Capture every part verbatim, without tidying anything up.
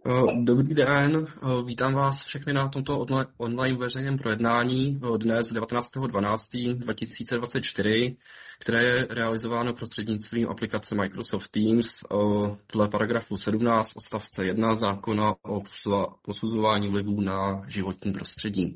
Eh, Dobrý den, eh, vítám vás všechny na tomto onli- online veřejném projednání eh, dnes devatenáctého dvanáctého dva tisíce dvacet čtyři, které je realizováno prostřednictvím aplikace Microsoft Teams eh, dle paragrafu sedmnáct odstavce jedna zákona o posuza- posuzování vlivů na životní prostředí.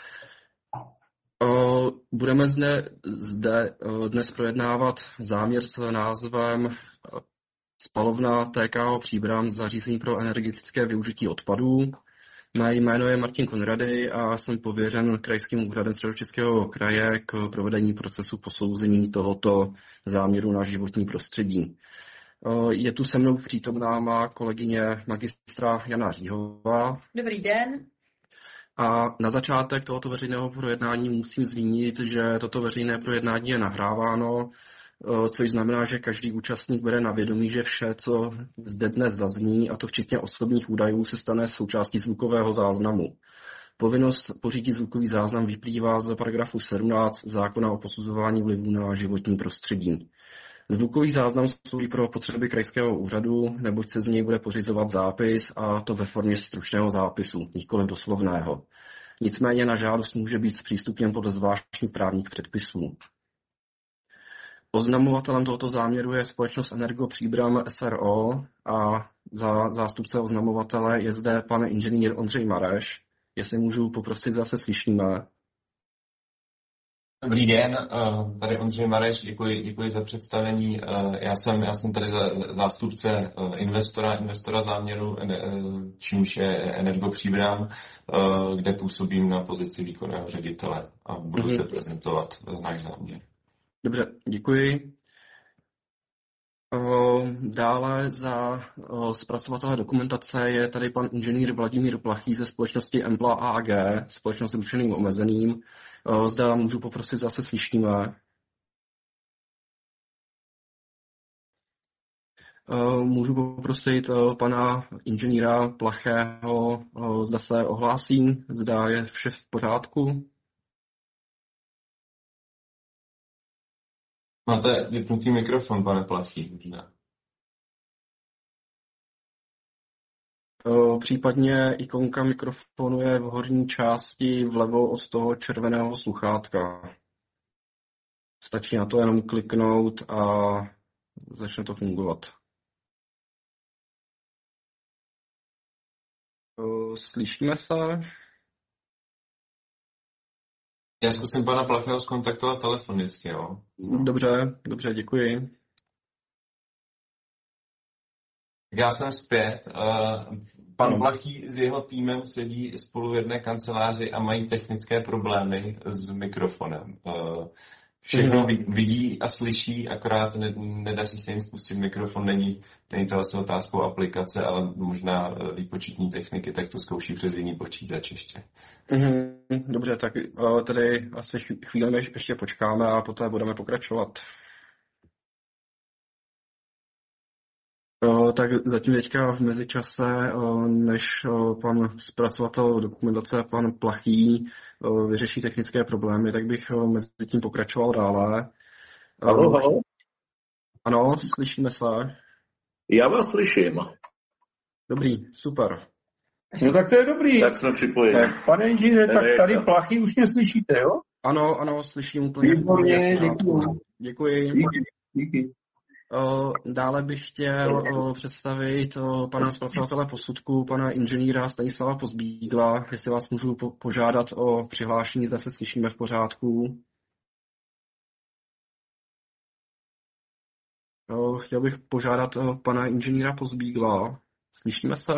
Eh, Budeme zde, zde eh, dnes projednávat záměr s názvem eh, Spalovna T K O Příbram zařízení pro energetické využití odpadů. Mé jméno je Martin Konrady a jsem pověřen Krajským úřadem Středočeského kraje k provedení procesu posouzení tohoto záměru na životní prostředí. Je tu se mnou přítomná má kolegyně magistra Jana Říhová. Dobrý den. A na začátek tohoto veřejného projednání musím zmínit, že toto veřejné projednání je nahráváno, což znamená, že každý účastník bere na vědomí, že vše, co zde dnes zazní, a to včetně osobních údajů, se stane součástí zvukového záznamu. Povinnost pořídit zvukový záznam vyplývá z paragrafu sedmnáct zákona o posuzování vlivů na životní prostředí. Zvukový záznam slouží pro potřeby krajského úřadu, neboť se z něj bude pořizovat zápis, a to ve formě stručného zápisu, nikoliv doslovného. Nicméně na žádost může být zpřístupněn podle zvláštních právních předpisů. Oznamovatelem tohoto záměru je společnost Energo Příbram S R O a za zástupce oznamovatele je zde pan inženýr Ondřej Mareš. Jestli můžu poprosit, zase slyšíme. Dobrý den, tady Ondřej Mareš, děkuji, děkuji za představení. Já jsem, já jsem tady zástupce investora, investora záměru, čímž je Energo Příbram, kde působím na pozici výkonného ředitele a budu mm-hmm. zde prezentovat náš záměr. Dobře, děkuji. Dále za zpracovatele dokumentace je tady pan inženýr Vladimír Plachý ze společnosti Empla A G, společnost s ručeným omezeným. Zda můžu poprosit, zase slyšíme. Můžu poprosit pana inženýra Plachého, zda se ohlásí, zda je vše v pořádku. Máte vypnutý mikrofon, pane Plachý, ne? Případně ikonka mikrofonu je v horní části vlevo od toho červeného sluchátka. Stačí na to jenom kliknout a začne to fungovat. Slyšíme se? Já zkusím pana Plachého zkontaktovat telefonicky, jo? Dobře, dobře, děkuji. Já jsem zpět. Pan Plachý s jeho týmem sedí spolu v jedné kanceláři a mají technické problémy s mikrofonem. Všechno vidí a slyší, akorát nedaří se jim spustit mikrofon. Není, není to asi otázkou aplikace, ale možná výpočetní techniky, tak to zkouší přes jiný počítač ještě. Dobře, tak tady asi chvíli ještě počkáme a poté budeme pokračovat. Tak zatím teďka v mezičase, než pan zpracovatel dokumentace, pan Plachý, vyřeší technické problémy, tak bych mezi tím pokračoval dále. Halo, halo. Ano, slyšíme se. Já vás slyším. Dobrý, super. No tak to je dobrý. Tak jsme připojili. Tak, pane inženýre, tak tady Plachý už mě slyšíte, jo? Ano, ano, slyším úplně. Výborně, děkuji. Děkuji. Díky. Díky. Dále bych chtěl představit pana zpracovatele posudku, pana inženýra Stanislava Pozbígla, jestli vás můžu požádat o přihlášení, zda se slyšíme v pořádku. Chtěl bych požádat pana inženýra Pozbígla. Slyšíme se?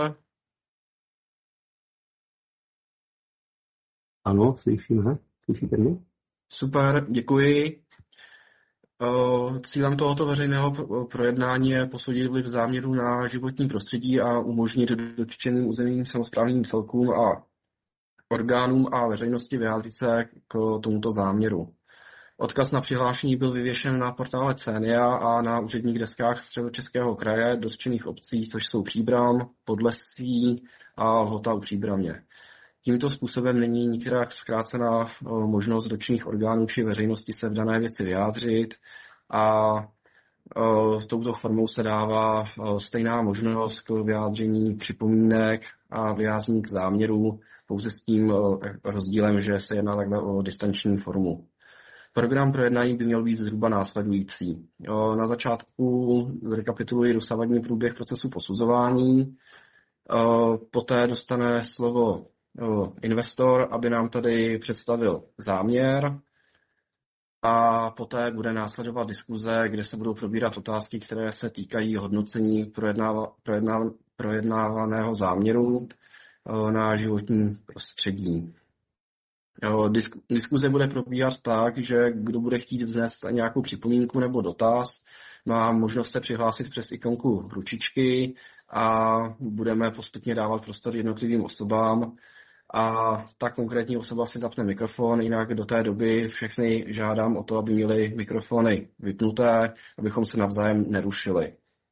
Ano, slyšíme. Slyšíte mě? Super, děkuji. Cílem tohoto veřejného projednání je posoudit vliv záměru na životní prostředí a umožnit dotčeným územním samosprávným celkům a orgánům a veřejnosti vyjádřit se k tomuto záměru. Odkaz na přihlášení byl vyvěšen na portále Cenia a na úředních deskách Středočeského kraje dotčených obcí, což jsou Příbram, Podlesí a Lhota u Příbramě. Tímto způsobem není nikterak zkrácena možnost dotčených orgánů či veřejnosti se v dané věci vyjádřit a S touto formou se dává stejná možnost k vyjádření připomínek a vyjádření k záměru, pouze s tím rozdílem, že se jedná takhle o distanční formu. Program projednání by měl být zhruba následující. Na začátku zrekapituluji dosavadní průběh procesu posuzování, poté dostane slovo investor, aby nám tady představil záměr, a poté bude následovat diskuze, kde se budou probírat otázky, které se týkají hodnocení projednáva, projedná, projednávaného záměru na životní prostředí. Disk, diskuze bude probíhat tak, že kdo bude chtít vznést nějakou připomínku nebo dotaz, má možnost se přihlásit přes ikonku ručičky a budeme postupně dávat prostor jednotlivým osobám. A ta konkrétní osoba si zapne mikrofon, jinak do té doby všechny žádám o to, aby měli mikrofony vypnuté, abychom se navzájem nerušili.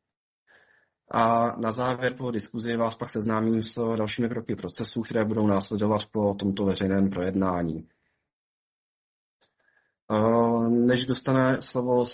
A na závěr po diskuzi vás pak seznámím s dalšími kroky procesu, které budou následovat po tomto veřejném projednání. Než dostane slovo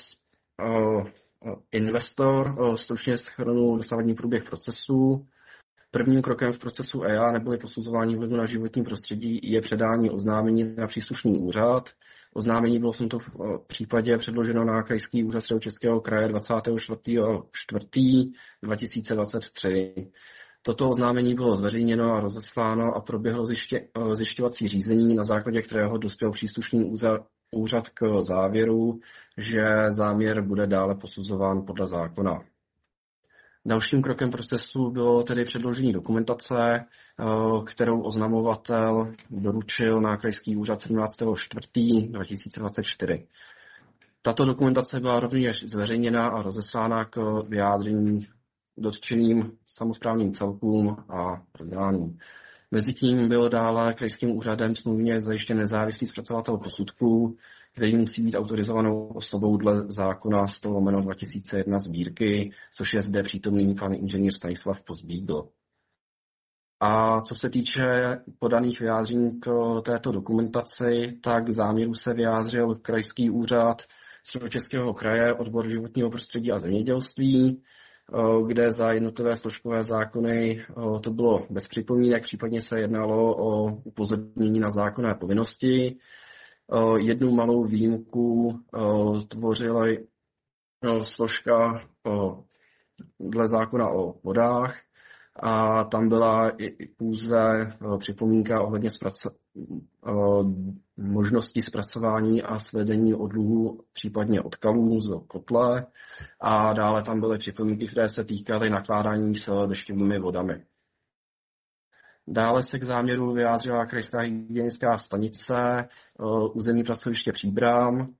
investor, stručně shrnu dosavadní průběh procesu. Prvním krokem v procesu E I A neboli posuzování vlivu na životní prostředí je předání oznámení na příslušný úřad. Oznámení bylo v tomto případě předloženo na Krajský úřad Středočeského kraje dvacátého čtvrtého čtvrtého dva tisíce dvacet tři. Toto oznámení bylo zveřejněno a rozesláno a proběhlo zjiště, zjišťovací řízení, na základě kterého dospěl příslušný úřad, úřad k závěru, že záměr bude dále posuzován podle zákona. Dalším krokem procesu bylo tedy předložení dokumentace, kterou oznamovatel doručil na Krajský úřad sedmnáctého čtvrtého dva tisíce dvacet čtyři. Tato dokumentace byla rovněž zveřejněna a rozeslána k vyjádření dotčeným samosprávným celkům a orgánům. Mezitím byl dále Krajským úřadem smluvně zajištěn nezávislý zpracovatel posudků, který musí být autorizovanou osobou dle zákona sto lomeno dva tisíce jedna sbírky, což je zde přítomný pan inženýr Stanislav Pozbígl. A co se týče podaných vyjádření k této dokumentaci, tak k záměru se vyjádřil Krajský úřad Středočeského kraje, odbor životního prostředí a zemědělství, kde za jednotlivé složkové zákony to bylo bez připomínek, případně se jednalo o upozornění na zákonné povinnosti. Jednu malou výjimku tvořila složka dle zákona o vodách a tam byla i pouze připomínka ohledně zpraco- možnosti zpracování a svedení odluhu, případně odkalů z kotle, a dále tam byly připomínky, které se týkaly nakládání s dešťovými vodami. Dále se k záměru vyjádřila krajská hygienická stanice, územní pracoviště Příbram,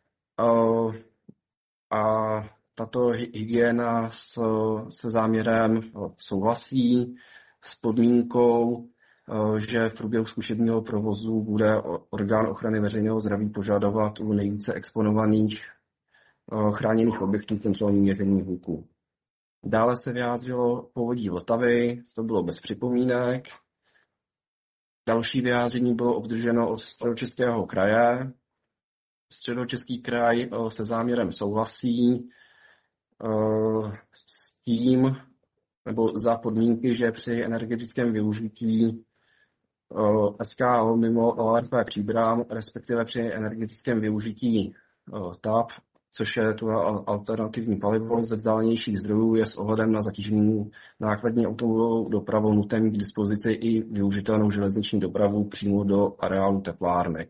a tato hygiena se záměrem souhlasí s podmínkou, že v průběhu zkušebního provozu bude orgán ochrany veřejného zdraví požadovat u nejvíce exponovaných chráněných objektů kontrolní měření hluku. Dále se vyjádřilo povodí Vltavy, to bylo bez připomínek. Další vyjádření bylo obdrženo od Středočeského kraje. Středočeský kraj se záměrem souhlasí s tím, nebo za podmínky, že při energetickém využití S K O mimo O R P Příbram, respektive při energetickém využití T A P, což je tu alternativní palivo ze vzdálenějších zdrojů, je s ohledem na zatížení nákladní automobilovou dopravou nutné mít k dispozici i využitelnou železniční dopravu přímo do areálu teplárny.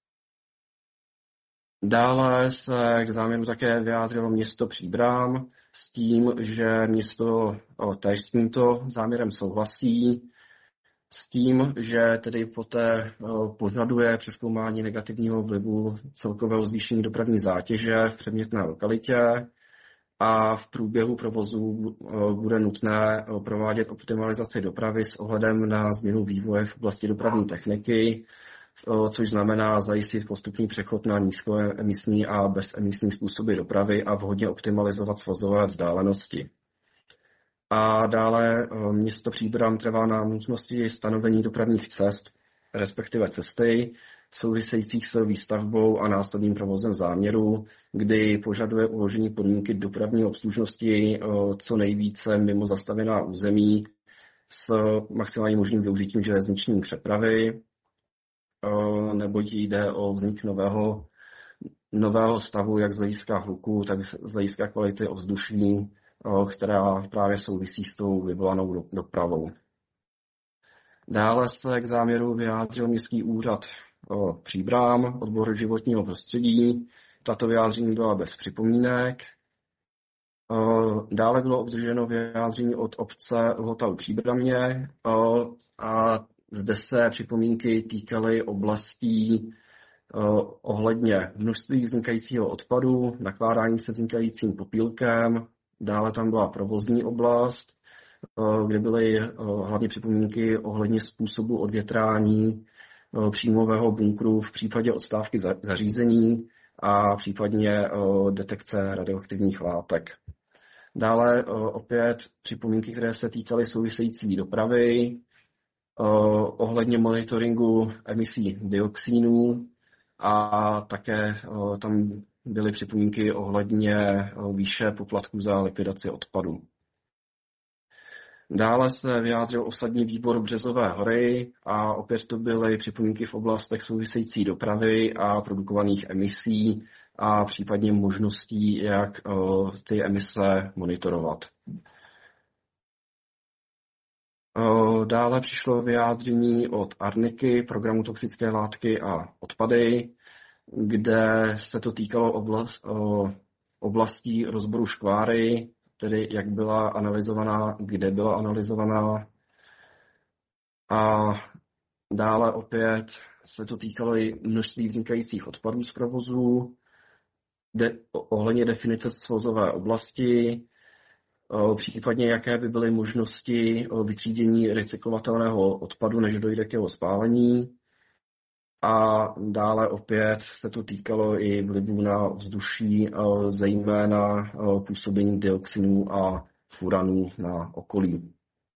Dále se k záměru také vyjádřilo město Příbram s tím, že město též s tímto záměrem souhlasí, s tím, že tedy poté požaduje přezkoumání negativního vlivu celkového zvýšení dopravní zátěže v předmětné lokalitě a v průběhu provozu bude nutné provádět optimalizaci dopravy s ohledem na změnu vývoje v oblasti dopravní techniky, což znamená zajistit postupný přechod na nízkoemisní a bezemisní způsoby dopravy a vhodně optimalizovat svazové vzdálenosti. A dále město Příbram trvá na nutnosti stanovení dopravních cest, respektive cesty, souvisejících s výstavbou a následným provozem záměru, kdy požaduje uložení podmínky dopravní obslužnosti co nejvíce mimo zastavěná území s maximálním možným využitím železniční přepravy, nebo jde o vznik nového, nového stavu, jak z hlediska hluku, tak z hlediska kvality ovzduší, která právě souvisí s tou vyvolanou dopravou. Dále se k záměru vyjádřil Městský úřad Příbram, odbor životního prostředí. Tato vyjádření byla bez připomínek. Dále bylo obdrženo vyjádření od obce Lhota u Příbramě a zde se připomínky týkaly oblastí ohledně množství vznikajícího odpadu, nakládání se vznikajícím popílkem. Dále tam byla provozní oblast, kde byly hlavně připomínky ohledně způsobu odvětrání příjmového bunkru v případě odstávky zařízení a případně detekce radioaktivních látek. Dále opět připomínky, které se týkaly související dopravy, ohledně monitoringu emisí dioxínů a také tam byly připomínky ohledně výše poplatků za likvidaci odpadu. Dále se vyjádřil osadní výbor Březové hory a opět to byly připomínky v oblastech související dopravy a produkovaných emisí a případně možností, jak ty emise monitorovat. Dále přišlo vyjádření od Arniky, programu toxické látky a odpady, kde se to týkalo oblast, oblastí rozboru škváry, tedy jak byla analyzovaná, kde byla analyzovaná. A dále opět se to týkalo i množství vznikajících odpadů z provozu, de, ohledně definice svozové oblasti, případně jaké by byly možnosti vytřídění recyklovatelného odpadu, než dojde k jeho spálení. A dále opět se to týkalo i vlivu na vzduší, zejména působení dioxinů a furanů na okolí.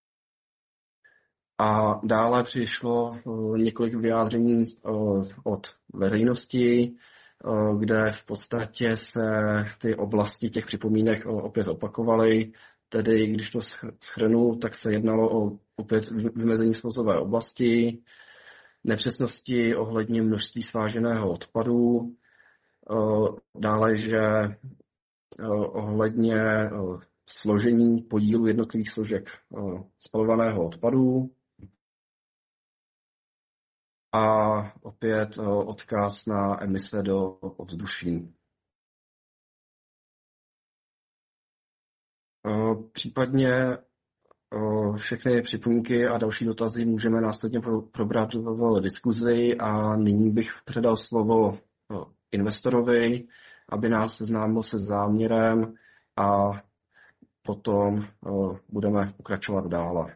A dále přišlo několik vyjádření od veřejnosti, kde v podstatě se ty oblasti těch připomínek opět opakovaly. Tedy, když to shrnu, tak se jednalo o opět vymezení svozové oblasti, nepřesnosti ohledně množství sváženého odpadu, dále, že ohledně složení podílu jednotlivých složek spalovaného odpadu a opět odkaz na emise do ovzduší. Případně všechny připomínky a další dotazy můžeme následně probrat v diskuzi a nyní bych předal slovo investorovi, aby nás seznámil se záměrem a potom budeme pokračovat dále.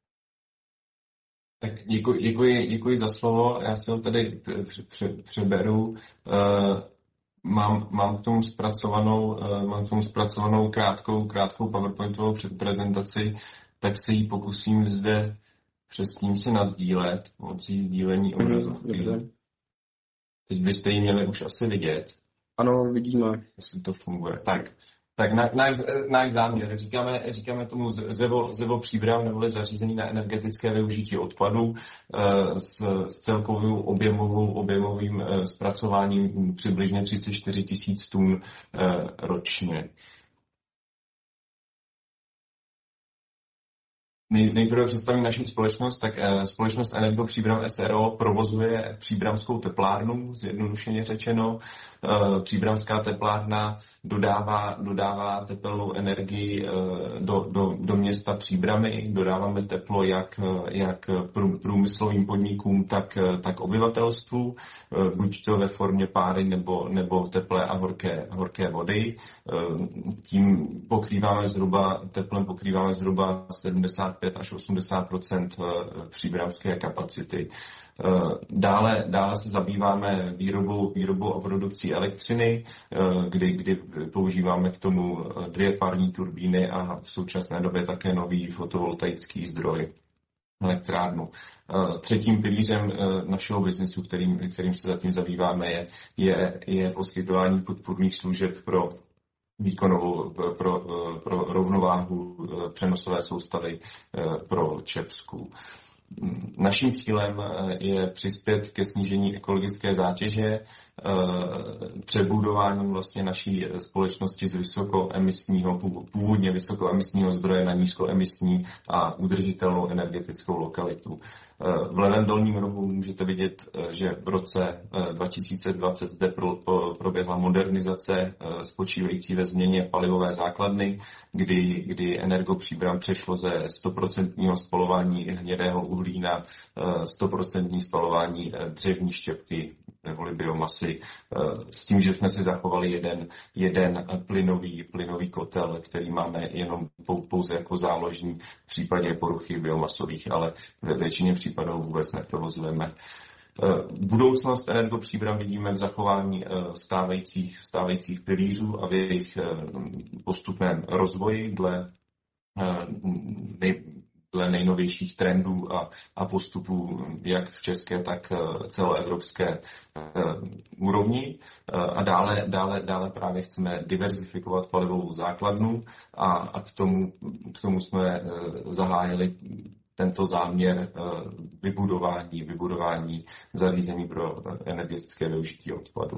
Tak děkuji, děkuji, děkuji za slovo. Já si ho tady přeberu. Mám, mám k tomu zpracovanou, mám k tomu zpracovanou krátkou, krátkou PowerPointovou prezentaci, tak se ji pokusím zde přes tím si nazdílet, pomocí sdílení obrazovky. Mm, Teď byste ji měli už asi vidět. Ano, vidíme. Jestli to funguje. Tak, tak náš, náš záměr, říkáme, říkáme tomu ZEVO, ZEVO Příbram, neboli zařízení na energetické využití odpadů s, s celkovou objemovou, objemovým zpracováním přibližně třicet čtyři tisíc tun ročně. Nejprve představím naši společnost, tak společnost Energo Příbram S R O provozuje příbramskou teplárnu, zjednodušeně řečeno. Příbramská teplárna dodává, dodává tepelnou energii do, do, do města Příbramy. Dodáváme teplo jak, jak průmyslovým podnikům, tak, tak obyvatelstvu, buď to ve formě páry nebo, nebo teplé a horké, horké vody. Tím pokrýváme zhruba, teplem pokrýváme zhruba sedmdesát pět až osmdesát procent příbramské kapacity. Dále, dále se zabýváme výrobou, výrobou a produkcí elektřiny, kdy, kdy používáme k tomu dvě parní turbíny a v současné době také nový fotovoltaický zdroj. elektrárnu. Třetím pilířem našeho biznesu, kterým, kterým se zatím zabýváme, je, je, je poskytování podpůrných služeb pro výkonovou, pro, pro rovnováhu přenosové soustavy pro ČEPSku. Naším cílem je přispět ke snížení ekologické zátěže přebudováním vlastně naší společnosti z vysokoemisního, původně vysokoemisního zdroje na nízkoemisní a udržitelnou energetickou lokalitu. V levém dolním rohu můžete vidět, že v roce dva tisíce dvacet zde proběhla modernizace spočívající ve změně palivové základny, kdy, kdy Energopříbram přešlo ze sto procent spalování hnědého uhlí na sto procent spalování dřevní štěpky neboli biomasy, s tím, že jsme si zachovali jeden, jeden plynový, plynový kotel, který máme jenom pouze jako záložní v případě poruchy biomasových, ale ve většině případů vůbec neprovozujeme. Budoucnost Energopříbram vidíme v zachování stávajících, stávajících pilířů a v jejich postupném rozvoji dle nej, dle nejnovějších trendů a, a postupů jak v české, tak celoevropské uh, úrovni. Uh, a dále, dále, dále právě chceme diverzifikovat palivovou základnu a, a k, tomu, k tomu jsme uh, zahájili tento záměr uh, vybudování, vybudování zařízení pro uh, energetické využití odpadu.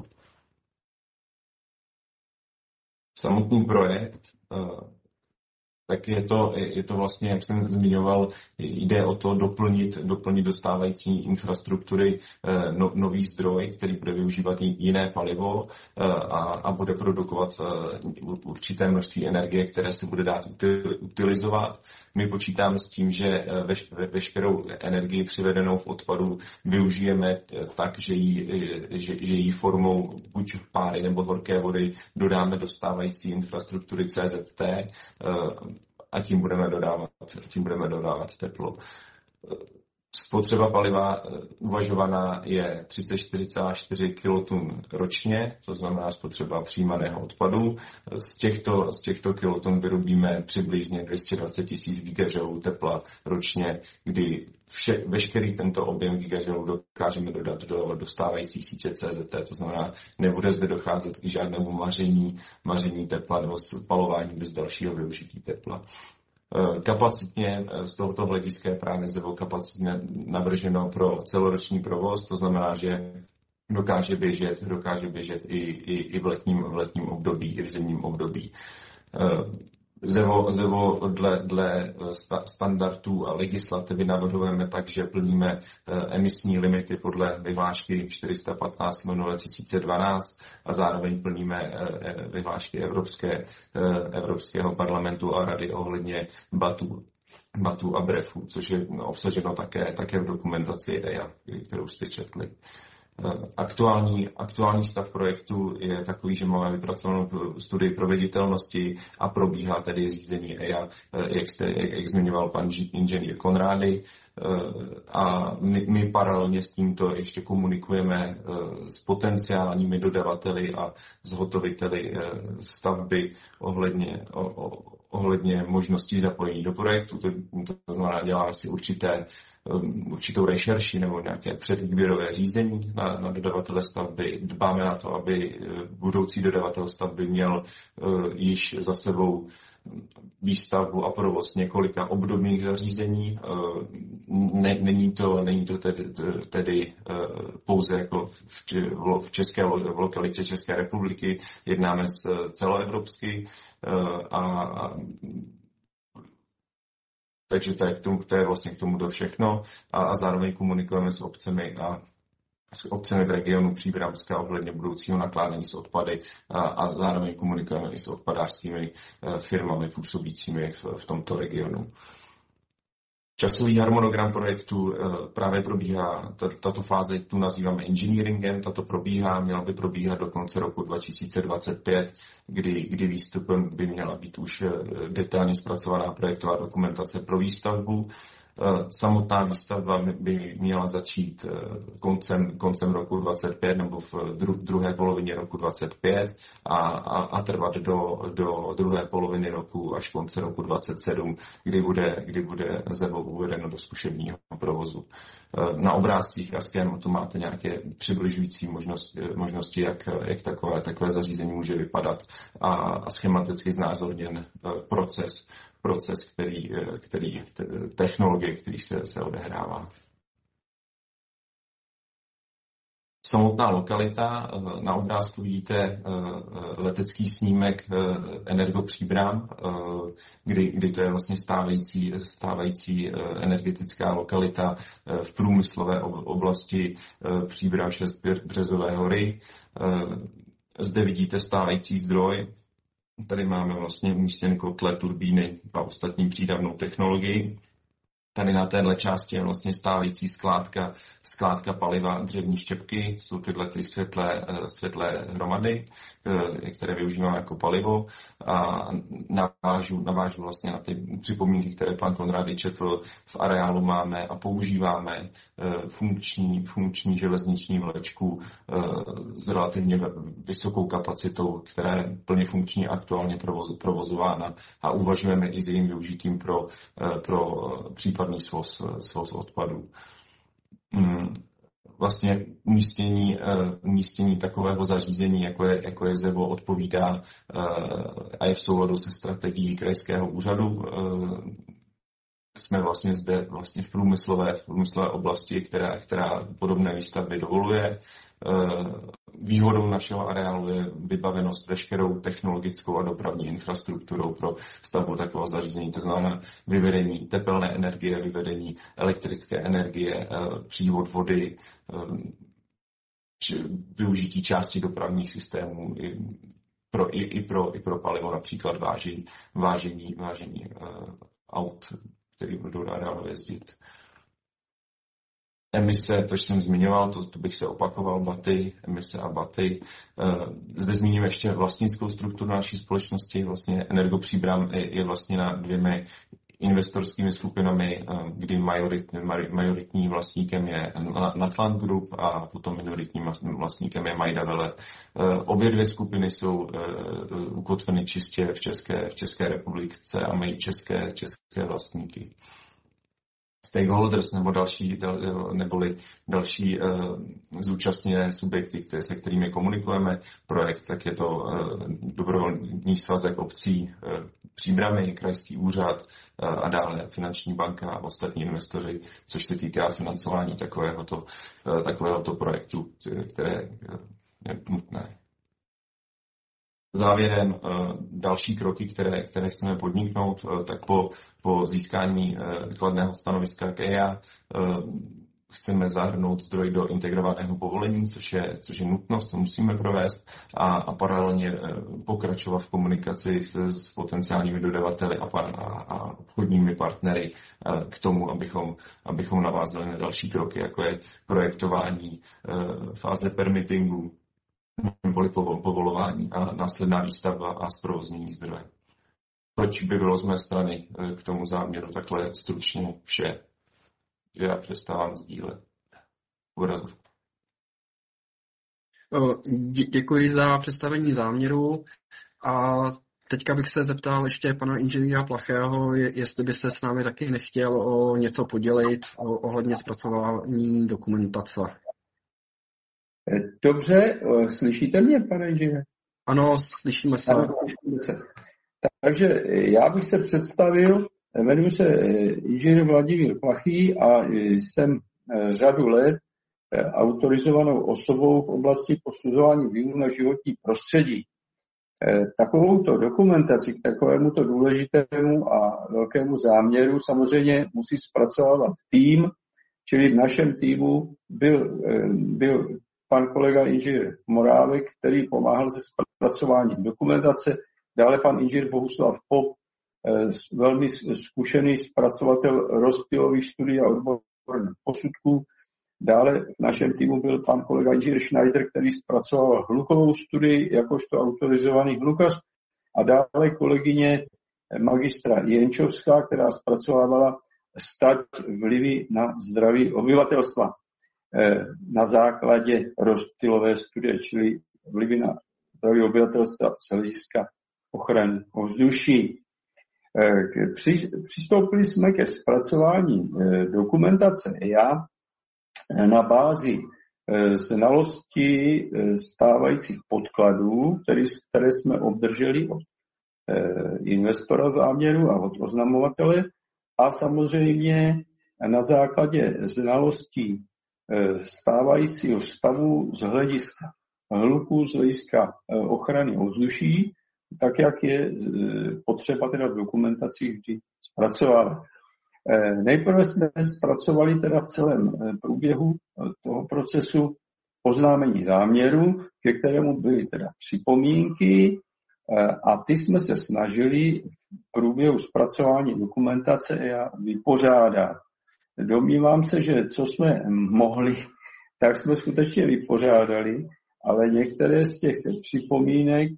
Samotný projekt uh, tak je to, je to vlastně, jak jsem zmiňoval, jde o to doplnit, doplnit do stávající infrastruktury no, nový zdroj, který bude využívat jiné palivo a, a bude produkovat určité množství energie, které se bude dát utilizovat. My počítáme s tím, že veš, veškerou energii přivedenou v odpadu využijeme tak, že ji, že, že ji formou buď páry nebo horké vody dodáme do stávající infrastruktury C Z T, a tím budeme dodávat, tím budeme dodávat teplo. Spotřeba paliva uvažovaná je třicet čtyři celá čtyři kilotun ročně, to znamená spotřeba přijímaného odpadu. Z těchto, z těchto kilotun vyrobíme přibližně dvě stě dvacet tisíc gigajoulů tepla ročně, kdy vše, veškerý tento objem gigajoulů dokážeme dodat do, do stávající sítě C Z T, to znamená, nebude zde docházet k žádnému maření, maření tepla nebo spalování bez dalšího využití tepla. Kapacitně z tohoto hlediska je právě ZEVO kapacitně navrženo pro celoroční provoz, to znamená, že dokáže běžet, dokáže běžet i, i, i v, letním, v letním období, i v zimním období. ZEVO, ZEVO dle, dle standardů a legislativy navrhujeme tak, že plníme emisní limity podle vyhlášky čtyři sta patnáct lomeno dva tisíce dvanáct a zároveň plníme vyhlášky Evropské, Evropského parlamentu a rady ohledně BATů, BATů a BREFů, což je obsaženo také, také v dokumentaci E I A, kterou jste četli. Aktuální, aktuální stav projektu je takový, že máme vypracovanou studii proveditelnosti a probíhá tedy řízení E I A, jak, jste, jak, jak zmiňoval pan inženýr Konrády. A my, my paralelně s tímto ještě komunikujeme s potenciálními dodavateli a zhotoviteli stavby ohledně, o, ohledně možností zapojení do projektu. To, to znamená, dělá si určité určitou rešerši nebo nějaké předvýběrové řízení na, na dodavatele stavby. Dbáme na to, aby budoucí dodavatel stavby měl uh, již za sebou výstavbu a provoz několika obdobných zařízení. Uh, ne, není to, není to tedy, tedy uh, pouze jako v, v české v lokalitě České republiky, jednáme s celoevropsky uh, a takže to je, k tomu, to je vlastně k tomu do všechno a, a zároveň komunikujeme s obcemi a s obcemi v regionu Příbramska ohledně budoucího nakládání s odpady a, a zároveň komunikujeme i s odpadářskými firmami působícími v, v tomto regionu. Časový harmonogram projektu právě probíhá, tato fáze tu nazýváme engineeringem, tato probíhá, měla by probíhat do konce roku dva tisíce dvacet pět, kdy, kdy výstupem by měla být už detailně zpracovaná projektová dokumentace pro výstavbu. Samotná výstavba by měla začít koncem, koncem roku dvacet pět nebo v dru, druhé polovině roku dvacet pět a, a, a trvat do, do druhé poloviny roku až konce roku dvacet sedm, kdy bude, kdy bude ZEVO uvedeno do zkušebního provozu. Na obrázcích a schématu máte nějaké přibližující možnosti, možnosti jak, jak takové, takové zařízení může vypadat a, a schematicky znázorněn proces, proces který, který, technologie, který se, se odehrává. Samotná lokalita, na obrázku vidíte letecký snímek Energopříbram, kdy, kdy to je vlastně stávající, stávající energetická lokalita v průmyslové oblasti Příbram šest Březové hory. Zde vidíte stávající zdroj. Tady máme vlastně umístěny kotle, turbíny a ostatní přídavnou technologii. Tady na téhle části je vlastně stávající skládka, skládka paliva dřevní štěpky. Jsou tyhle ty světlé, světlé hromady, které využíváme jako palivo. A navážu, navážu vlastně na ty připomínky, které pan Konrád četl. V areálu máme a používáme funkční, funkční železniční vlečku s relativně vysokou kapacitou, která je plně funkční aktuálně provoz, provozována a uvažujeme i s jejím využitím pro, pro případ Svoz, svoz odpadů. Vlastně umístění, umístění takového zařízení, jako je, jako je ZEVO, odpovídá a je v souladu se strategií krajského úřadu. Jsme vlastně zde vlastně v průmyslové, v průmyslové oblasti, která, která podobné výstavby dovoluje. Výhodou našeho areálu je vybavenost veškerou technologickou a dopravní infrastrukturou pro stavbu takového zařízení. To znamená vyvedení tepelné energie, vyvedení elektrické energie, přívod vody, využití části dopravních systémů i pro, i, i pro, i pro palivo, například vážení, vážení, vážení aut, který budou na areálu jezdit. Emise, to jsem zmiňoval, to, to bych se opakoval, baty, emise a baty. Zde zmíním ještě vlastnickou strukturu naší společnosti. Vlastně Energopříbram je, je vlastně na dvěmi investorskými skupinami, kdy majorit, majoritní vlastníkem je Natland Group a potom minoritním vlastníkem je Majdavele. Obě dvě skupiny jsou ukotveny čistě v České, v České republice a mají české, české vlastníky. Stakeholders nebo další, neboli další uh, zúčastněné subjekty, které, se kterými komunikujeme projekt, tak je to uh, dobrovolný svazek obcí, uh, Příbramy, krajský úřad uh, a dále finanční banka a ostatní investoři, což se týká financování takovéhoto, uh, takovéhoto projektu, které uh, je nutné. Závěrem další kroky, které, které chceme podniknout, tak po, po získání kladného stanoviska k E I A chceme zahrnout zdroj do integrovaného povolení, což je, což je nutnost, co musíme provést a, a paralelně pokračovat v komunikaci s, s potenciálními dodavateli a, a, a obchodními partnery k tomu, abychom, abychom navázali na další kroky, jako je projektování, fáze permittingu, neboli povolování a následná výstavba a zprovoznění zdroje. Toť by bylo z mé strany k tomu záměru takhle stručně vše, že já přestávám sdílet obrazovku. Děkuji za představení záměru a teďka bych se zeptal ještě pana inženýra Plachého, jestli by se s námi taky nechtěl o něco podělit ohledně zpracování dokumentace. Dobře, slyšíte mě, pane inženýre? Ano, slyšíme se. Ano, slyšíme se. Takže já bych se představil, jmenuji se inženýr Vladimír Plachý a jsem řadu let autorizovanou osobou v oblasti posuzování vlivu na životní prostředí. Takovouto dokumentaci k takovémuto důležitému a velkému záměru samozřejmě musí zpracovávat tým, čili v našem týmu byl, byl pan kolega inženýr Morávek, který pomáhal se zpracováním dokumentace, dále pan inženýr Bohuslav Pop, velmi zkušený zpracovatel rozptylových studií a odborných posudků. Dále v našem týmu byl pan kolega inženýr Schneider, který zpracoval hlukovou studii jakožto autorizovaný hlukař a dále kolegyně magistra Jenčovská, která zpracovávala stať vlivy na zdraví obyvatelstva na základě rozptylové studie, čili vlivy na zdraví obyvatelstva z hlediska ochrany ovzduší. Přistoupili jsme ke zpracování dokumentace E I A na bázi znalosti stávajících podkladů, které jsme obdrželi od investora záměru a od oznamovatele a samozřejmě na základě znalostí stávajícího stavu z hlediska hluku, z hlediska ochrany ovzduší, tak jak je potřeba teda v dokumentacích vždy zpracovat. Nejprve jsme zpracovali teda v celém průběhu toho procesu oznámení záměru, ke kterému byly teda připomínky a ty jsme se snažili v průběhu zpracování dokumentace E I A vypořádat. Domnívám se, že co jsme mohli, tak jsme skutečně vypořádali, ale některé z těch připomínek,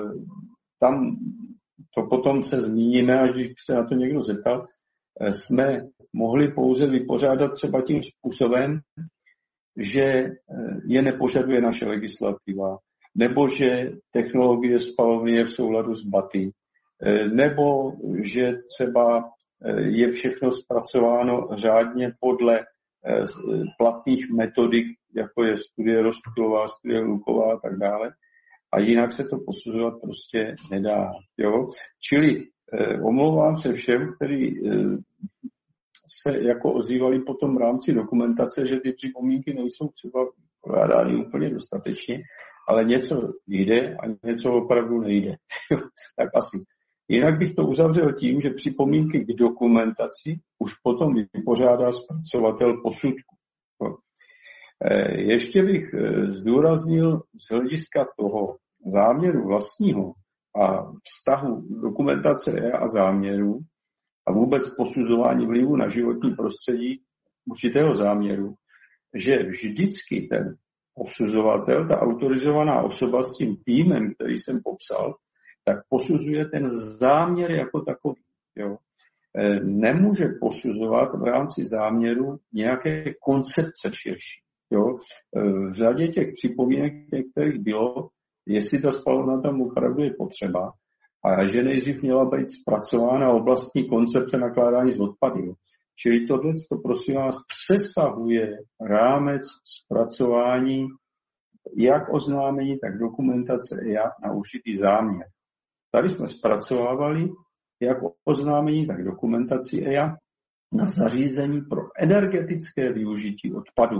tam to potom se zmíníme, až když se na to někdo zeptal, jsme mohli pouze vypořádat třeba tím způsobem, že je nepožaduje naše legislativa, nebo že technologie spalovny je v souladu s B A T I, nebo že třeba je všechno zpracováno řádně podle platných metodik, jako je studie rozptylová, studie hluková a tak dále. A jinak se to posuzovat prostě nedá. Jo? Čili eh, omlouvám se všem, kteří eh, se jako ozývali potom v rámci dokumentace, že ty připomínky nejsou třeba podány úplně dostatečně, ale něco jde a něco opravdu nejde. Tak asi. Jinak bych to uzavřel tím, že připomínky k dokumentaci už potom vypořádá zpracovatel posudku. Ještě bych zdůraznil z hlediska toho záměru vlastního a vztahu dokumentace E I A a záměru a vůbec posuzování vlivu na životní prostředí určitého záměru, že vždycky ten posuzovatel, ta autorizovaná osoba s tím týmem, který jsem popsal, tak posuzuje ten záměr jako takový. Jo. Nemůže posuzovat v rámci záměru nějaké koncepce širší. Jo. V řadě těch připomínek, kterých bylo, jestli ta spalovna tam opravdu je potřeba a že nejdřív měla být zpracována oblastní koncepce nakládání s odpady. Čili tohle, to prosím vás, přesahuje rámec zpracování jak oznámení, tak dokumentace E I A na určitý záměr. Tady jsme zpracovávali jak oznámení, tak dokumentaci E I A na zařízení pro energetické využití odpadů.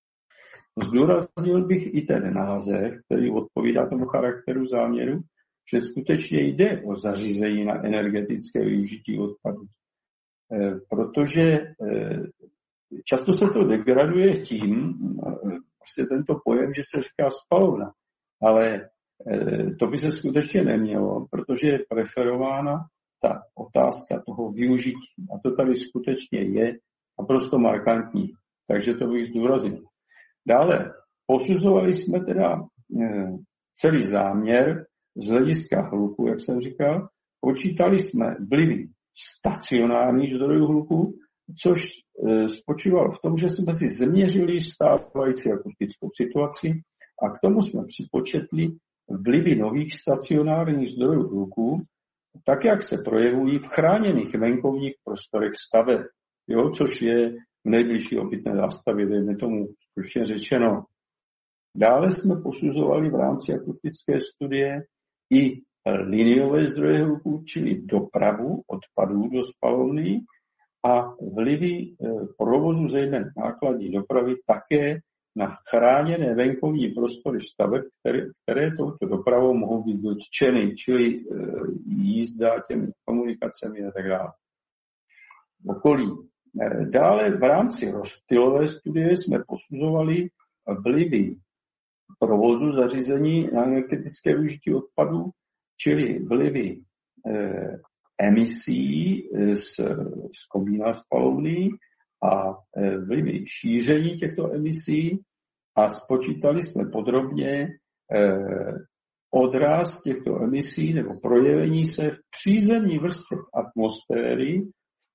Zdůraznil bych i ten název, který odpovídá tomu charakteru záměru, že skutečně jde o zařízení na energetické využití odpadů. E, protože e, často se to degraduje tím, prostě tento pojem, že se říká spalovna, ale e, to by se skutečně nemělo, protože je preferována ta otázka toho využití. A to tady skutečně je naprosto markantní. Takže to bych zdůraznil. Dále posuzovali jsme teda celý záměr z hlediska hluku, jak jsem říkal. Počítali jsme vlivy stacionárních zdrojů hluku, což spočívalo v tom, že jsme si změřili stávající akustickou situaci a k tomu jsme připočetli vlivy nových stacionárních zdrojů hluku, tak jak se projevují v chráněných venkovních prostorech staveb, jo, což je v nejbližší obytné zástavě, dejme tomu stručně řečeno. Dále jsme posuzovali v rámci akustické studie i liniové zdroje hluku, čili dopravu odpadů do spalovny a vlivy provozu zejména nákladní dopravy také na chráněné venkovní prostory staveb, které, které touto dopravou mohou být dotčeny, čili jízda těmi komunikacemi a tak dále. Okolí. Dále v rámci rozptylové studie jsme posuzovali vlivy provozu zařízení na energetické využití odpadů, čili vlivy eh, emisí z, z komína spalovny a eh, vlivy šíření těchto emisí a spočítali jsme podrobně eh, odraz těchto emisí nebo projevení se v přízemní vrstvě atmosféry v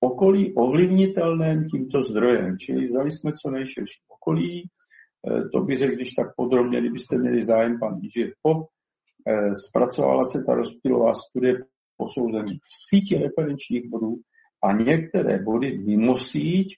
okolí ovlivnitelném tímto zdrojem. Čili vzali jsme co nejširší okolí. To by řekl, když tak podrobně, kdybyste měli zájem, pan inženýr Pop. Zpracovala se ta rozptylová studie posouzení v síti referenčních bodů a některé body mimo síť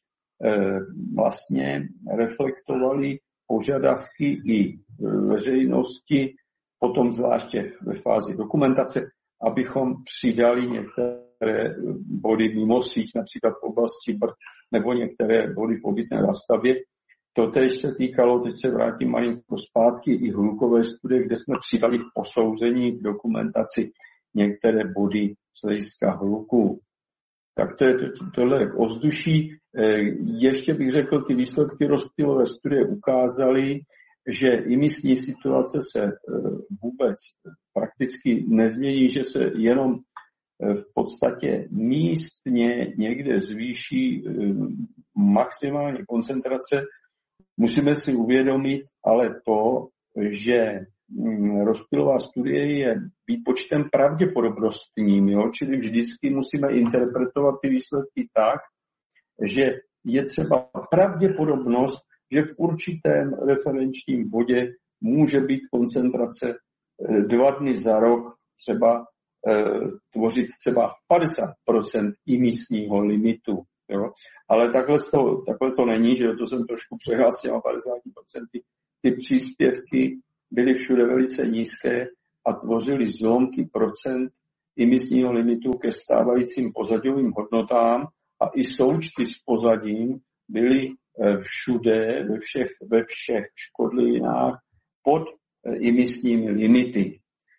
vlastně reflektovaly požadavky i veřejnosti, potom zvláště ve fázi dokumentace, abychom přidali některé body mimo síť, například v oblasti Brd, nebo některé body v obytné zástavbě. Totéž se týkalo, teď se vrátím malinko zpátky, i hlukové studie, kde jsme přidali v posouzení v dokumentaci některé body z hlediska hluku. Tak to je to, tohle k ovzduší. Ještě bych řekl, ty výsledky rozptylové studie ukázaly, že imisní situace se vůbec prakticky nezmění, že se jenom v podstatě místně někde zvýší maximální koncentrace. Musíme si uvědomit ale to, že rozptylová studie je výpočtem pravděpodobnostním, jo? Čili vždycky musíme interpretovat ty výsledky tak, že je třeba pravděpodobnost, že v určitém referenčním bodě může být koncentrace dva dny za rok třeba e, tvořit třeba padesát procent imisního limitu. Jo? Ale takhle to, takhle to není, že to jsem trošku přehlásil padesát procent. Ty příspěvky byly všude velice nízké a tvořily zlomky procent imisního limitu ke stávajícím pozadovým hodnotám a i součty s pozadím byly všude, ve všech, ve všech škodlivinách pod imisními limity.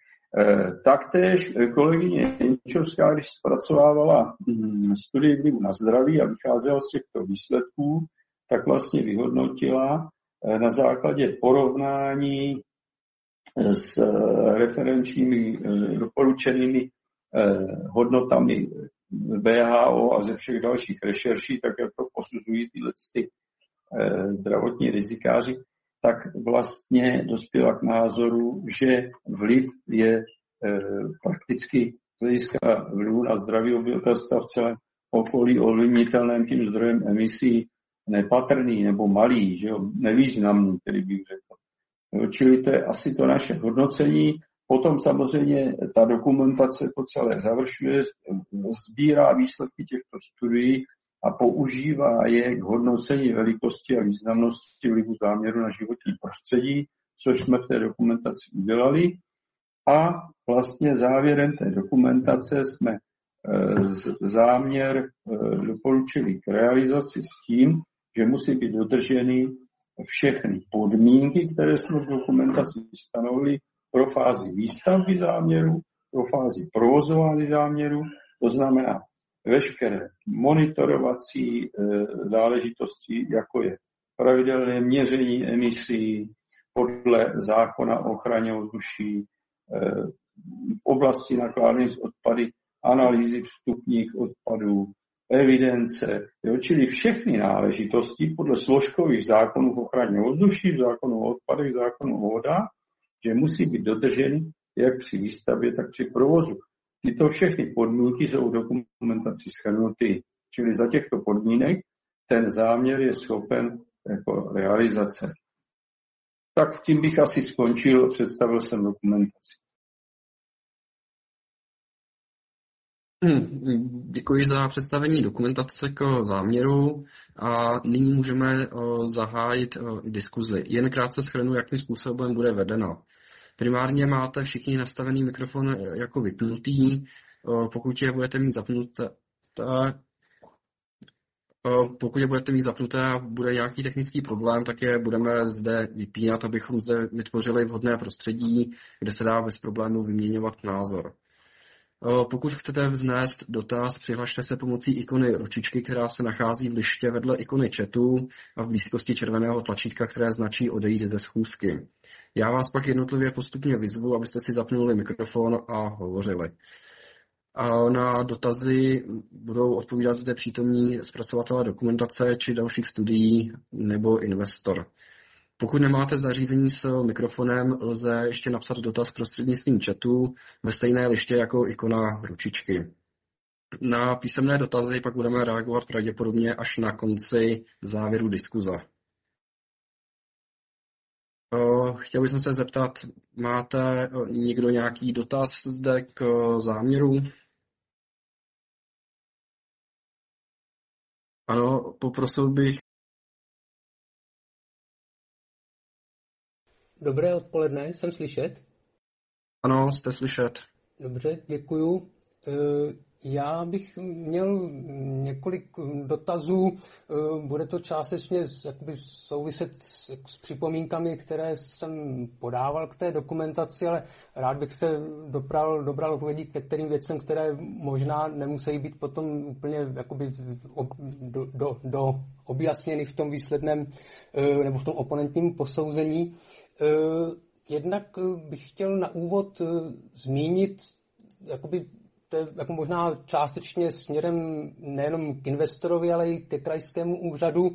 Taktéž kolegyně Jenčovská, když zpracovávala studii vlivu na zdraví a vycházela z těchto výsledků, tak vlastně vyhodnotila na základě porovnání s referenčními doporučenými hodnotami B H O a ze všech dalších rešerší, tak jak to posuzují tyhle ty zdravotní rizikáři, tak vlastně dospěla k názoru, že vliv je prakticky z hlediska vlivu na zdraví obyvatelstva v celém okolí ovlivnitelném tím zdrojem emisí nepatrný nebo malý, že jo, nevýznamný, který bych řekl. Jo, čili to je asi to naše hodnocení. Potom samozřejmě ta dokumentace to celé završuje, sbírá výsledky těchto studií a používá je k hodnocení velikosti a významnosti vlivu záměru na životní prostředí, což jsme v té dokumentaci udělali. A vlastně závěrem té dokumentace jsme záměr doporučili k realizaci s tím, že musí být dodrženy všechny podmínky, které jsme v dokumentaci stanovili pro fázi výstavby záměru, pro fázi provozování záměru, to znamená veškeré monitorovací e, záležitosti, jako je pravidelné měření emisí podle zákona o ochraně ovzduší, e, v oblasti nakládání s odpady, analýzy vstupních odpadů, evidence, jo, čili všechny náležitosti podle složkových zákonů o ochraně ovzduší, zákonu o odpadech, zákonu o vodách, že musí být dodrženy jak při výstavbě, tak při provozu. Tyto všechny podmínky jsou v dokumentaci shrnuty, čili za těchto podmínek ten záměr je schopen jako realizace. Tak tím bych asi skončil, představil jsem dokumentaci. Děkuji za představení dokumentace k záměru a nyní můžeme zahájit diskuzi. Jen krátce shrnu, jakým způsobem bude vedena. Primárně máte všichni nastavený mikrofon jako vypnutý. Pokud je budete mít zapnuté, pokud je budete mít zapnuté a bude nějaký technický problém, tak je budeme zde vypínat, abychom zde vytvořili vhodné prostředí, kde se dá bez problémů vyměňovat názor. Pokud chcete vznést dotaz, přihlašte se pomocí ikony ručičky, která se nachází v liště vedle ikony chatu a v blízkosti červeného tlačítka, které značí odejít ze schůzky. Já vás pak jednotlivě postupně vyzvu, abyste si zapnuli mikrofon a hovořili. A na dotazy budou odpovídat zde přítomní zpracovatelé dokumentace či dalších studií nebo investor. Pokud nemáte zařízení s mikrofonem, lze ještě napsat dotaz prostřednictvím chatu ve stejné liště jako ikona ručičky. Na písemné dotazy pak budeme reagovat pravděpodobně až na konci závěru diskuze. Chtěl bych se zeptat, máte někdo nějaký dotaz zde k záměru? Ano, poprosil bych. Dobré odpoledne, jsem slyšet? Ano, jste slyšet. Dobře, děkuju. Já bych měl několik dotazů. Bude to částečně jakoby souviset s, s připomínkami, které jsem podával k té dokumentaci, ale rád bych se dobral, dobral odpovědí k některým věcem, které možná nemusí být potom úplně jakoby ob, do, do, do objasněny v tom výsledném nebo v tom oponentním posouzení. Jednak bych chtěl na úvod zmínit jakoby to je jako možná částečně směrem nejenom k investorovi, ale i ke krajskému úřadu,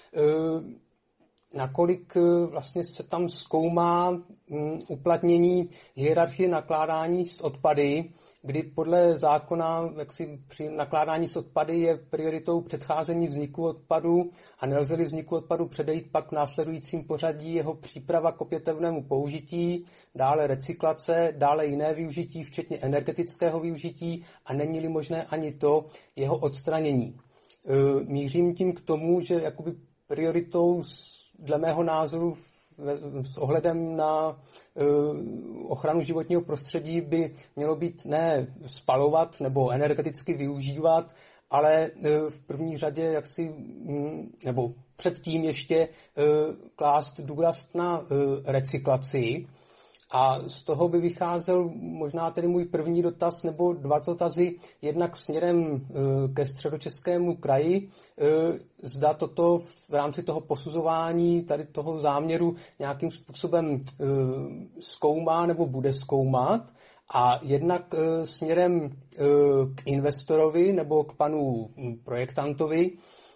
nakolik vlastně se tam zkoumá uplatnění hierarchie nakládání s odpady, kdy podle zákona jaksi při nakládání s odpady je prioritou předcházení vzniku odpadu a nelze-li vzniku odpadu předejít, pak v následujícím pořadí jeho příprava k opětovnému použití, dále recyklace, dále jiné využití, včetně energetického využití a není-li možné ani to, jeho odstranění. Mířím tím k tomu, že jakoby prioritou dle mého názoru s ohledem na uh, ochranu životního prostředí by mělo být ne spalovat nebo energeticky využívat, ale uh, v první řadě jaksi, um, nebo předtím ještě uh, klást důraz na uh, recyklaci. A z toho by vycházel možná tedy můj první dotaz nebo dva dotazy, jednak směrem ke Středočeskému kraji. Zda toto v rámci toho posuzování, tady toho záměru nějakým způsobem zkoumá nebo bude zkoumat. A jednak směrem k investorovi nebo k panu projektantovi,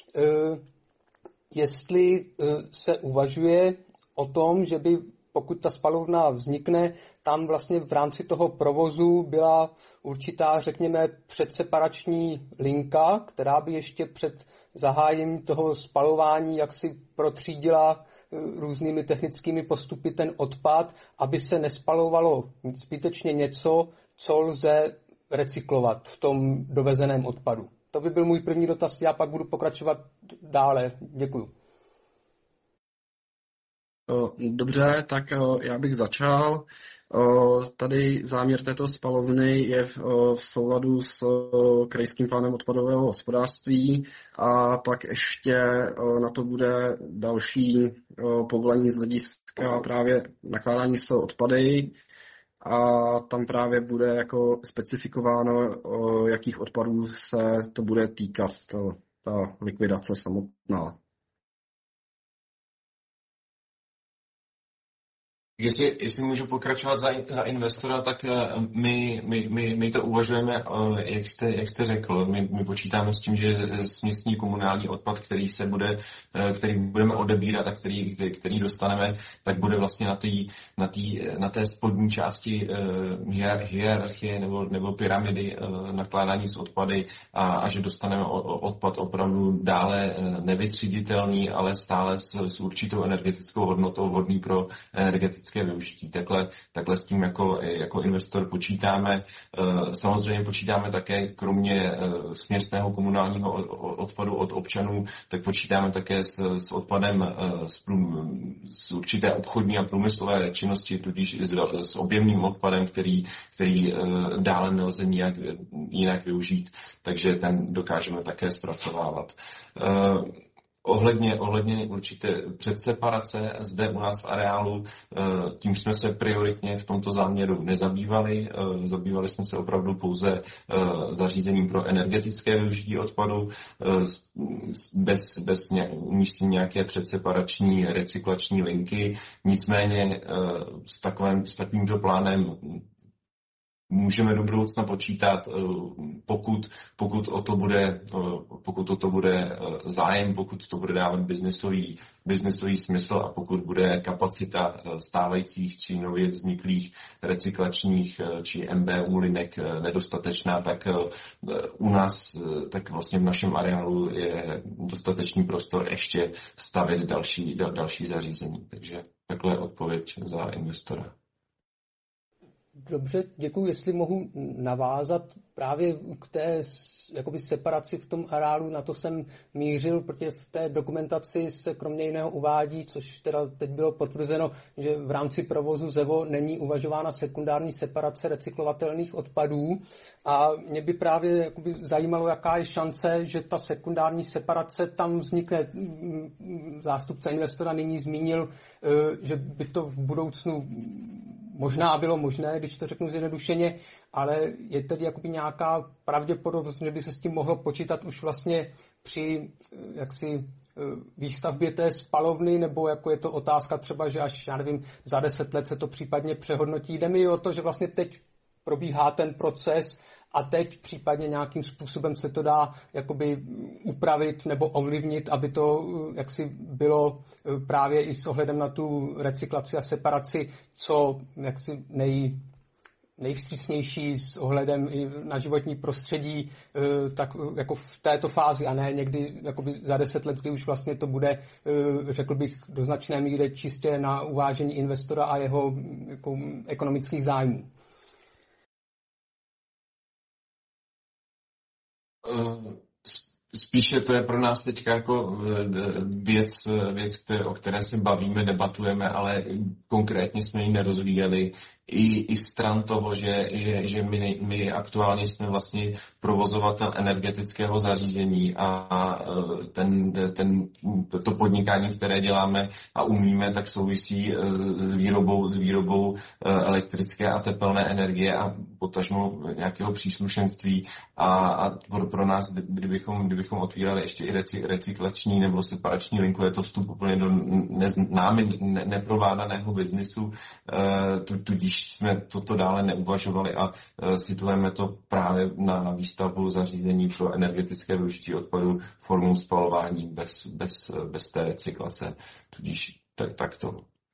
jestli se uvažuje o tom, že by pokud ta spalovna vznikne, tam vlastně v rámci toho provozu byla určitá, řekněme, předseparační linka, která by ještě před zahájením toho spalování jaksi protřídila různými technickými postupy ten odpad, aby se nespalovalo zbytečně něco, co lze recyklovat v tom dovezeném odpadu. To by byl můj první dotaz, já pak budu pokračovat dále. Děkuju. Dobře, tak já bych začal. Tady záměr této spalovny je v souladu s krajským plánem odpadového hospodářství a pak ještě na to bude další povolení z hlediska právě nakládání s odpady a tam právě bude jako specifikováno, jakých odpadů se to bude týkat, to, ta likvidace samotná. Jestli, jestli můžu pokračovat za, za investora, tak my, my, my, my to uvažujeme, jak jste, jak jste řekl. My, my počítáme s tím, že směsný komunální odpad, který se bude, který budeme odebírat a který, který dostaneme, tak bude vlastně na, tý, na, tý, na té spodní části hierarchie nebo, nebo pyramidy nakládání s odpady a, a že dostaneme odpad opravdu dále nevytříditelný, ale stále s, s určitou energetickou hodnotou vhodný pro energetické využití. Takhle, takhle s tím jako, jako investor počítáme. Samozřejmě počítáme také, kromě směsného komunálního odpadu od občanů, tak počítáme také s, s odpadem z, prům, z určité obchodní a průmyslové činnosti, tudíž s, s objemným odpadem, který, který dále nelze nijak jinak využít, takže ten dokážeme také zpracovávat. Ohledně, ohledně určité předseparace zde u nás v areálu, tím jsme se prioritně v tomto záměru nezabývali. Zabývali jsme se opravdu pouze zařízením pro energetické využití odpadu bez, bez umístění nějaké předseparační recyklační linky. Nicméně s, takovým, s takovýmto plánem můžeme do budoucna počítat, pokud, pokud, o to bude, pokud o to bude zájem, pokud to bude dávat biznesový, biznesový smysl a pokud bude kapacita stávajících či nově vzniklých recyklačních či M B U linek nedostatečná, tak u nás, tak vlastně v našem areálu je dostatečný prostor ještě stavět další, další zařízení. Takže takhle je odpověď za investora. Dobře, děkuji. Jestli mohu navázat právě k té jakoby separaci v tom areálu, na to jsem mířil, protože v té dokumentaci se kromě jiného uvádí, což teda teď bylo potvrzeno, že v rámci provozu ZEVO není uvažována sekundární separace recyklovatelných odpadů a mě by právě jakoby zajímalo, jaká je šance, že ta sekundární separace tam vznikne. Zástupce investora nyní zmínil, že by to v budoucnu možná bylo možné, když to řeknu zjednodušeně, ale je tedy jakoby nějaká pravděpodobnost, že by se s tím mohlo počítat už vlastně při jaksi výstavbě té spalovny, nebo jako je to otázka třeba, že až, já nevím, za deset let se to případně přehodnotí. Jde mi o to, že vlastně teď probíhá ten proces a teď případně nějakým způsobem se to dá jakoby upravit nebo ovlivnit, aby to jaksi bylo právě i s ohledem na tu recyklaci a separaci co jaksi nej, nejvstřícnější s ohledem i na životní prostředí, tak jako v této fázi a ne někdy jakoby za deset let, kdy už vlastně to bude, řekl bych, do značné míry čistě na uvážení investora a jeho jako ekonomických zájmů. Spíše to je pro nás teď jako věc, věc které, o které se bavíme, debatujeme, ale konkrétně jsme ji nerozvíjeli. I, i stran toho, že, že, že my, my aktuálně jsme vlastně provozovatel energetického zařízení a ten, ten, to podnikání, které děláme a umíme, tak souvisí s výrobou, s výrobou elektrické a tepelné energie a potažmo nějakého příslušenství a, a pro, pro nás, kdybychom, kdybychom otvírali ještě i reci, recyklační nebo separační linku, je to vstup úplně do námi ne, neprovádaného biznisu, tudíž jsme toto dále neuvažovali a situujeme to právě na výstavbu zařízení pro energetické využití odpadu formou spalování bez, bez, bez té recyklace. Tudíž tak, tak to.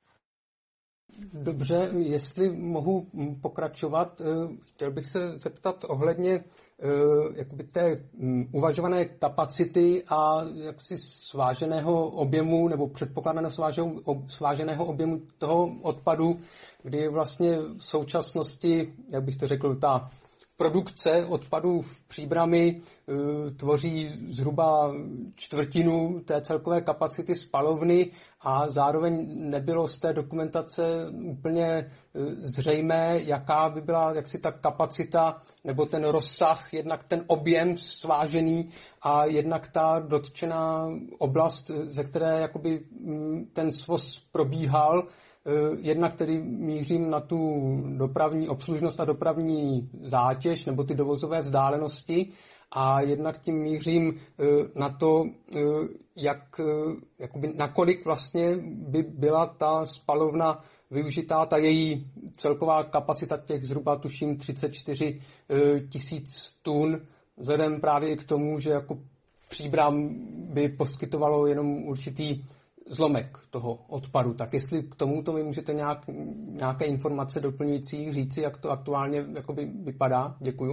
Dobře, jestli mohu pokračovat, chtěl bych se zeptat ohledně jakoby té uvažované kapacity a jaksi sváženého objemu nebo předpokládaného sváženého objemu toho odpadu, kdy vlastně v současnosti, jak bych to řekl, ta produkce odpadů v Příbrami tvoří zhruba čtvrtinu té celkové kapacity spalovny a zároveň nebylo z té dokumentace úplně zřejmé, jaká by byla jaksi ta kapacita nebo ten rozsah, jednak ten objem svážený a jednak ta dotčená oblast, ze které jakoby ten svoz probíhal. Jednak tedy mířím na tu dopravní obslužnost a dopravní zátěž nebo ty dovozové vzdálenosti a jednak tím mířím na to, jak, jakoby nakolik vlastně by byla ta spalovna využitá, ta její celková kapacita těch zhruba tuším třicet čtyři tisíc tun, vzhledem právě i k tomu, že jako Příbram by poskytovalo jenom určitý zlomek toho odpadu. Tak jestli k tomuto vy můžete nějak, nějaké informace doplňující říci, jak to aktuálně jakoby vypadá? Děkuju.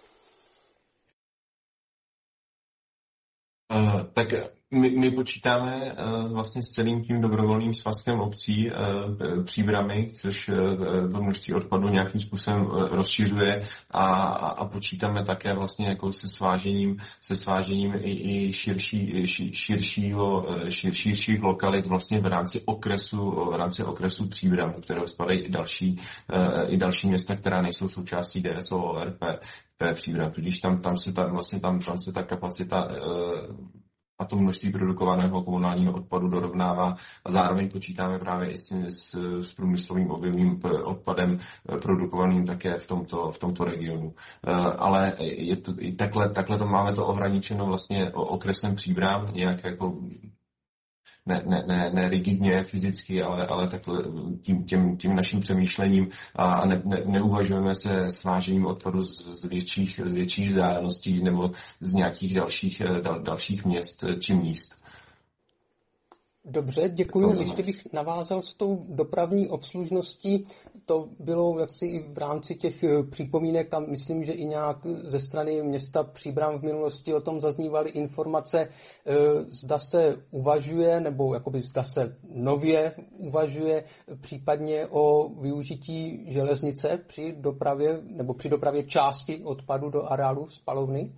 Uh, tak my, my počítáme uh, vlastně s celým tím dobrovolným svazkem obcí uh, Příbramy, což uh, to množství odpadu nějakým způsobem uh, rozšiřuje a, a, a počítáme také vlastně jako se svážením, se svážením i, i širší, ši, širšího, šir, širších lokalit vlastně v rámci okresu, v rámci okresu Příbram, kterého spadají i další, uh, i další města, která nejsou součástí D S O O R P. Příbram, tudíž tam, tam, se ta, vlastně tam, tam se ta kapacita e, a to množství produkovaného komunálního odpadu dorovnává a zároveň počítáme právě i s, s, s průmyslovým objevným odpadem produkovaným také v tomto, v tomto regionu. E, ale je to, i takhle, takhle to máme to ohraničeno vlastně okresem Příbram, nějak jako ne, ne, ne, ne rigidně fyzicky, ale, ale takhle tím, tím, tím naším přemýšlením a ne, ne, neuvažujeme se svážením odpadu z, z větších, z větších vzdáleností nebo z nějakých dalších, dal, dalších měst či míst. Dobře, děkuji. Ještě bych navázal s tou dopravní obslužností. To bylo jaksi i v rámci těch připomínek a myslím, že i nějak ze strany města Příbram v minulosti o tom zaznívaly informace. Zda se uvažuje, nebo jakoby zda se nově uvažuje případně o využití železnice při dopravě nebo při dopravě části odpadu do areálu spalovny?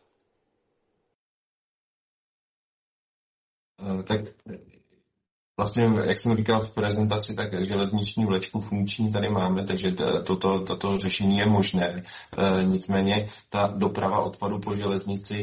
Tak vlastně, jak jsem říkal v prezentaci, tak železniční vlečku funkční tady máme, takže toto, toto řešení je možné. Nicméně ta doprava odpadu po železnici,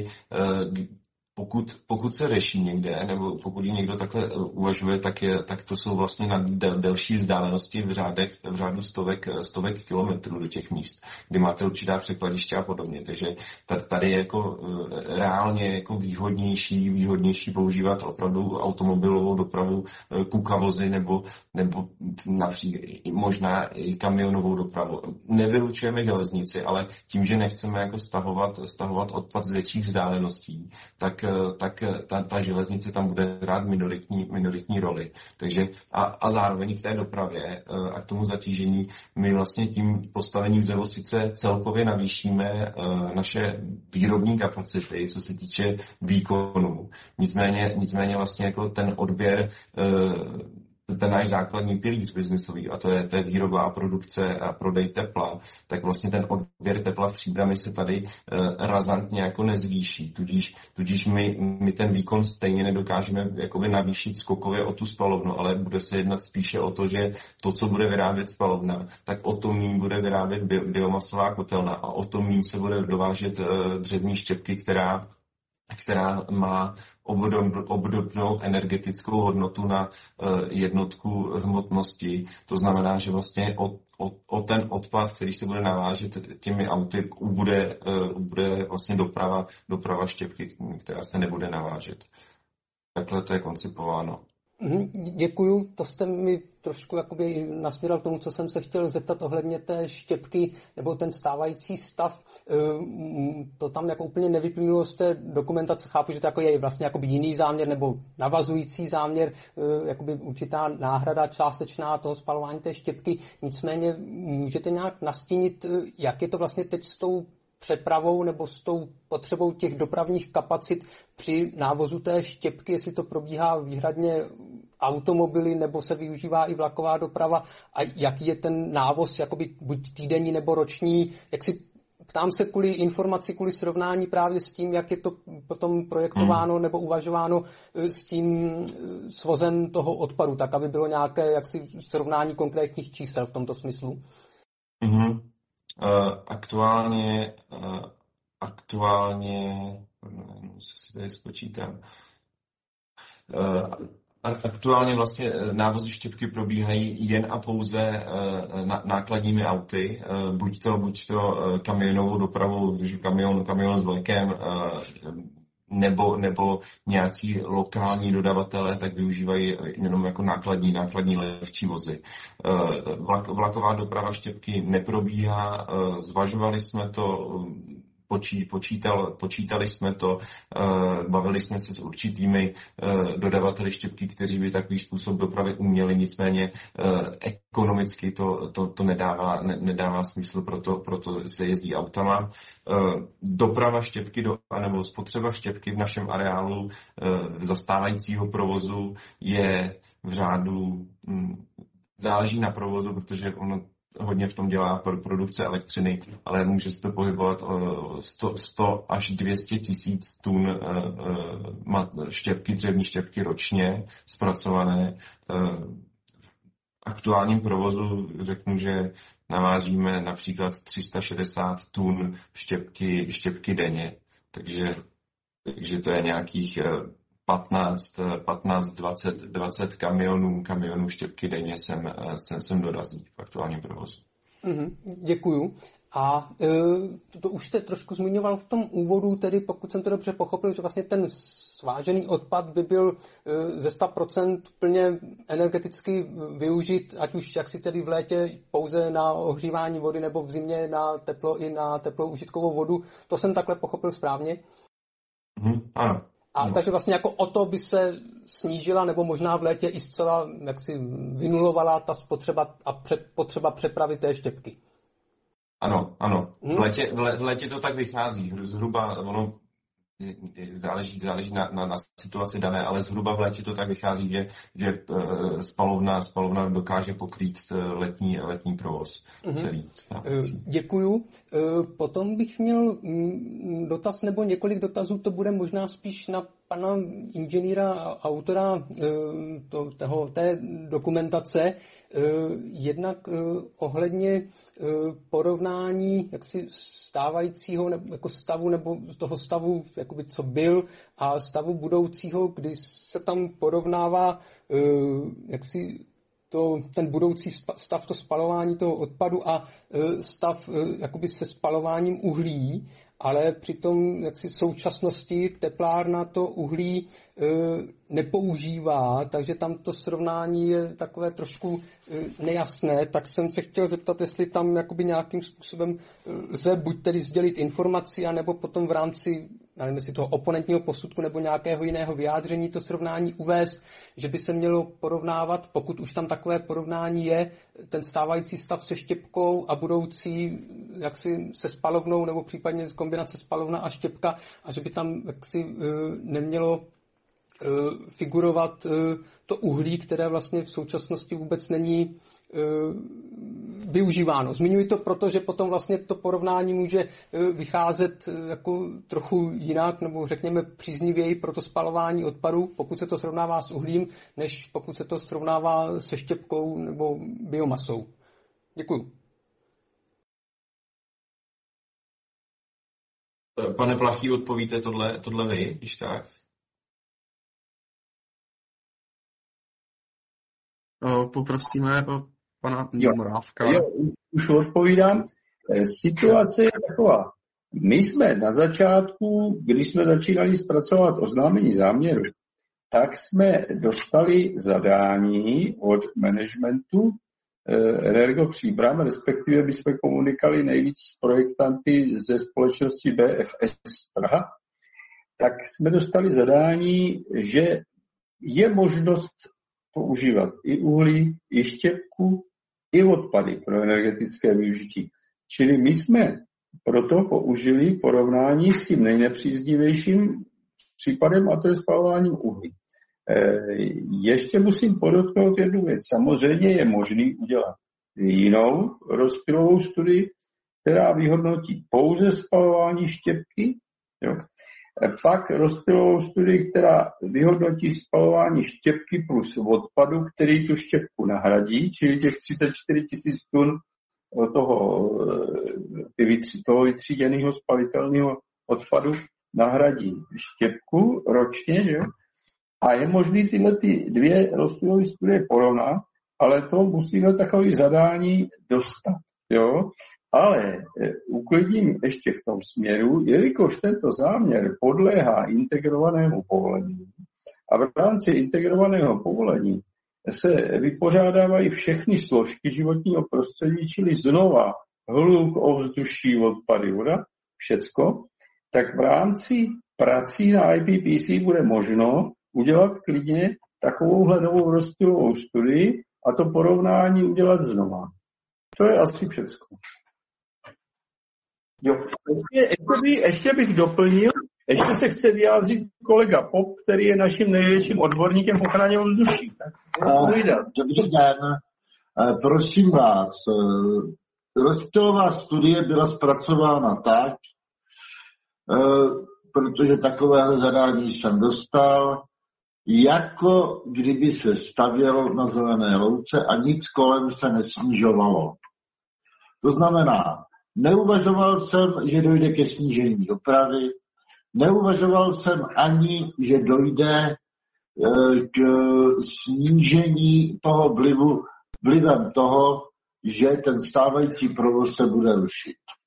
Pokud, pokud se řeší někde, nebo pokud ji někdo takhle uvažuje, tak, je, tak to jsou vlastně na del, delší vzdálenosti v, řádech, v řádu stovek, stovek kilometrů do těch míst, kdy máte určitá překladiště a podobně. Takže tady je jako reálně jako výhodnější, výhodnější používat opravdu automobilovou dopravu, kukavozy nebo, nebo například možná i kamionovou dopravu. Nevylučujeme železnici, ale tím, že nechceme jako stahovat, stahovat odpad z větších vzdáleností, tak tak ta, ta železnice tam bude hrát minoritní, minoritní roli. Takže a, a zároveň k té dopravě a k tomu zatížení my vlastně tím postavením ZEVO sice celkově navýšíme naše výrobní kapacity, co se týče výkonu. Nicméně, nicméně vlastně jako ten odběr, ten náš základní pilíř biznisový, a to je, to je výroba a produkce a prodej tepla, tak vlastně ten odběr tepla v Příbrami se tady uh, razantně jako nezvýší. Tudíž, tudíž my, my ten výkon stejně nedokážeme jakoby navýšit skokově o tu spalovnu, ale bude se jednat spíše o to, že to, co bude vyrábět spalovna, tak o to míň bude vyrábět bi, biomasová kotelna a o to míň se bude dovážet uh, dřevní štěpky, která která má obdobnou energetickou hodnotu na jednotku hmotnosti. To znamená, že vlastně o, o, o ten odpad, který se bude navážet těmi auty, bude, bude vlastně doprava, doprava štěpky, která se nebude navážet. Takhle to je koncipováno. Děkuju, to jste mi trošku jakoby nasměral k tomu, co jsem se chtěl zeptat ohledně té štěpky nebo ten stávající stav. To tam jako úplně nevyplynulo z té dokumentace. Chápu, že to jako je vlastně jakoby jiný záměr nebo navazující záměr, jakoby určitá náhrada částečná toho spalování té štěpky. Nicméně můžete nějak nastínit, jak je to vlastně teď s tou přepravou nebo s tou potřebou těch dopravních kapacit při návozu té štěpky, jestli to probíhá výhradně automobily nebo se využívá i vlaková doprava a jaký je ten návoz, jakoby buď týdenní nebo roční, jak si ptám se kvůli informaci, kvůli srovnání právě s tím, jak je to potom projektováno hmm. nebo uvažováno s tím svozem toho odpadu, tak aby bylo nějaké jaksi srovnání konkrétních čísel v tomto smyslu. Hmm. Uh, aktuálně, uh, aktuálně, musím si tady spočítám, uh, aktuálně vlastně návozy štěpky probíhají jen a pouze uh, na, nákladními auty, uh, buď to, buď to uh, kamionovou dopravou, takže kamion, kamion s vlekem, uh, nebo, nebo nějací lokální dodavatelé, tak využívají jenom jako nákladní, nákladní lehčí vozy. Vlak, vlaková doprava štěpky neprobíhá, zvažovali jsme to, počí, počítal, počítali jsme to, bavili jsme se s určitými dodavateli štěpky, kteří by takový způsob dopravy uměli, nicméně ekonomicky to, to, to nedává, ne, nedává smysl, proto, proto se jezdí autama. Doprava štěpky do, nebo spotřeba štěpky v našem areálu zastávajícího provozu je v řádu, záleží na provozu, protože ono hodně v tom dělá produkce elektřiny, ale může se to pohybovat sto, sto až dvě stě tisíc tun štěpky, dřevní štěpky ročně zpracované. V aktuálním provozu řeknu, že navážíme například tři sta šedesát tun štěpky, štěpky denně, takže, takže to je nějakých patnáct, patnáct dvacet, dvacet kamionů, kamionů štěpky denně sem, sem, sem dorazí v aktuálním provozu. Mm-hmm, děkuju. A e, to, to už jste trošku zmiňoval v tom úvodu, tedy pokud jsem to dobře pochopil, že vlastně ten svážený odpad by byl e, ze sto procent plně energeticky využit, ať už jaksi tedy v létě pouze na ohřívání vody nebo v zimě na teplo i na teplou užitkovou vodu. To jsem takhle pochopil správně? Hmm, ano. A takže vlastně jako o to by se snížila nebo možná v létě i zcela jaksi vynulovala ta spotřeba a pře, potřeba přepravy té štěpky. Ano, ano. V létě, v, lé, v létě to tak vychází. Zhruba, ono záleží, záleží na, na, na situaci dané, ale zhruba v létě to tak vychází, že, že spalovna, spalovna dokáže pokrýt letní, letní provoz celý. Mm-hmm. Děkuju. Potom bych měl dotaz nebo několik dotazů, to bude možná spíš na pana inženýra, autora to, toho, té dokumentace. Jednak ohledně porovnání jaksi stávajícího nebo jako stavu nebo toho stavu, jakoby co byl, a stavu budoucího, kdy se tam porovnává jaksi to, ten budoucí stav, to spalování toho odpadu a stav jakoby se spalováním uhlí, ale přitom jaksi v současnosti teplárna to uhlí e, nepoužívá, takže tam to srovnání je takové trošku e, nejasné, tak jsem se chtěl zeptat, jestli tam jakoby nějakým způsobem lze buď tedy sdělit informaci, anebo potom v rámci, nevím, jestli toho oponentního posudku nebo nějakého jiného vyjádření to srovnání uvést, že by se mělo porovnávat, pokud už tam takové porovnání je, ten stávající stav se štěpkou a budoucí jaksi se spalovnou nebo případně kombinace spalovna a štěpka, a že by tam jaksi nemělo figurovat to uhlí, které vlastně v současnosti vůbec není využíváno. Zmiňuji to proto, že potom vlastně to porovnání může vycházet jako trochu jinak, nebo řekněme příznivěji pro to spalování odpadů, pokud se to srovnává s uhlím, než pokud se to srovnává se štěpkou nebo biomasou. Děkuju. Pane Plachý, odpovíte tohle, tohle vy, když tak? Poprosíme pana Morávka. Jo, už odpovídám. Situace je taková. My jsme na začátku, když jsme začínali zpracovat oznámení záměru, tak jsme dostali zadání od managementu Energo Příbram, respektive my jsme komunikovali nejvíc s projektanty ze společnosti B F S Praha, tak jsme dostali zadání, že je možnost používat i uhlí, i štěpku, i odpady pro energetické využití. Čili my jsme proto použili porovnání s tím nejnepříznivějším případem, a to je spalováním uhlí. Ještě musím podotknout jednu věc. Samozřejmě je možný udělat jinou rozptylovou studii, která vyhodnotí pouze spalování štěpky. Jo. Pak rozptylovou studii, která vyhodnotí spalování štěpky plus odpadu, který tu štěpku nahradí, čili těch třicet čtyři tisíc tun toho, toho vytříděného spalitelného odpadu nahradí štěpku ročně, jo. A je možný tyhle ty dvě rozptylové studie porovnat, ale to musíme takové zadání dostat. Jo? Ale uklidím ještě v tom směru, jelikož tento záměr podléhá integrovanému povolení a v rámci integrovaného povolení se vypořádávají všechny složky životního prostředí, čili znova hluk, ovzduší, odpady, voda, všecko, tak v rámci prací na I P P C bude možno udělat klidně takovouhle novou rozptylovou studii a to porovnání udělat znova. To je asi všecko. Jo. Ještě, ještě, by, ještě bych doplnil, ještě se chce vyjádřit kolega Pop, který je naším největším odborníkem v ochraně ovzduší. Dobrý den. Prosím vás, rozptylová studie byla zpracována tak, protože takové zadání jsem dostal, jako kdyby se stavělo na zelené louce a nic kolem se nesnižovalo. To znamená, neuvažoval jsem, že dojde ke snížení dopravy, neuvažoval jsem ani, že dojde k snížení toho vlivu, vlivem toho, že ten stávající provoz se bude rušit.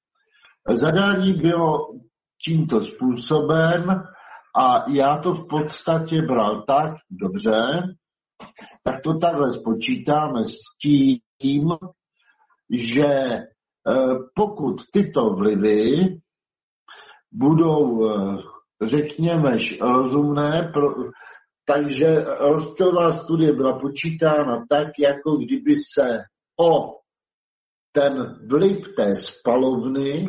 Zadání bylo tímto způsobem a já to v podstatě bral tak, dobře, tak to takhle spočítáme s tím, že pokud tyto vlivy budou, řekněme, rozumné, takže rozptylová studie byla počítána tak, jako kdyby se o ten vliv té spalovny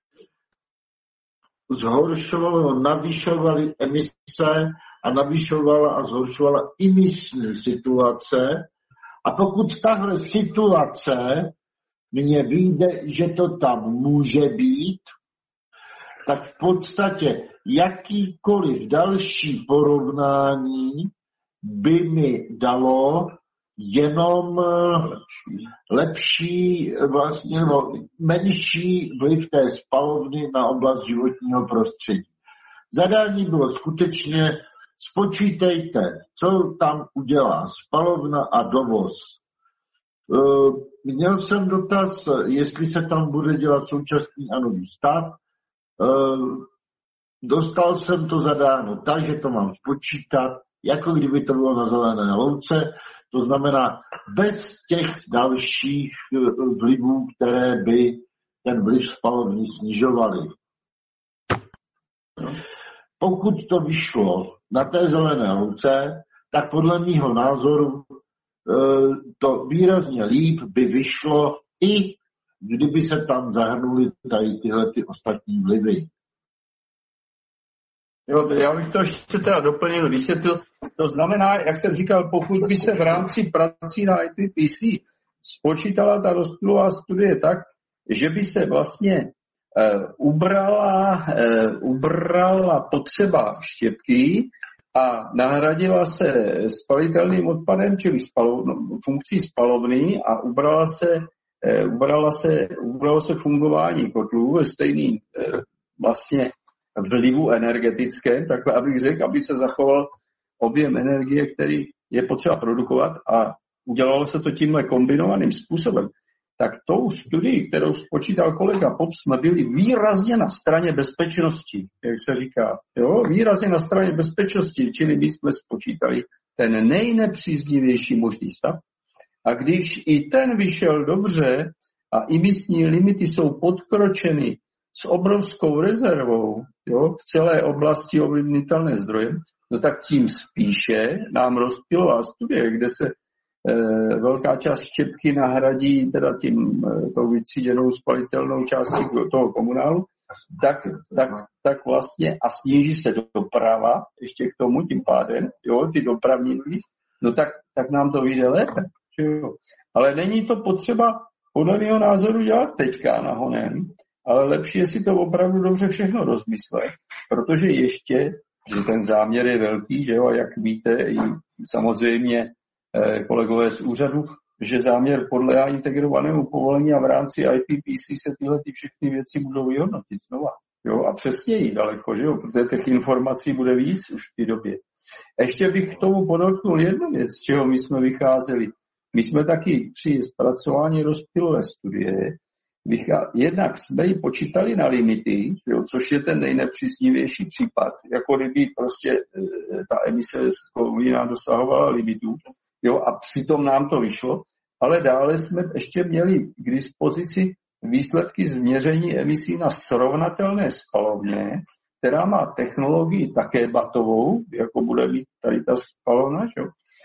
zhoršovalo, navyšovaly emise a navyšovala a zhoršovala imisní situace. A pokud tahle situace mně vyjde, že to tam může být, tak v podstatě jakýkoliv další porovnání by mi dalo jenom lepší, vlastně no, menší vliv té spalovny na oblast životního prostředí. Zadání bylo skutečně, spočítejte, co tam udělá spalovna a dovoz. Měl jsem dotaz, jestli se tam bude dělat současný a nový stav. Dostal jsem to zadáno tak, že to mám spočítat, jako kdyby to bylo na zelené louce, to znamená bez těch dalších vlivů, které by ten vliv spalovny snižovaly. Pokud to vyšlo na té zelené louce, tak podle mýho názoru to výrazně líp by vyšlo i kdyby se tam zahrnuly tady tyhle ty ostatní vlivy. Jo, já bych to ještě teda doplnil, vysvětlil. To znamená, jak jsem říkal, pokud by se v rámci prací na I P P C spočítala ta rozptylová studie tak, že by se vlastně uh, ubrala, uh, ubrala potřeba štěpky a nahradila se spalitelným odpadem, čili spalo, no, funkcí spalovny a ubrala se, uh, ubrala se, ubralo se fungování kotlů ve stejný uh, vlastně vlivu energetickém, takhle abych řekl, aby se zachoval objem energie, který je potřeba produkovat a udělalo se to tímhle kombinovaným způsobem, tak tou studii, kterou spočítal kolega Pop, jsme byli výrazně na straně bezpečnosti, jak se říká. Jo? Výrazně na straně bezpečnosti, čili my jsme spočítali ten nejnepříznivější možný stav. A když i ten vyšel dobře a imisní limity jsou podkročeny s obrovskou rezervou, jo, v celé oblasti ovlivnitelné zdroje, no tak tím spíše nám rozptylová studie, kde se e, velká část štěpky nahradí teda tím e, tou vytříděnou spalitelnou částí toho komunálu, tak, tak, tak vlastně a sníží se doprava ještě k tomu tím pádem, jo, ty dopravní lidi, no tak, tak nám to vyjde lépe. Jo. Ale není to potřeba podle mého názoru dělat teďka nahonem, ale lepší je si to opravdu dobře všechno rozmyslet, protože ještě, že ten záměr je velký, že jo, a jak víte, i samozřejmě eh, kolegové z úřadu, že záměr podléhá integrovanému povolení a v rámci I P P C se tyhle ty všechny věci budou vyhodnotit znova. Jo, a přesněji daleko, že jo, protože těch informací bude víc už v té době. Ještě bych k tomu podotknul jednu věc, z čeho my jsme vycházeli. My jsme taky při zpracování rozptylové studie jednak jsme ji počítali na limity, jo, což je ten nejnepříznivější případ, jako kdyby prostě e, ta emise z kovina dosahovala limitů, jo, a přitom nám to vyšlo, ale dále jsme ještě měli k dispozici výsledky změření emisí na srovnatelné spalovně, která má technologii také batovou, jako bude mít tady ta spalovna, jo,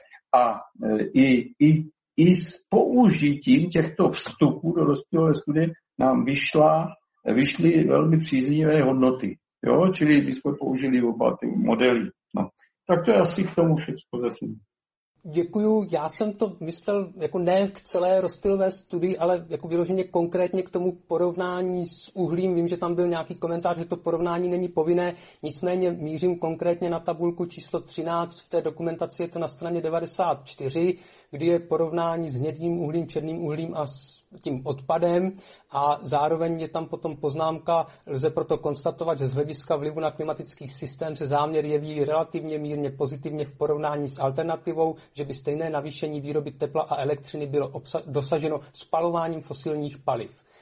a e, i, i I s použitím těchto vstupů do rozptylové studie nám vyšla, vyšly velmi příznivé hodnoty. Jo? Čili my jsme použili oba ty modely. No. Tak to je asi k tomu všechno zatím. Děkuju. Já jsem to myslel jako ne k celé rozptylové studii, ale jako vyloženě konkrétně k tomu porovnání s uhlím. Vím, že tam byl nějaký komentář, že to porovnání není povinné, nicméně mířím konkrétně na tabulku číslo třináct, v té dokumentaci je to na straně devadesát čtyři, kdy je porovnání s hnědým uhlím, černým uhlím a s tím odpadem a zároveň je tam potom poznámka, lze proto konstatovat, že z hlediska vlivu na klimatický systém se záměr jeví relativně mírně pozitivně v porovnání s alternativou, že by stejné navýšení výroby tepla a elektřiny bylo obsa- dosaženo spalováním fosilních paliv.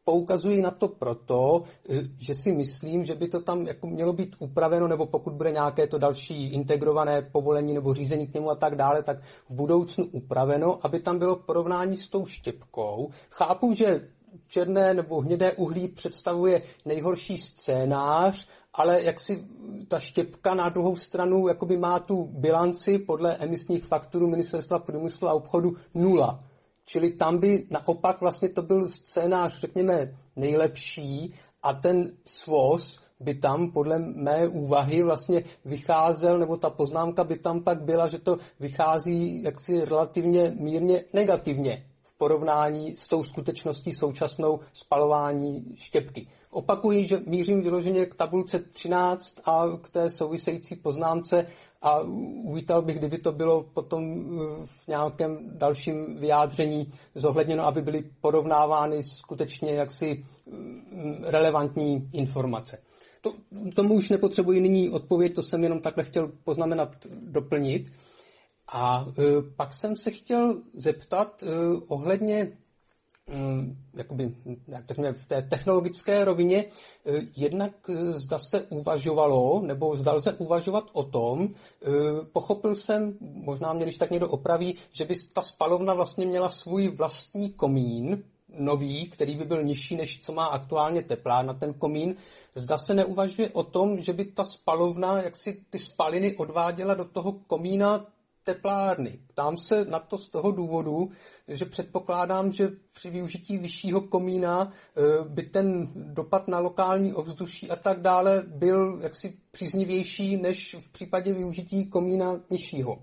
poukazuji na to proto, že si myslím, že by to tam jako mělo být upraveno, nebo pokud bude nějaké to další integrované povolení nebo řízení k němu a tak dále, tak v budoucnu upraveno, aby tam bylo porovnání s tou štěpkou. Chápu, že černé nebo hnědé uhlí představuje nejhorší scénář, ale jak si ta štěpka na druhou stranu jakoby má tu bilanci podle emisních fakturů Ministerstva průmyslu a obchodu nula. Čili tam by naopak vlastně to byl scénář, řekněme, nejlepší a ten svoz by tam podle mé úvahy vlastně vycházel, nebo ta poznámka by tam pak byla, že to vychází jaksi relativně mírně negativně v porovnání s tou skutečností současnou spalování štěpky. Opakuji, že mířím vyloženě k tabulce třináct a k té související poznámce a uvítal bych, kdyby to bylo potom v nějakém dalším vyjádření zohledněno, aby byly porovnávány skutečně jaksi relevantní informace. To, tomu už nepotřebuji nyní odpověď, to jsem jenom takhle chtěl poznamenat, doplnit. A e, pak jsem se chtěl zeptat e, ohledně jakoby, jak to v té technologické rovině, jednak zda se uvažovalo, nebo zda lze uvažovat o tom, pochopil jsem, možná mě když tak někdo opraví, že by ta spalovna vlastně měla svůj vlastní komín, nový, který by byl nižší, než co má aktuálně teplárna ten komín. Zda se neuvažuje o tom, že by ta spalovna, jak si ty spaliny odváděla do toho komína teplárny. Ptám se na to z toho důvodu, že předpokládám, že při využití vyššího komína by ten dopad na lokální ovzduší a tak dále byl jaksi příznivější než v případě využití komína nižšího.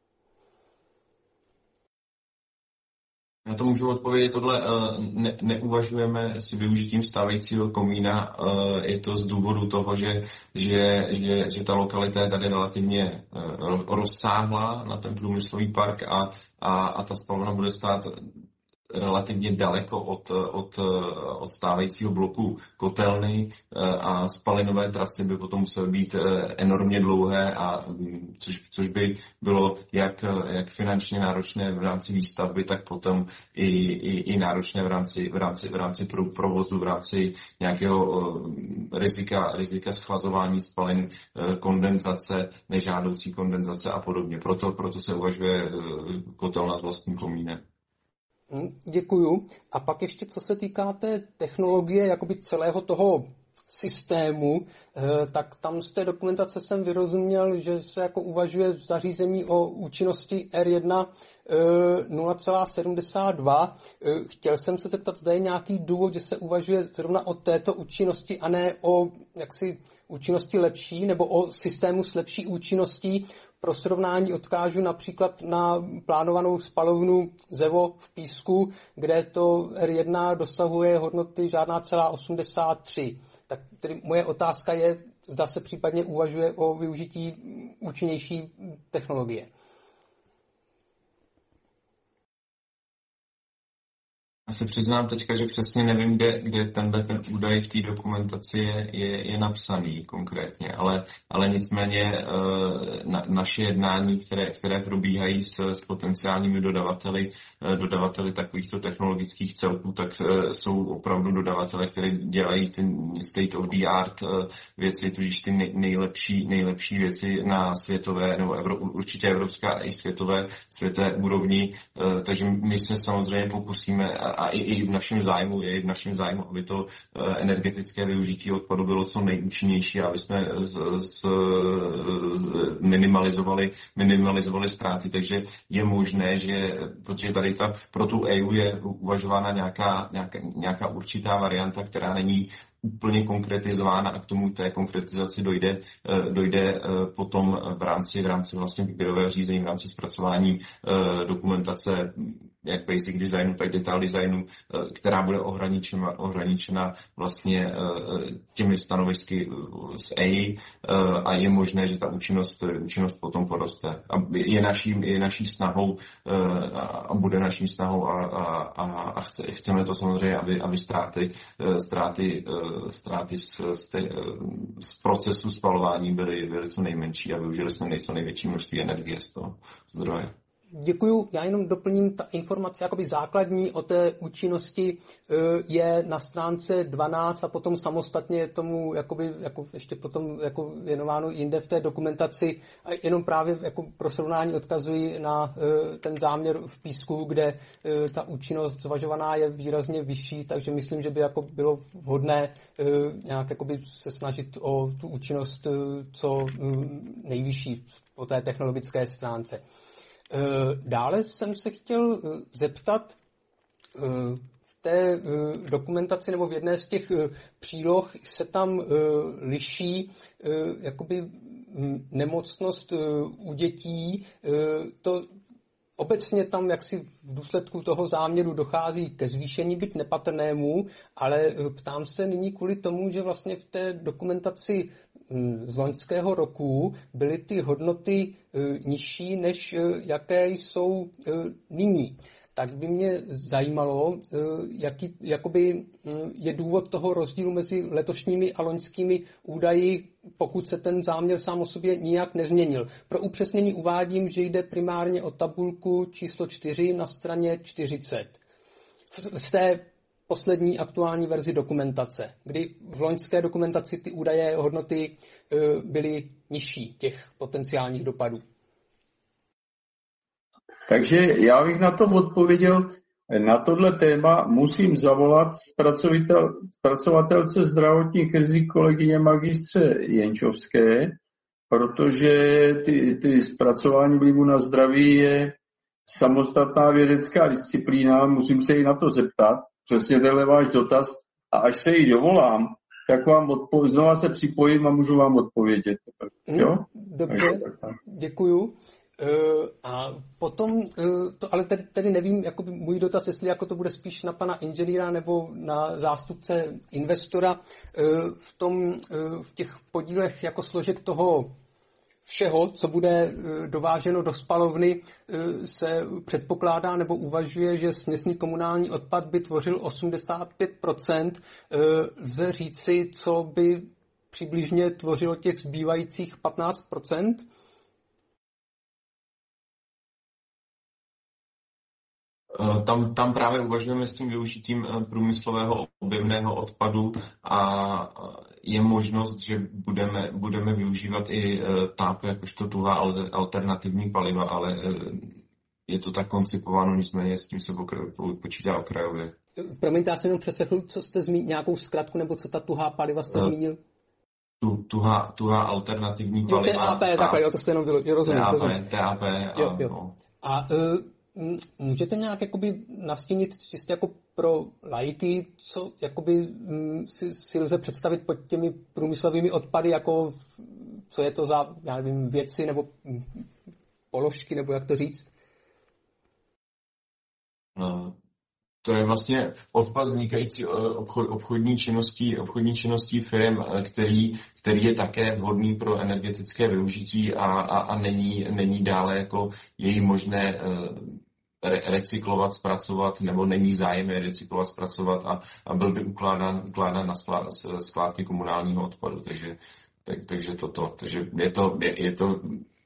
Na to můžu odpovědět, tohle ne, neuvažujeme s využitím stávajícího komína. Je to z důvodu toho, že, že, že, že ta lokalita je tady relativně rozsáhlá na ten průmyslový park a, a, a ta spalovna bude stát relativně daleko od, od, od stávajícího bloku kotelny a spalinové trasy by potom musely být enormně dlouhé, a což, což by bylo jak, jak finančně náročné v rámci výstavby, tak potom i, i, i náročné v rámci, v rámci, v rámci provozu, v rámci nějakého rizika, rizika schlazování spalin, kondenzace, nežádoucí kondenzace a podobně. Proto, proto se uvažuje kotelna s vlastním komínem. Děkuju. A pak ještě, co se týká té technologie, jakoby celého toho systému, tak tam z té dokumentace jsem vyrozuměl, že se jako uvažuje v zařízení o účinnosti R jedna nula celá sedmdesát dva. Chtěl jsem se zeptat, zda je nějaký důvod, že se uvažuje zrovna o této účinnosti a ne o jaksi účinnosti lepší nebo o systému s lepší účinností. Pro srovnání odkážu například na plánovanou spalovnu Zevo v Písku, kde to R jedna dosahuje hodnoty žádná celá osmdesát tři. Tak tedy moje otázka je, zda se případně uvažuje o využití účinnější technologie. Já se přiznám teďka, že přesně nevím, kde, kde tenhle ten údaj v té dokumentaci je, je, je napsaný konkrétně, ale, ale nicméně na, naše jednání, které, které probíhají s, s potenciálními dodavateli, dodavateli takovýchto technologických celků, tak jsou opravdu dodavatele, které dělají ty state of the art věci, tudíž ty nej, nejlepší, nejlepší věci na světové, nebo evro, určitě evropská i světové, světové úrovni, takže my se samozřejmě pokusíme a i, i v našem zájmu, je i v našem zájmu, aby to energetické využití odpadu bylo co nejúčinnější, aby jsme z, z, z, minimalizovali, minimalizovali ztráty. Takže je možné, že, protože tady ta, pro tu E U je uvažována nějaká, nějaká, nějaká určitá varianta, která není úplně konkretizována, a k tomu té konkretizaci dojde, dojde potom v rámci, v rámci vlastně výběrového řízení, v rámci zpracování dokumentace jak basic designu, tak detail designu, která bude ohraničena, ohraničena vlastně těmi stanovisky z E I, a je možné, že ta účinnost, účinnost potom poroste. A je naší, je naší snahou a bude naší snahou a, a, a chce, chceme to samozřejmě, aby, aby ztráty, ztráty ztráty z, z, te, z procesu spalování byly, byly co nejmenší a využili jsme nejco největší množství energie z toho zdroje. Děkuju. Já jenom doplním, ta informace jakoby základní o té účinnosti je na stránce dvanáct a potom samostatně tomu jakoby, jako ještě potom jako věnováno jinde v té dokumentaci. A jenom právě jako pro srovnání odkazuji na ten záměr v Písku, kde ta účinnost zvažovaná je výrazně vyšší, takže myslím, že by jako bylo vhodné nějak jakoby se snažit o tu účinnost co nejvyšší po té technologické stránce. Dále jsem se chtěl zeptat, v té dokumentaci nebo v jedné z těch příloh se tam liší jakoby nemocnost u dětí. To obecně tam jaksi v důsledku toho záměru dochází ke zvýšení, byť nepatrnému, ale ptám se nyní kvůli tomu, že vlastně v té dokumentaci z loňského roku byly ty hodnoty nižší, než jaké jsou nyní. Tak by mě zajímalo, jaký jakoby je důvod toho rozdílu mezi letošními a loňskými údaji, pokud se ten záměr sám o sobě nijak nezměnil. Pro upřesnění uvádím, že jde primárně o tabulku číslo čtyři na straně čtyřicet. V té poslední aktuální verzi dokumentace, kdy v loňské dokumentaci ty údaje hodnoty byly nižší, těch potenciálních dopadů. Takže já bych na to odpověděl, na tohle téma musím zavolat zpracovatelce zdravotních rizik kolegyně magistře Jenčovské, protože ty, ty zpracování vlivu na zdraví je samostatná vědecká disciplína, musím se jí na to zeptat, přesně tenhle váš dotaz, a až se jí dovolám, tak vám odpo- znova se připojím a můžu vám odpovědět. Jo? Dobře, děkuju. Uh, a potom, uh, to, ale tady, tady nevím, jakoby můj dotaz, jestli jako to bude spíš na pana inženýra nebo na zástupce investora. Uh, v, tom, uh, v těch podílech jako složek toho všeho, co bude uh, dováženo do spalovny, uh, se předpokládá nebo uvažuje, že směsný komunální odpad by tvořil osmdesát pět procent. Uh, lze říci, co by přibližně tvořilo těch zbývajících patnáct procent? Tam, tam právě uvažujeme s tím využitím průmyslového objemného odpadu a je možnost, že budeme, budeme využívat i tápu jakožto tuhá alternativní paliva, ale je to tak koncipováno, nicméně s tím se počítá okrajově. Promiňte, já jsem jenom přeslechl, co jste zmínil, nějakou zkratku, nebo co ta tuhá paliva jste zmínil? Tu, tuhá, tuhá alternativní paliva. Jo, T A P, takhle, jo, to jste jenom vyložil, rozumím. T A P, T A P a, jo, jo. No. A uh, můžete nějak jakoby nastínit čistě jako pro laiky, co jakoby si, si lze představit pod těmi průmyslovými odpady, jako co je to za, já nevím, věci nebo položky, nebo jak to říct? No, to je vlastně odpad vznikající obchod, obchodní činností, obchodní činností firm, který, který je také vhodný pro energetické využití a, a, a není, není dále jako jej možné re, recyklovat, zpracovat, nebo není zájem je recyklovat, zpracovat a, a byl by ukládán, ukládán na skládky komunálního odpadu. Takže, tak, takže toto. Takže je to, je, je to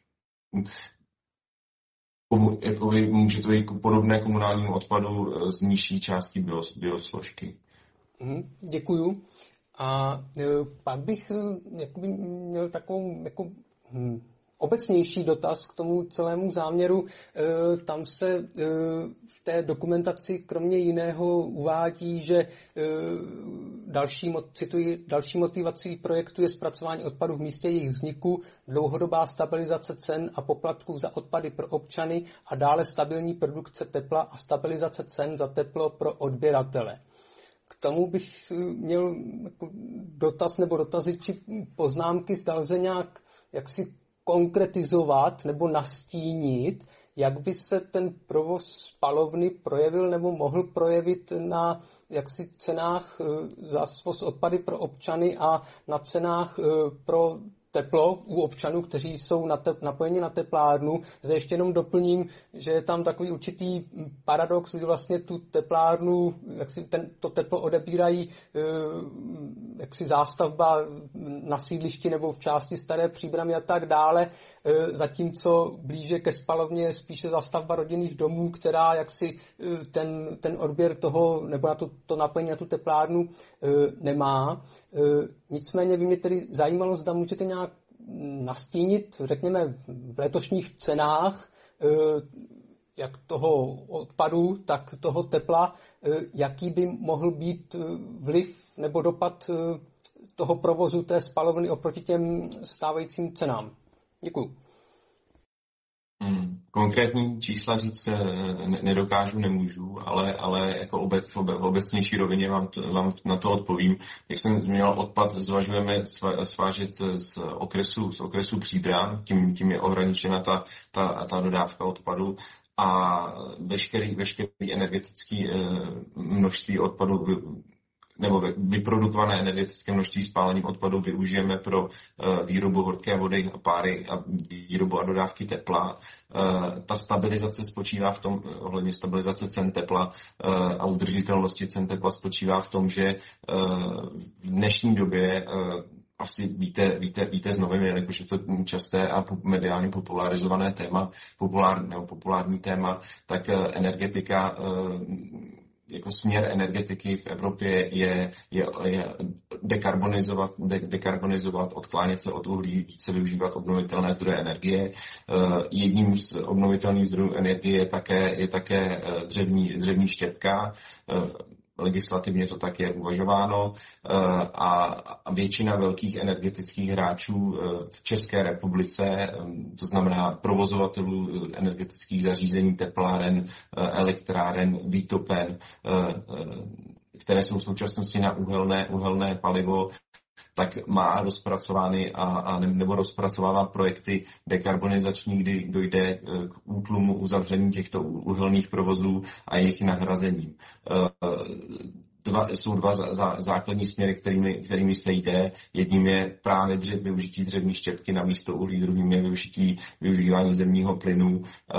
jakoby, může to být podobné komunálnímu odpadu z nižší části bios, biosložky. Děkuju. A e, pak bych e, jakoby měl takovou jako, hm, obecnější dotaz k tomu celému záměru. E, tam se e, v té dokumentaci kromě jiného uvádí, že e, další, cituji, další motivací projektu je zpracování odpadů v místě jejich vzniku, dlouhodobá stabilizace cen a poplatků za odpady pro občany a dále stabilní produkce tepla a stabilizace cen za teplo pro odběratele. K tomu bych měl dotaz nebo dotazy či poznámky, zda lze nějak jaksi konkretizovat nebo nastínit, jak by se ten provoz spalovny projevil nebo mohl projevit na jaksi cenách za svoz odpady pro občany a na cenách pro teplo u občanů, kteří jsou napojeni na teplárnu. Zde ještě jenom doplním, že je tam takový určitý paradox, kdy vlastně tu teplárnu, jak si ten, to teplo odebírají e, jaksi zástavba na sídlišti nebo v části Staré Příbramy a tak dále, zatímco blíže ke spalovně je spíše zástavba rodinných domů, která jaksi ten, ten odběr toho, nebo na to, to napojení na tu teplárnu nemá. Nicméně by mě tedy zajímalo, zda můžete nějak nastínit, řekněme, v letošních cenách, jak toho odpadu, tak toho tepla, jaký by mohl být vliv nebo dopad toho provozu té spalovny oproti těm stávajícím cenám. Děkuju. Hmm. Konkrétní čísla říct nedokážu, nemůžu, ale, ale jako obec, v obecnější rovině vám, to, vám na to odpovím. Jak jsem zmínil, odpad zvažujeme svážet z okresu, z okresu Příbram, tím, tím je ohraničena ta, ta, ta dodávka odpadu a veškerý, veškerý energetický množství odpadu nebo vyprodukované energetické množství spálením odpadu využijeme pro výrobu horké vody a páry a výrobu a dodávky tepla. Ta stabilizace spočívá v tom, ohledně stabilizace cen tepla a udržitelnosti cen tepla spočívá v tom, že v dnešní době asi víte, víte, víte z novin, jelikož je to časté a mediálně popularizované téma, populár, nebo populární téma, tak energetika jako směr energetiky v Evropě je, je, je dekarbonizovat, de, dekarbonizovat, odklánět se od uhlí, více využívat obnovitelné zdroje energie. Jedním z obnovitelných zdrojů energie je také, je také dřevní, dřevní štěpka. Legislativně to tak je uvažováno a většina velkých energetických hráčů v České republice, to znamená provozovatelů energetických zařízení, tepláren, elektráren, výtopen, které jsou v současnosti na uhelné, uhelné palivo, tak má rozpracovány a, a nebo rozpracovává projekty dekarbonizační, kdy dojde k útlumu uzavření těchto uhelných provozů a jejich nahrazením. Dva, jsou dva zá, zá, základní směry, kterými, kterými se jde. Jedním je právě dřev, využití dřevní štěpky na místo uhlí, druhým je využití, využívání zemního plynu.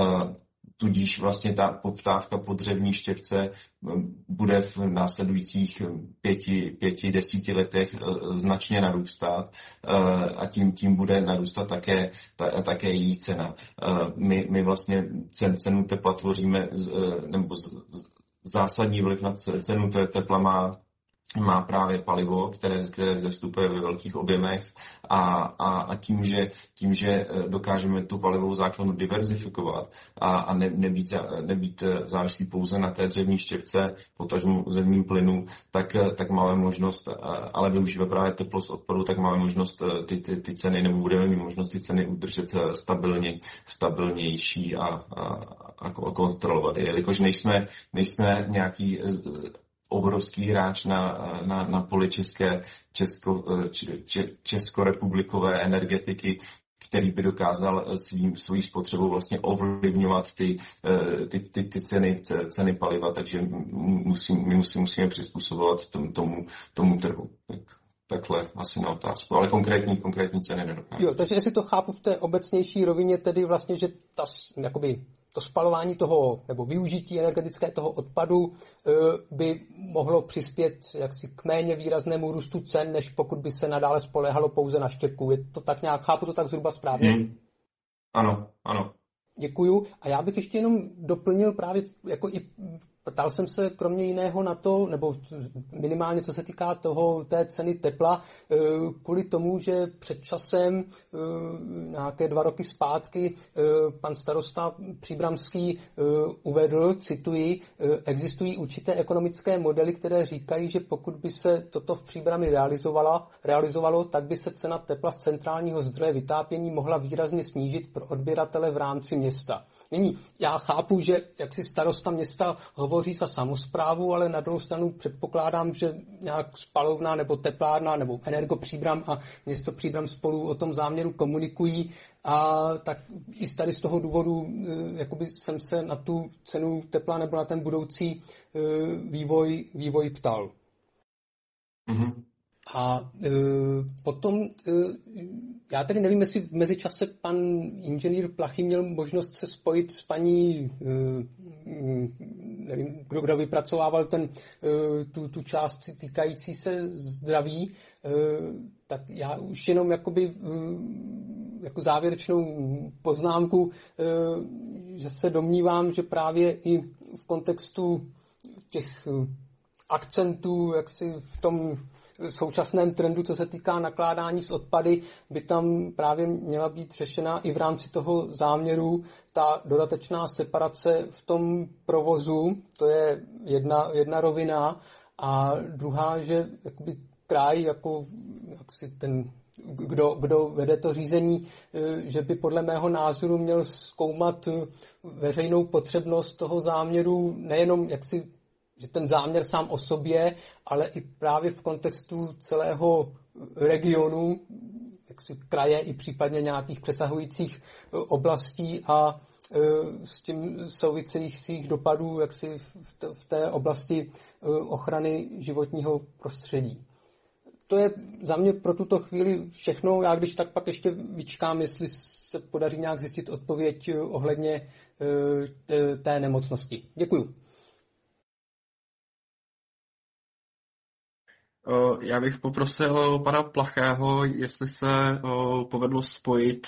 Tudíž vlastně ta poptávka po dřevní štěpce bude v následujících pěti, pěti, desíti letech značně narůstat a tím, tím bude narůstat také, ta, také její cena. My, my vlastně cen, cenu tepla tvoříme, nebo z, zásadní vliv na cenu tepla má má právě palivo, které, které vzestupuje ve velkých objemech a, a, a tím, že, tím, že dokážeme tu palivovou základnu diverzifikovat a, a ne, nebýt, nebýt závislí pouze na té dřevní štěpce, potažmu zemním plynu, tak, tak máme možnost, ale využívat právě teplo z odpadu, tak máme možnost ty, ty, ty ceny, nebo budeme mít možnost ty ceny udržet stabilně, stabilnější a, a, a kontrolovat. Jelikož nejsme, nejsme nějaký obrovský hráč na, na, na poli české, česko, če, českorepublikové energetiky, který by dokázal svým, svojí spotřebou vlastně ovlivňovat ty, ty, ty, ty ceny, ceny paliva, takže musím, my musím, musíme přizpůsobovat tomu, tomu, tomu trhu. Tak, takhle asi na otázku, ale konkrétní, konkrétní ceny nedokážu. Jo, takže jestli to chápu v té obecnější rovině, tedy vlastně, že ta, jakoby, to spalování toho, nebo využití energetické toho odpadu by mohlo přispět jaksi k méně výraznému růstu cen, než pokud by se nadále spoléhalo pouze na štěpku. Je to tak nějak, chápu to tak zhruba správně? Hmm. Ano, ano. Děkuju. A já bych ještě jenom doplnil právě, jako i ptal jsem se kromě jiného na to, nebo minimálně co se týká toho, té ceny tepla, kvůli tomu, že před časem, nějaké dva roky zpátky, pan starosta Příbramský uvedl, cituji, existují určité ekonomické modely, které říkají, že pokud by se toto v Příbrami realizovalo, realizovalo, tak by se cena tepla z centrálního zdroje vytápění mohla výrazně snížit pro odběratele v rámci města. Nyní, já chápu, že jak si starosta města hovoří za samosprávu, ale na druhou stranu předpokládám, že nějak spalovna nebo teplárna nebo Energopříbram a město Příbram spolu o tom záměru komunikují a tak i tady z toho důvodu jakoby jsem se na tu cenu tepla nebo na ten budoucí vývoj, vývoj ptal. Mm-hmm. A e, potom, e, já tedy nevím, jestli v mezičase pan inženýr Plachy měl možnost se spojit s paní, e, nevím, kdo, kdo vypracovával ten, e, tu, tu část týkající se zdraví, tak já už jenom jakoby jako závěrečnou poznámku, že se domnívám, že právě i v kontextu těch akcentů, jak si v tom současném trendu, co se týká nakládání s odpady, by tam právě měla být řešena i v rámci toho záměru ta dodatečná separace v tom provozu, to je jedna, jedna rovina, a druhá, že jakoby kraj, jako jak si ten, kdo, kdo vede to řízení, že by podle mého názoru měl zkoumat veřejnou potřebnost toho záměru, nejenom jak si, že ten záměr sám o sobě, ale i právě v kontextu celého regionu, jak si kraje i případně nějakých přesahujících oblastí a s tím souvisejících dopadů jak si v té oblasti ochrany životního prostředí. To je za mě pro tuto chvíli všechno. Já když tak pak ještě vyčkám, jestli se podaří nějak zjistit odpověď ohledně té nemocnosti. Děkuju. Já bych poprosil pana Plachého, jestli se povedlo spojit.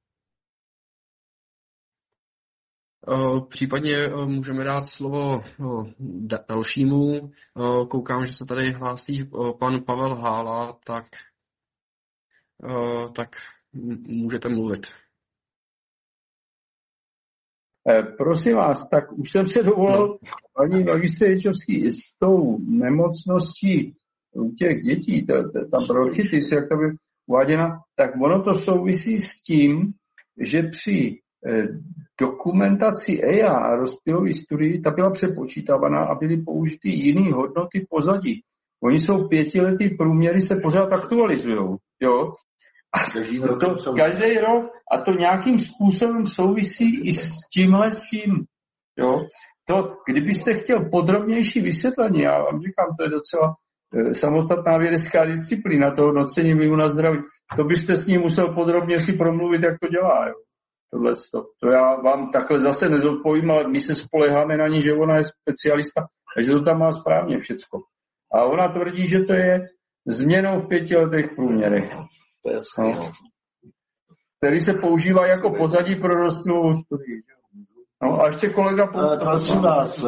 Případně můžeme dát slovo dalšímu. Koukám, že se tady hlásí pan Pavel Hála, tak, tak můžete mluvit. Prosím vás, tak už jsem se dovolal, no. Paní magistře Ječovský, s tou nemocností u těch dětí, ta, ta, ta bronchitis, jak to by uváděna, tak ono to souvisí s tím, že při eh, dokumentaci E I A a rozptylové studii, ta byla přepočítávaná a byly použity jiné hodnoty pozadí. Oni jsou pětiletý průměry, se pořád aktualizujou, jo. A to každý rok a to nějakým způsobem souvisí i s tímhle s tím, jo. To, kdybyste chtěl podrobnější vysvětlení, já vám říkám, to je docela samostatná vědecká disciplína, to hodnocení vlivu na zdraví. To byste s ním musel podrobně si promluvit, jak to dělá. Jo. Tohle to, to já vám takhle zase nezodpovím, ale my se spoleháme na ní, že ona je specialista, takže to tam má správně všecko. A ona tvrdí, že to je změnou v pěti letech průměrech. To je jasný, no. Který se používá jako pozadí pro rostlinnou studii. No a ještě kolega... Prosím vás,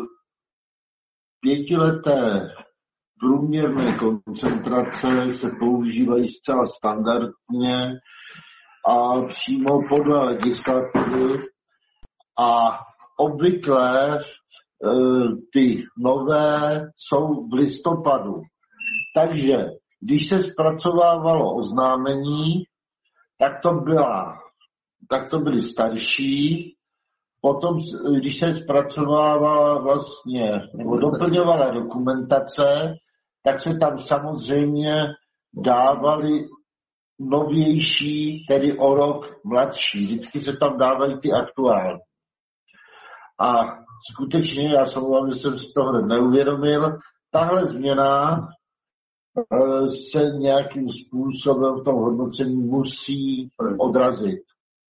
pětileté průměrné koncentrace se používají zcela standardně a přímo podle legislativy a obvykle e, ty nové jsou v listopadu. Takže když se zpracovávalo oznámení, tak to byla, tak to byly starší. Potom, když se zpracovávala vlastně, nebo doplňovala dokumentace, tak se tam samozřejmě dávaly novější, tedy o rok mladší. Vždycky se tam dávají ty aktuální. A skutečně, já jsem vám, že jsem si toho neuvědomil, tahle změna se nějakým způsobem v tom hodnocení musí odrazit.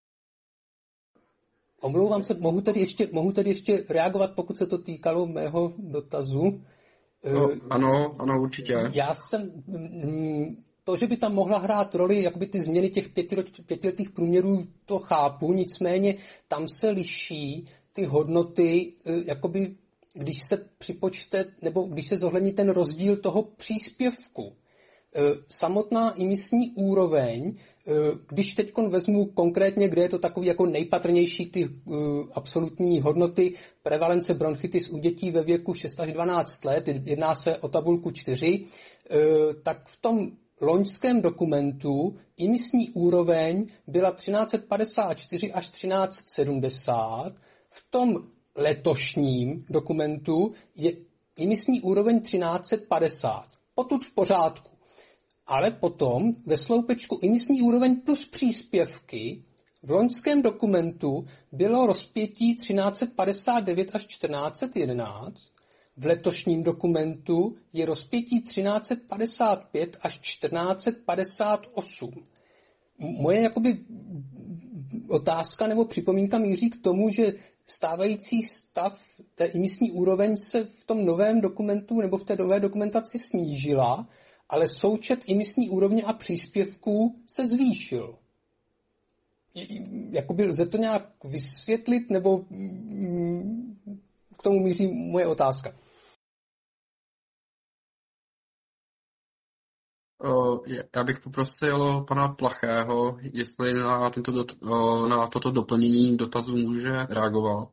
Omlouvám se, mohu tedy ještě, mohu tedy ještě reagovat, pokud se to týkalo mého dotazu? No, ano, ano, určitě. Já jsem, to, že by tam mohla hrát roli jakoby ty změny těch pětiletých průměrů, to chápu, nicméně tam se liší ty hodnoty, jakoby, když se připočte, nebo když se zohlední ten rozdíl toho příspěvku. Samotná imisní úroveň, když teď vezmu konkrétně, kde je to takový jako nejpatrnější ty uh, absolutní hodnoty prevalence bronchitis u dětí ve věku šest až dvanáct let, jedná se o tabulku čtyři, uh, tak v tom loňském dokumentu imisní úroveň byla třináct padesát čtyři až třináct sedmdesát, v tom letošním dokumentu je imisní úroveň třináct padesát. Potud v pořádku. Ale potom ve sloupečku imisní úroveň plus příspěvky v loňském dokumentu bylo rozpětí třináct padesát devět až čtrnáct jedenáct, v letošním dokumentu je rozpětí třináct padesát pět až čtrnáct padesát osm. Moje jakoby otázka nebo připomínka míří k tomu, že stávající stav té imisní úroveň se v tom novém dokumentu nebo v té nové dokumentaci snížila ale součet imisní úrovně a příspěvků se zvýšil. Jakoby lze to nějak vysvětlit, nebo k tomu míří moje otázka? Já bych poprosil pana Plachého, jestli na, tento dot, na toto doplnění dotazu může reagovat.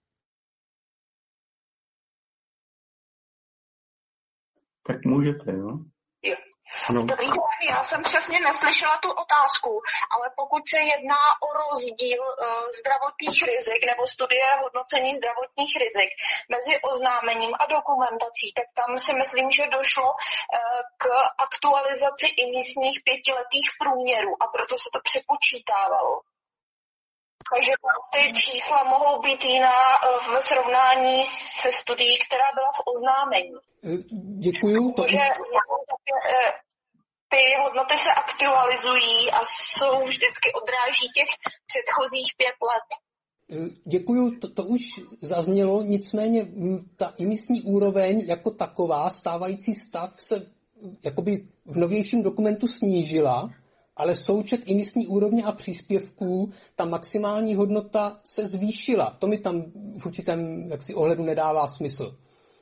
Tak můžete, jo? Jo. No. Dobrý den, já jsem přesně neslyšela tu otázku, ale pokud se jedná o rozdíl uh, zdravotních rizik nebo studie hodnocení zdravotních rizik mezi oznámením a dokumentací, tak tam si myslím, že došlo uh, k aktualizaci imisních pětiletých průměrů a proto se to přepočítávalo. Takže ty čísla mohou být jiná v srovnání se studií, která byla v oznámení. Děkuju. To Protože ty hodnoty se aktualizují a jsou vždycky odráží těch předchozích pět let. Děkuju, to, to už zaznělo, nicméně ta imisní úroveň jako taková, stávající stav se jakoby v novějším dokumentu snížila, ale součet imisní úrovně a příspěvků, ta maximální hodnota se zvýšila. To mi tam v určitém jaksi ohledu nedává smysl.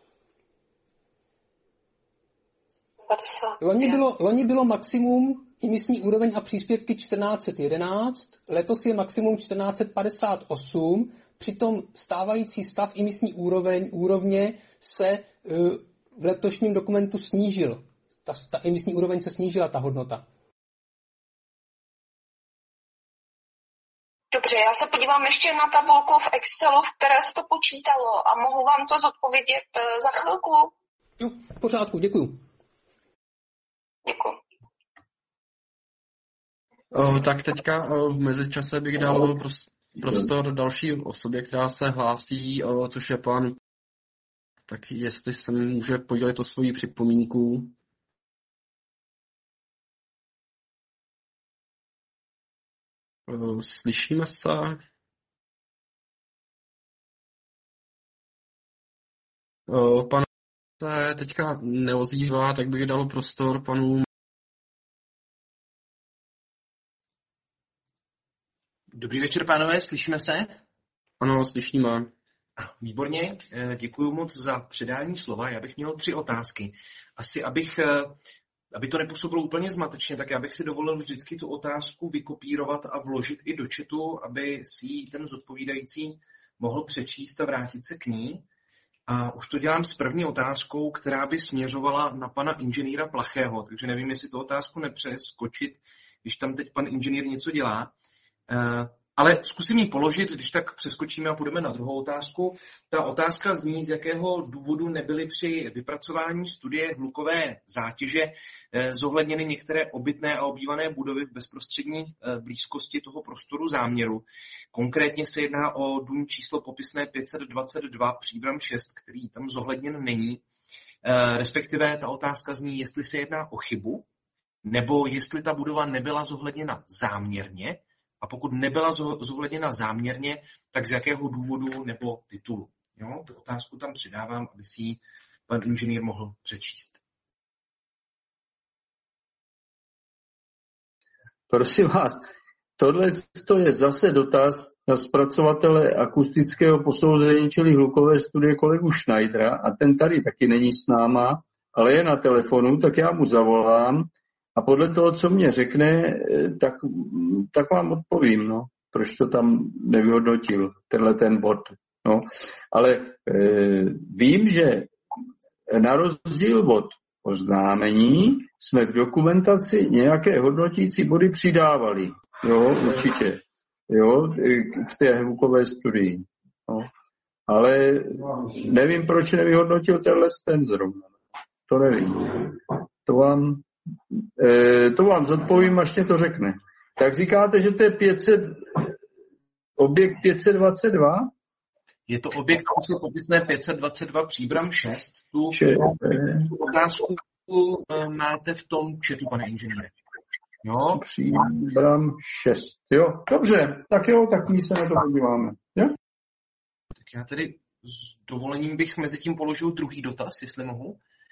Loni bylo, loni bylo maximum imisní úroveň a příspěvky čtrnáct jedenáct, letos je maximum čtrnáct padesát osm, přitom stávající stav imisní úroveň, úrovně se uh, v letošním dokumentu snížil. Ta, ta imisní úroveň se snížila, ta hodnota. Dobře, já se podívám ještě na tabulku v Excelu, v které se to počítalo a mohu vám to zodpovědět uh, za chvilku. Jo, v pořádku, děkuju. Děkuji. O, tak teďka o, v mezičase bych dal prostor další osobě, která se hlásí, o, což je pan. Tak jestli se může podělit o svoji připomínku. O, slyšíme se? O, pan se teďka neozývá, tak bych dal prostor panu. Dobrý večer, pánové, slyšíme se? Ano, slyšíme. Výborně, děkuji moc za předání slova. Já bych měl tři otázky. Asi, abych, aby to nepůsobilo úplně zmatečně, tak já bych si dovolil vždycky tu otázku vykopírovat a vložit i do chatu, aby si ji ten zodpovídající mohl přečíst a vrátit se k ní. A už to dělám s první otázkou, která by směřovala na pana inženýra Plachého, takže nevím, jestli tu otázku nepřeskočit, když tam teď pan inženýr něco dělá. Ale zkusím ji položit, když tak přeskočíme a půjdeme na druhou otázku. Ta otázka zní, z jakého důvodu nebyly při vypracování studie hlukové zátěže zohledněny některé obytné a obývané budovy v bezprostřední blízkosti toho prostoru záměru. Konkrétně se jedná o dům číslo popisné pět set dvacet dva Příbram šest, který tam zohledněn není. Respektive ta otázka zní, jestli se jedná o chybu, nebo jestli ta budova nebyla zohledněna záměrně, a pokud nebyla zohledněna záměrně, tak z jakého důvodu nebo titulu. Jo? Tu otázku tam přidávám, aby si ji pan inženýr mohl přečíst. Prosím vás, tohle je zase dotaz na zpracovatele akustického posouzení, čili hlukové studie kolegu Schneidera, a ten tady taky není s náma, ale je na telefonu, tak já mu zavolám a podle toho, co mě řekne, tak, tak vám odpovím, no, proč to tam nevyhodnotil, tenhle ten bod. No. Ale e, vím, že na rozdíl od oznámení jsme v dokumentaci nějaké hodnotící body přidávali. Jo, určitě. Jo, v té hlukové studii. No. Ale nevím, proč nevyhodnotil tenhle ten zrovna. To nevím. To vám E, to vám zodpovím, až mě to řekne. Tak říkáte, že to je pět set, objekt pět set dvacet dva? Je to objekt popisné pět set dvacet dva Příbram šest. Tu, Če, tu otázku máte v tom chatu, pane inženýre. Jo? Příbram šest. Jo, dobře, tak jo, tak my se na to podíváme. Jo? Tak já tedy s dovolením bych mezi tím položil druhý dotaz, jestli mohu.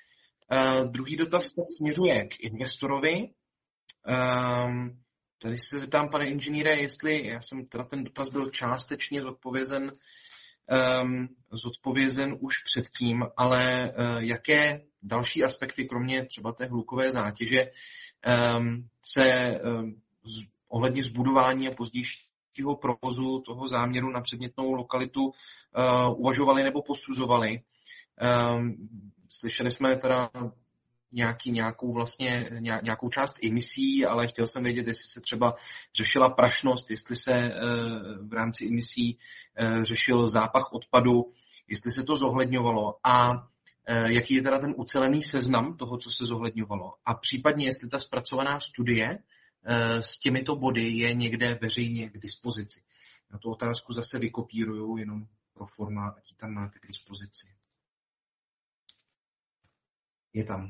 Uh, druhý dotaz směřuje k investorovi. Um, tady se zeptám, pane inženýre, jestli, já jsem teda ten dotaz byl částečně zodpovězen, um, zodpovězen už předtím, ale uh, jaké další aspekty, kromě třeba té hlukové zátěže, um, se um, z, ohledně zbudování a pozdějšího provozu toho záměru na předmětnou lokalitu uh, uvažovali nebo posuzovali? Um, slyšeli jsme teda nějaký, nějakou, vlastně, nějakou část emisí, ale chtěl jsem vědět, jestli se třeba řešila prašnost, jestli se uh, v rámci emisí uh, řešil zápach odpadu, jestli se to zohledňovalo a uh, jaký je teda ten ucelený seznam toho, co se zohledňovalo. A případně, jestli ta zpracovaná studie uh, s těmito body je někde veřejně k dispozici. Na tu otázku zase vykopíruju jenom pro forma, ať ji tam máte k dispozici. Je tam.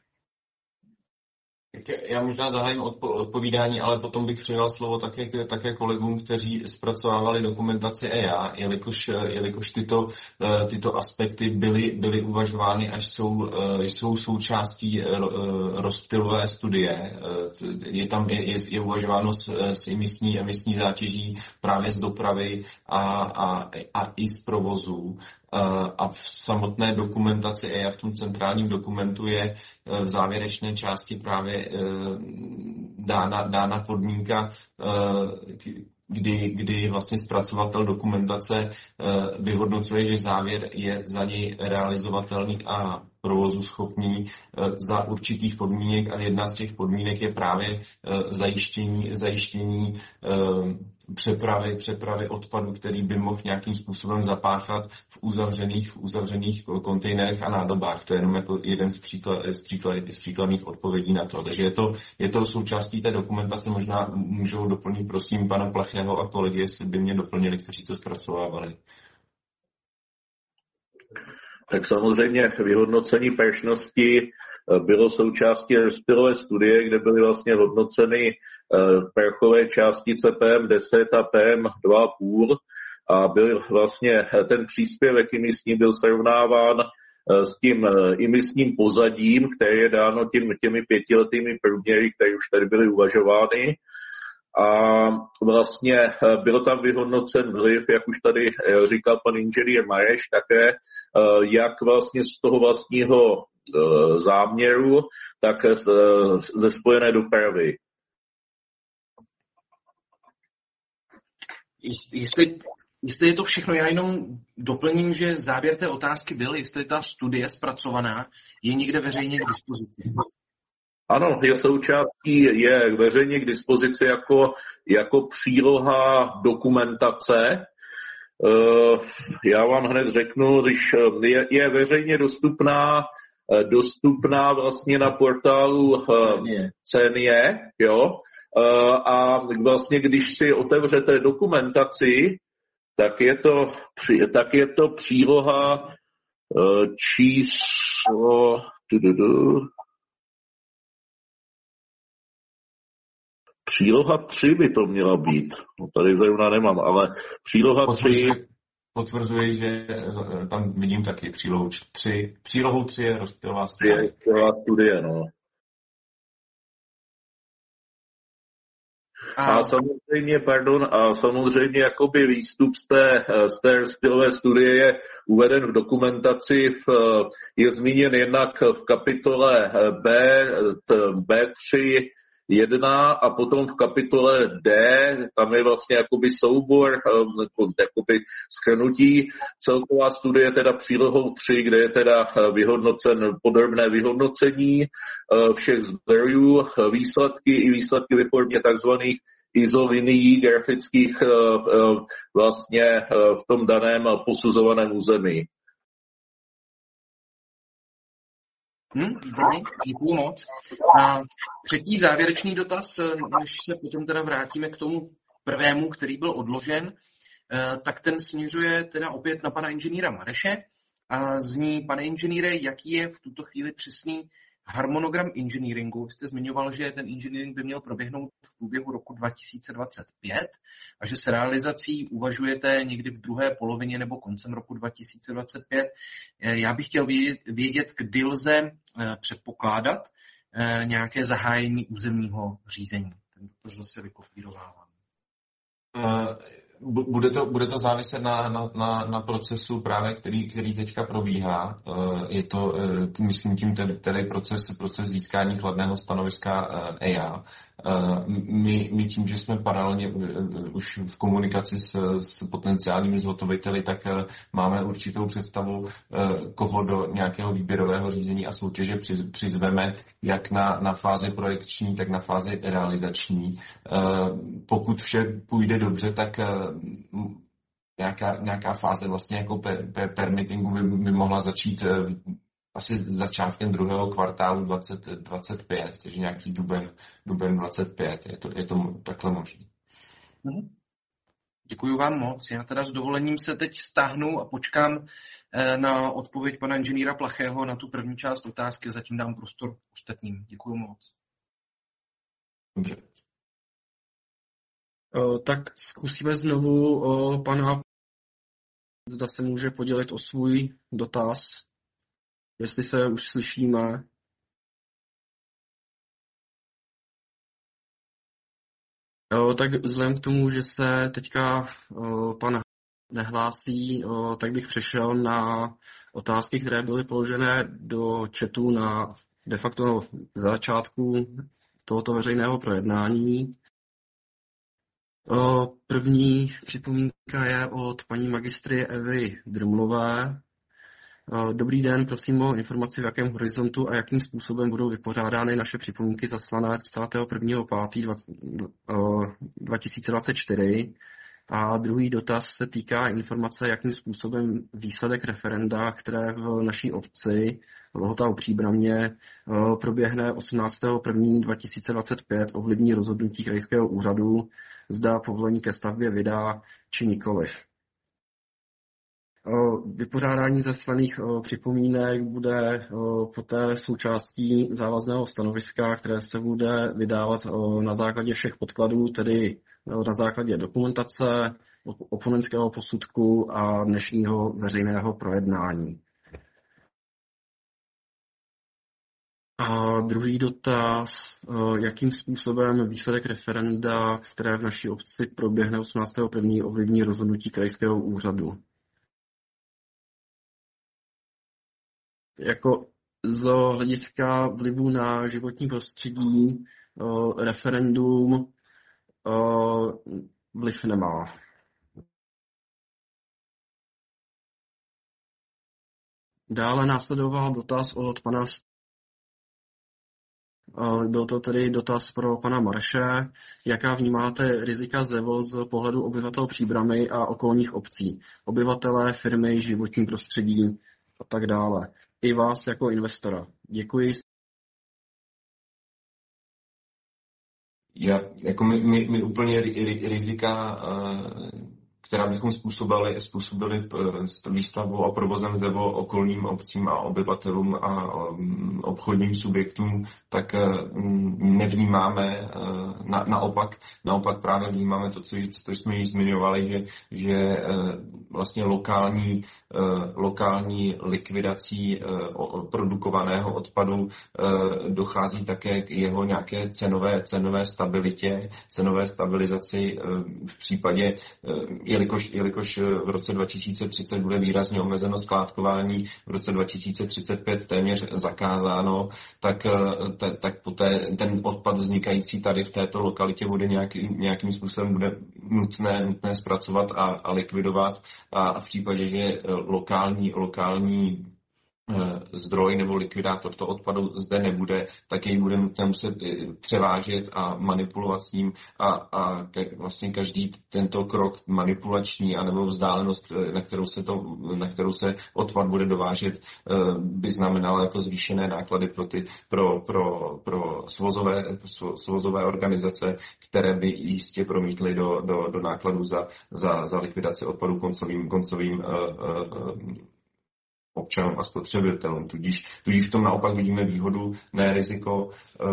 Já možná zahájím odpo- odpovídání, ale potom bych předal slovo také, také kolegům, kteří zpracovávali dokumentaci E I A, jelikož, jelikož tyto, tyto aspekty byly, byly uvažovány, až jsou, jsou součástí rozptylové studie. Je tam je, je uvažováno s, s emisní, emisní zátěží právě z dopravy a, a, a i z provozu. A v samotné dokumentaci E I A, v tom centrálním dokumentu, je v závěrečné části právě dána, dána podmínka, kdy, kdy vlastně zpracovatel dokumentace vyhodnocuje, že závěr je za něj realizovatelný a provozu schopný za určitých podmínek, a jedna z těch podmínek je právě zajištění, zajištění přepravy, přepravy odpadu, který by mohl nějakým způsobem zapáchat v uzavřených, v uzavřených kontejnerech a nádobách. To je jenom jako jeden z, příklad, z, příklad, z příkladných odpovědí na to. Takže je to, je to součástí té dokumentace. Možná můžou doplnit, prosím, pana Plachého a kolegy, jestli by mě doplnili, kteří to zpracovávali. Tak samozřejmě vyhodnocení prašnosti bylo součástí rozptylové studie, kde byly vlastně hodnoceny prachové částice P M deset a P M dva a půl a byl vlastně ten příspěvek emisní byl srovnáván s tím emisním pozadím, které je dáno tím, těmi pětiletými průměry, které už tady byly uvažovány. A vlastně bylo tam vyhodnocen vliv, jak už tady říkal pan inženýr Mareš, také jak vlastně z toho vlastního záměru, tak ze spojené dopravy. Jestli, jestli je to všechno, já jenom doplním, že závěr té otázky byl, jestli ta studie zpracovaná je někde veřejně k dispozici. Ano, je součástí, je veřejně k dispozici jako, jako příloha dokumentace. Já vám hned řeknu, když je, je veřejně dostupná, dostupná vlastně na portálu C N I E, jo, a vlastně když si otevřete dokumentaci, tak je to, tak je to příloha číslo... Příloha tři by to měla být. No, tady zrovna nemám, ale příloha tři... Potvrzuji, že tam vidím taky přílohu tři. Přílohou tři je rozptylová studie. Rozptylová studie, no. A... a samozřejmě, pardon, a samozřejmě jakoby výstup z té, z té rozptylové studie je uveden v dokumentaci, v, je zmíněn jednak v kapitole B, B tři, jedna a potom v kapitole D, tam je vlastně jakoby soubor, jakoby shrnutí. Celková studie je teda přílohou tři, kde je teda vyhodnocen podrobné vyhodnocení všech zdrojů, výsledky i výsledky ve formě takzvaných izolinií grafických vlastně v tom daném posuzovaném území. Hmm, výborně, děkuju moc. A třetí závěrečný dotaz, než se potom teda vrátíme k tomu prvému, který byl odložen, tak ten směřuje teda opět na pana inženýra Mareše a zní, pane inženýre, jaký je v tuto chvíli přesný harmonogram inženýringu. Vy jste zmiňoval, že ten inženýring by měl proběhnout v průběhu roku dva tisíce dvacet pět a že s realizací uvažujete někdy v druhé polovině nebo koncem roku dva tisíce dvacet pět. Já bych chtěl vědět, vědět kdy lze předpokládat nějaké zahájení územního řízení. Ten to zase vykopírovávám. Uh... Bude to, bude to záviset na, na, na, na procesu právě, který, který teďka probíhá. Je to, myslím tím, tedy, tedy proces, proces získání kladného stanoviska E I A. My, my tím, že jsme paralelně už v komunikaci s, s potenciálními zhotoviteli, tak máme určitou představu, koho do nějakého výběrového řízení a soutěže přizveme, jak na, na fázi projekční, tak na fázi realizační. Pokud vše půjde dobře, tak nějaká, nějaká fáze vlastně jako per, per, permittingu by, by mohla začít asi začátkem druhého kvartálu dvacet dvacet pět, takže nějaký duben, duben dvacet pět, je to, je to takhle možné. Děkuji vám moc. Já teda s dovolením se teď stáhnu a počkám na odpověď pana inženýra Plachého na tu první část otázky, zatím dám prostor ostatním. Děkuji moc. Dobře. O, tak zkusíme znovu o pana, zda se může podělit o svůj dotaz, jestli se už slyšíme. O, tak vzhledem k tomu, že se teďka o, pan nehlásí, o, tak bych přešel na otázky, které byly položené do chatu na de facto začátku tohoto veřejného projednání. První připomínka je od paní magistry Evy Drmlové. Dobrý den, prosím o informaci, v jakém horizontu a jakým způsobem budou vypořádány naše připomínky zaslané třicátého prvního pátého dva tisíce dvacet čtyři. A druhý dotaz se týká informace, jakým způsobem výsledek referenda, které v naší obci Lhota u Příbramě proběhne osmnáctého prvního dva tisíce dvacet pět, ovlivní rozhodnutí krajského úřadu, zda povolení ke stavbě vydá či nikoliv. Vypořádání zaslaných připomínek bude poté součástí závazného stanoviska, které se bude vydávat na základě všech podkladů, tedy na základě dokumentace, oponentského posudku a dnešního veřejného projednání. A druhý dotaz, jakým způsobem výsledek referenda, které v naší obci proběhne osmnáctého prvního ovlivní rozhodnutí krajského úřadu. Jako z hlediska vlivu na životní prostředí referendum vliv nemá. Dále následoval dotaz od pana. Byl to tedy dotaz pro pana Marše. Jaká vnímáte rizika ZEVO z pohledu obyvatel Příbramy a okolních obcí? Obyvatelé, firmy, životní prostředí a tak dále. I vás jako investora. Děkuji. Já, jako my, my, my úplně rizika, která bychom způsobili, způsobili výstavbou a provozem ZEVO okolním obcím a obyvatelům a obchodním subjektům, tak nevnímáme, na, naopak, naopak právě vnímáme to, co, co jsme již zmiňovali, že, že vlastně lokální, lokální likvidací produkovaného odpadu dochází také k jeho nějaké cenové, cenové stabilitě, cenové stabilizaci v případě, jelikož, jelikož v roce dva tisíce třicet bude výrazně omezeno skládkování, v roce dva tisíce třicet pět téměř zakázáno, tak, tak poté ten odpad vznikající tady v této lokalitě bude nějaký, nějakým způsobem bude nutné, nutné zpracovat a, a likvidovat a v případě, že lokální, lokální zdroj nebo likvidátor toho odpadu zde nebude, tak jej bude nutné muset převážet a manipulovat s ním a, a vlastně každý tento krok manipulační anebo vzdálenost, na kterou se, to, na kterou se odpad bude dovážet, by znamenalo jako zvýšené náklady pro, ty, pro, pro, pro svozové, svozové organizace, které by jistě promítly do, do, do nákladů za, za, za likvidaci odpadu koncovým, koncovým uh, uh, občanům a spotřebitelům. Tudíž, tudíž v tom naopak vidíme výhodu, ne riziko,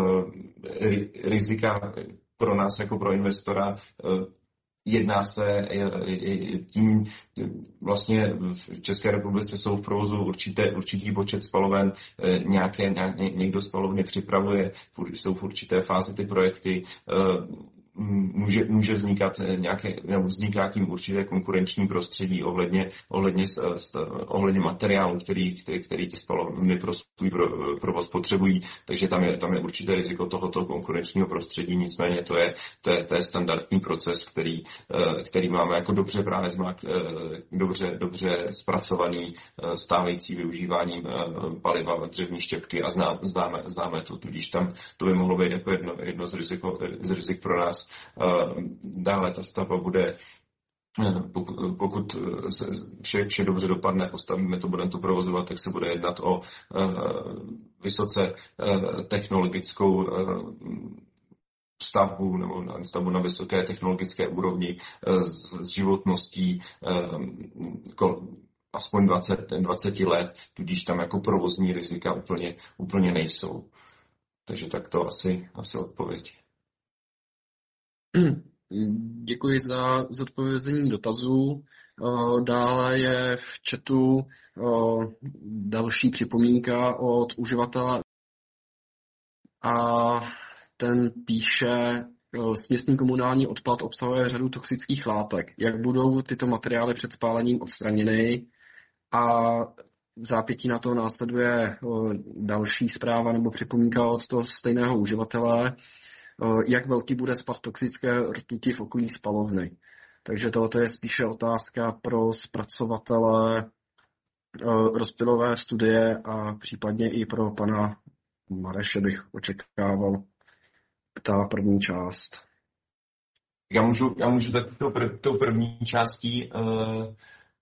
rizika pro nás jako pro investora. Jedná se tím, vlastně v České republice jsou v provozu určité, určitý počet spaloven, nějaké, nějak, někdo spalovny připravuje, jsou v určité fázi ty projekty, může, může vznikat nějaké, nebo vzniká tím určité konkurenční prostředí ohledně, ohledně, ohledně materiálu, který, který, který ty spalovny pro svůj provoz potřebují, takže tam je, tam je určité riziko tohoto konkurenčního prostředí, nicméně to je, to je, to je standardní proces, který, který máme jako dobře právě zmlak, dobře, dobře zpracovaný stávající využíváním paliva dřevní štěpky a zná, známe, známe to, tudíž tam to by mohlo být jako jedno, jedno z, riziko, z rizik pro nás. Dále ta stavba bude, pokud, pokud vše, vše dobře dopadne, postavíme to, budeme to provozovat, tak se bude jednat o vysoce technologickou stavbu nebo stavbu na vysoké technologické úrovni s, s životností aspoň dvacet, dvacet let, tudíž tam jako provozní rizika úplně, úplně nejsou. Takže tak to asi, asi odpověď. Děkuji za zodpovězení dotazů. Dále je v chatu další připomínka od uživatele a ten píše, směsný komunální odpad obsahuje řadu toxických látek. Jak budou tyto materiály před spálením odstraněny? A v zápětí na to následuje další zpráva nebo připomínka od toho stejného uživatele, jak velký bude spad toxické rtuti v okolí spalovny. Takže tohoto je spíše otázka pro zpracovatele rozptylové studie a případně i pro pana Mareše bych očekával ta první část. Já můžu, já můžu tak tou, prv, tou první částí uh...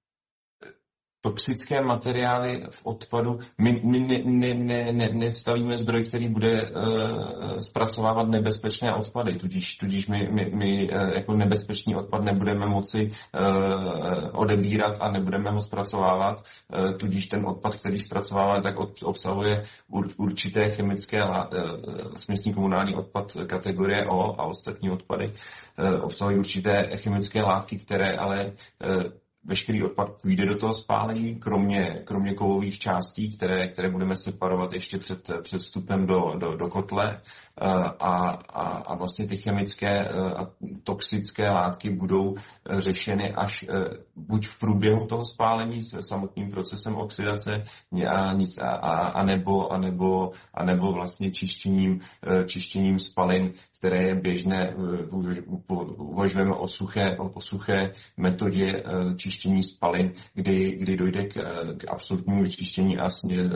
toxické materiály v odpadu. My, my ne, ne, ne, ne, nestavíme zdroj, který bude uh, zpracovávat nebezpečné odpady, tudíž, tudíž my, my, my uh, jako nebezpečný odpad nebudeme moci uh, odebírat a nebudeme ho zpracovávat, uh, tudíž ten odpad, který zpracováváme, tak od, obsahuje ur, určité chemické uh, směsný komunální odpad kategorie O a ostatní odpady uh, obsahují určité chemické látky, které ale uh, veškerý odpad půjde do toho spálení, kromě, kromě kovových částí, které, které budeme separovat ještě před, před vstupem do, do, do kotle. A, a, a vlastně ty chemické a toxické látky budou řešeny až buď v průběhu toho spálení s samotným procesem oxidace, a, a, a, nebo, a, nebo, a nebo vlastně čištěním, čištěním spalin, které je běžné, uvažujeme o suché, o suché metodě čištění spalin, kdy, kdy dojde k, k absolutnímu vyčištění a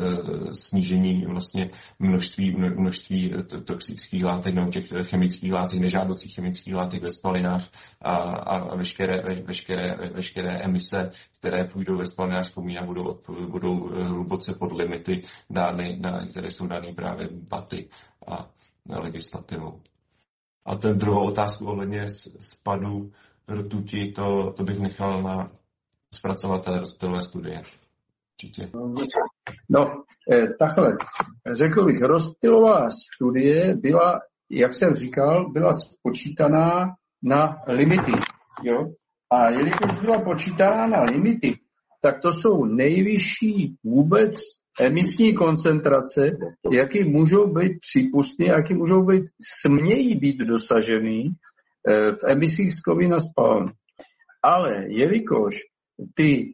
snížení vlastně množství, množství toxických látek nebo těch chemických látek, nežádoucích chemických látek ve spalinách a, a veškeré, veškeré, veškeré emise, které půjdou ve spalinách komína, budou, budou hluboce pod limity dány, které jsou dány právě baty a legislativou. A ten druhou otázku ohledně spadu rtuti, to, to bych nechal na zpracovatele rozptylové studie. Určitě. No, takhle. Řekl bych, rozptylová studie byla, jak jsem říkal, byla spočítaná na limity. Jo? A jelikož byla počítaná na limity, tak to jsou nejvyšší vůbec emisní koncentrace, jaký můžou být přípustné, jaký můžou být, smějí být dosažený v emisích z komína spalovny. Ale jelikož ty,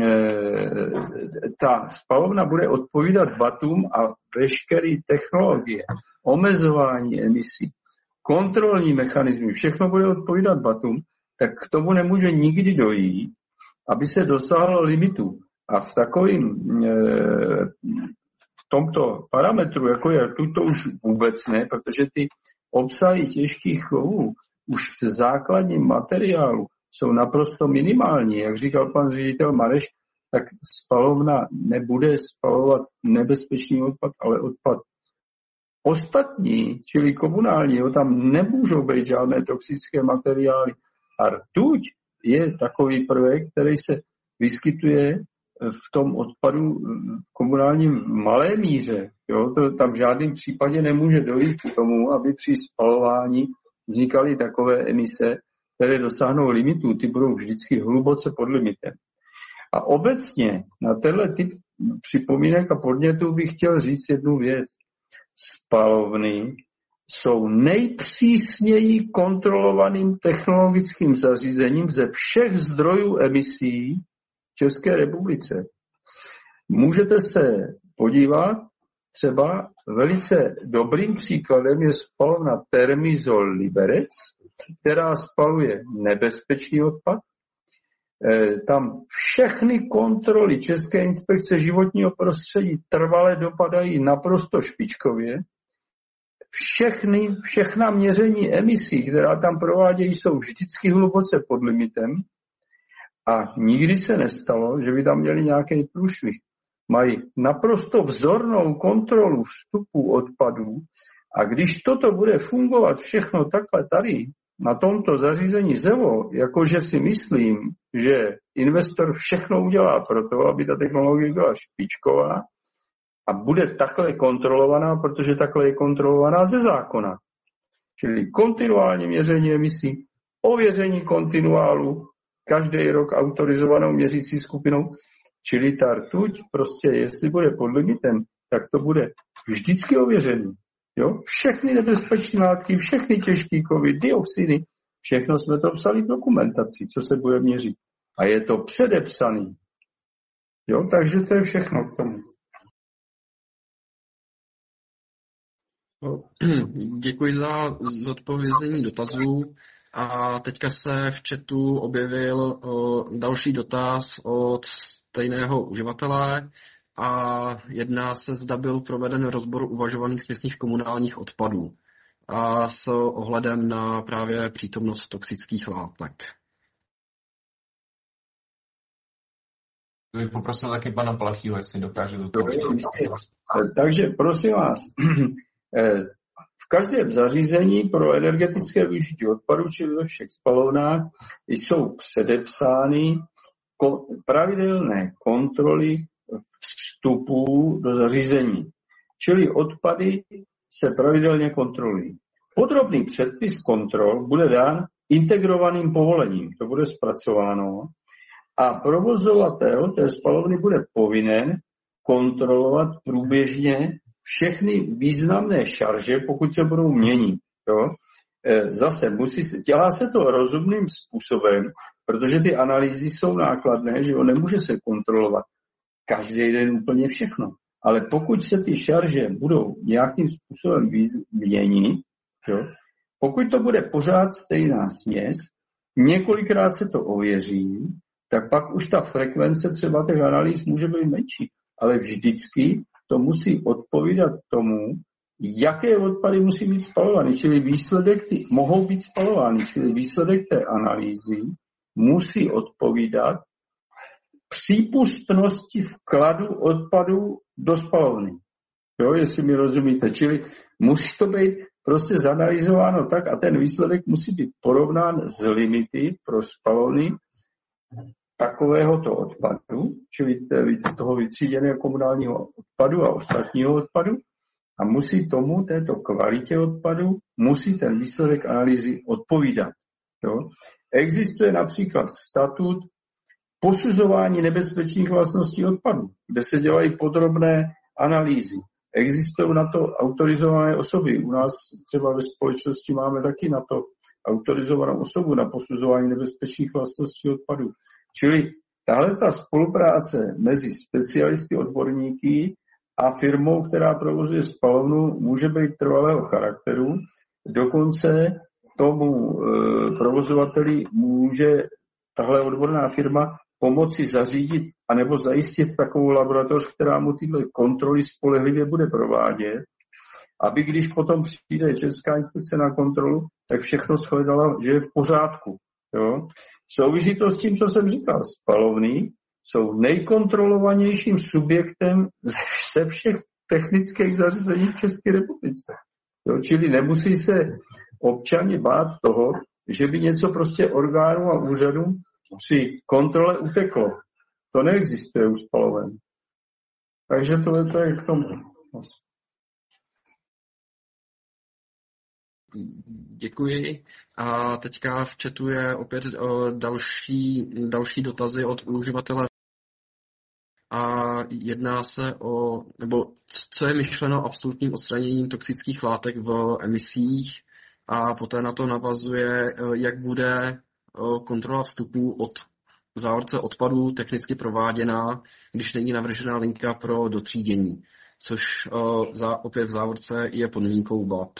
ta spalovna bude odpovídat batům a veškeré technologie, omezování emisí, kontrolní mechanismy, všechno bude odpovídat batům, tak k tomu nemůže nikdy dojít, aby se dosáhlo limitu. A v takovým, v tomto parametru, jako je rtuť, to už vůbec ne, protože ty obsahy těžkých kovů už v základním materiálu jsou naprosto minimální. Jak říkal pan ředitel Mareš, tak spalovna nebude spalovat nebezpečný odpad, ale odpad ostatní, čili komunální, jo, tam nemůžou být žádné toxické materiály. A rtuť je takový prvek, který se vyskytuje v tom odpadu v komunálním malé míře. Jo? To tam v žádném případě nemůže dojít k tomu, aby při spalování vznikaly takové emise, které dosáhnou limitů. Ty budou vždycky hluboce pod limitem. A obecně na tenhle typ připomínek a podnětů bych chtěl říct jednu věc. Spalovny jsou nejpřísněji kontrolovaným technologickým zařízením ze všech zdrojů emisí v České republice. Můžete se podívat, třeba velice dobrým příkladem je spalovna Termizol Liberec, která spaluje nebezpečný odpad. Tam všechny kontroly České inspekce životního prostředí trvale dopadají naprosto špičkově. Všechny, všechna měření emisí, která tam provádějí, jsou vždycky hluboce pod limitem a nikdy se nestalo, že by tam měli nějaký průšvih. Mají naprosto vzornou kontrolu vstupu odpadů a když toto bude fungovat všechno takhle tady, na tomto zařízení ZEVO, jakože si myslím, že investor všechno udělá pro to, aby ta technologie byla špičková a bude takhle kontrolovaná, protože takhle je kontrolovaná ze zákona. Čili kontinuální měření emisí, ověření kontinuálu, každý rok autorizovanou měřící skupinou, čili ta rtuť prostě, jestli bude pod limitem, tak to bude vždycky ověřený. Jo? Všechny nebezpečné látky, všechny těžké kovy, dioxidy, všechno jsme to psali v dokumentaci, co se bude měřit. A je to předepsaný. Jo? Takže to je všechno k tomu. Děkuji za zodpovězení dotazů. A teďka se v chatu objevil uh, další dotaz od stejného uživatele a jedná se, zda byl proveden rozbor uvažovaných směsných komunálních odpadů a s ohledem na právě přítomnost toxických látek. To bych poprosil taky pana Plachýho, jestli dokáže zodpovědět. Takže prosím vás, v každém zařízení pro energetické využití odpadů, čili ve všech spalovnách, jsou předepsány pravidelné kontroly vstupů do zařízení. Čili odpady se pravidelně kontrolují. Podrobný předpis kontrol bude dán integrovaným povolením. To bude zpracováno. A provozovatel té spalovny bude povinen kontrolovat průběžně všechny významné šarže, pokud se budou měnit. Jo? Zase musí se, dělá se to rozumným způsobem, protože ty analýzy jsou nákladné, že jo, nemůže se kontrolovat každý den úplně všechno. Ale pokud se ty šarže budou nějakým způsobem měnit, jo, pokud to bude pořád stejná směs, několikrát se to ověří, tak pak už ta frekvence třeba těch analýz může být menší. Ale vždycky to musí odpovídat tomu, jaké odpady musí být spalovány, čili výsledek ty mohou být spalovány, čili výsledek té analýzy musí odpovídat přípustnosti vkladu odpadu do spalovny. Jo, jestli mi rozumíte. Čili musí to být prostě zanalizováno tak a ten výsledek musí být porovnán s limity pro spalovny takovéhoto odpadu, čili toho vytříděného komunálního odpadu a ostatního odpadu a musí tomu, této kvalitě odpadu, musí ten výsledek analýzy odpovídat. Jo? Existuje například statut posuzování nebezpečných vlastností odpadu, kde se dělají podrobné analýzy. Existují na to autorizované osoby. U nás třeba ve společnosti máme taky na to autorizovanou osobu na posuzování nebezpečných vlastností odpadu. Čili tahle ta spolupráce mezi specialisty, odborníky a firmou, která provozuje spalovnu, může být trvalého charakteru. Dokonce tomu e, provozovateli může tahle odborná firma pomoci zařídit anebo zajistit takovou laboratoř, která mu tyhle kontroly spolehlivě bude provádět, aby když potom přijde Česká inspekce na kontrolu, tak všechno shledala, že je v pořádku. Jo? Souvisí to s tím, co jsem říkal. Spalovny jsou nejkontrolovanějším subjektem ze všech technických zařízení v České republice. Jo? Čili nemusí se občani bát toho, že by něco prostě orgánu a úřadu při kontrole uteklo. To neexistuje u spaloven. Takže tohle to je k tomu. Děkuji. A teďka v chatu je opět další, další dotazy od uživatele. A jedná se o, nebo co je myšleno absolutním odstraněním toxických látek v emisích, a poté na to navazuje, jak bude kontrola vstupů od v závorce odpadů technicky prováděná, když není navržena linka pro dotřídění, což za, opět v závorce je podmínkou B A T.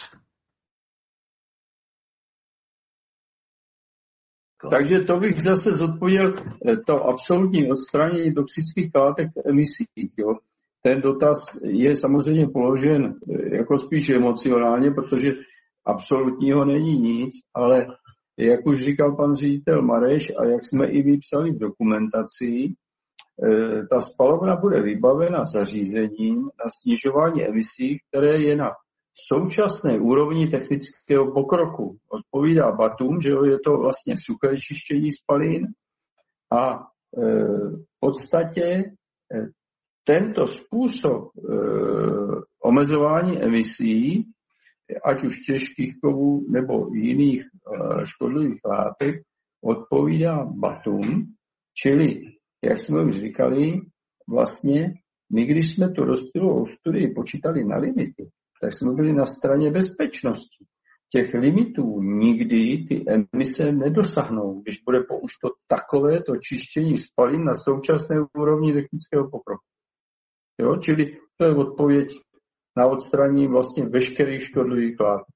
Takže to bych zase zodpověděl to absolutní odstranění toxických látek v emisích. Jo. Ten dotaz je samozřejmě položen jako spíš emocionálně, protože absolutního není nic, ale jak už říkal pan ředitel Mareš a jak jsme i vypsali v dokumentaci, ta spalovna bude vybavena zařízením na snižování emisí, které je na současné úrovni technického pokroku. Odpovídá Batum, že je to vlastně suché čištění spalin a v podstatě tento způsob omezování emisí, ať už těžkých kovů nebo jiných škodlivých látek, odpovídá Batum, čili, jak jsme už říkali, vlastně my, když jsme tu rozptylovou studii počítali na limity, tak jsme byli na straně bezpečnosti. Těch limitů nikdy ty emise nedosáhnou, když bude použito takovéto čištění spalin na současné úrovni technického pokroku. Jo? Čili to je odpověď na odstranění vlastně veškerých škodlivých látek.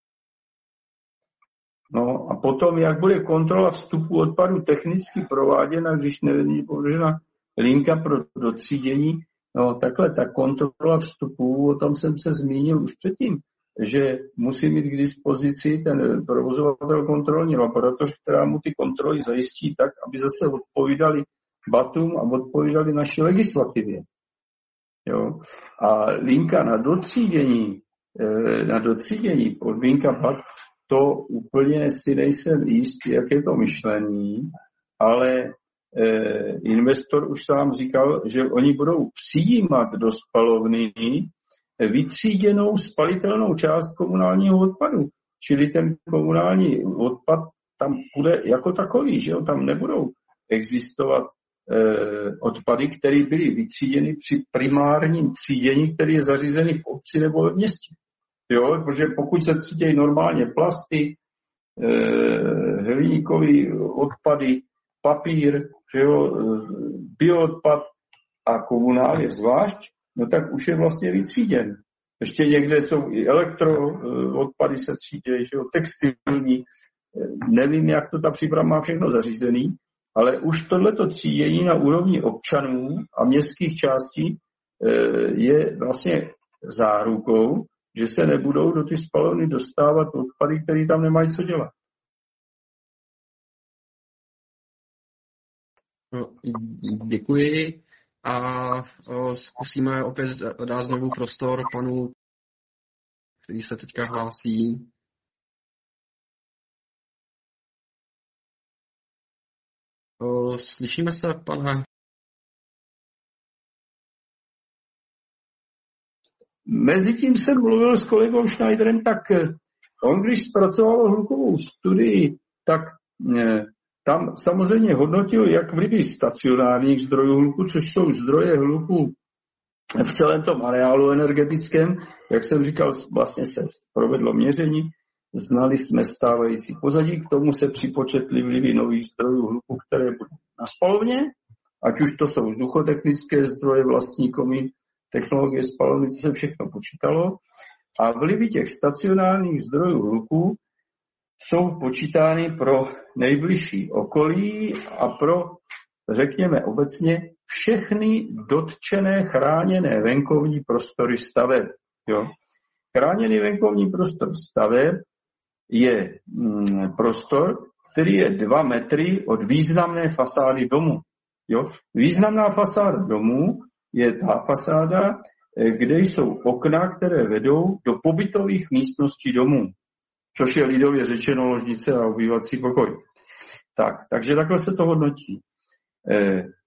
No a potom, jak bude kontrola vstupu odpadu technicky prováděna, když není použena linka pro dotřídění, no takhle ta kontrola vstupu, o tom jsem se zmínil už předtím, že musí mít k dispozici ten provozovatel kontrolní laboratoř, která mu ty kontroly zajistí tak, aby zase odpovídali Batum a odpovídali naší legislativě. Jo? A linka na dotřídění, na dotřídění podmínka B A T, to úplně si nejsem jistý, jak je to myšlení, ale eh, investor už sám říkal, že oni budou přijímat do spalovny vytříděnou spalitelnou část komunálního odpadu. Čili ten komunální odpad tam bude jako takový, že jo? Tam nebudou existovat eh, odpady, které byly vytříděny při primárním třídění, který je zařízený v obci nebo v městě. Jo, protože pokud se třídějí normálně plasty, e, hliníkový odpady, papír, že jo, bioodpad a komunál zvlášť, no tak už je vlastně vytříděn. Ještě někde jsou i elektroodpady se třídějí, že jo, textilní, nevím, jak to ta příprava má všechno zařízený, ale už tohleto třídění na úrovni občanů a městských částí e, je vlastně zárukou, že se nebudou do ty spalovny dostávat odpady, které tam nemají co dělat. No, děkuji a o, zkusíme opět dát znovu prostor panu, který se teďka hlásí. O, slyšíme se, pane? Mezitím jsem mluvil s kolegou Schneiderem, tak on, když zpracoval hlukovou studii, tak tam samozřejmě hodnotil jak vlivy stacionárních zdrojů hluku, což jsou zdroje hluku v celém tom areálu energetickém. Jak jsem říkal, vlastně se provedlo měření, znali jsme stávající pozadí, k tomu se připočetly vlivy nových zdrojů hluku, které budou na spalovně, ať už to jsou vzduchotechnické zdroje, vlastní komín, technologie spalovny, to se všechno počítalo. A vlivy těch stacionárních zdrojů hluku jsou počítány pro nejbližší okolí a pro, řekněme obecně, všechny dotčené chráněné venkovní prostory staveb. Jo. Chráněný venkovní prostor staveb je mm, prostor, který je dva metry od významné fasády domu. Jo. Významná fasáda domu je ta fasáda, kde jsou okna, které vedou do pobytových místností domů, což je lidově řečeno ložnice a obývací pokoj. Tak, takže takhle se to hodnotí.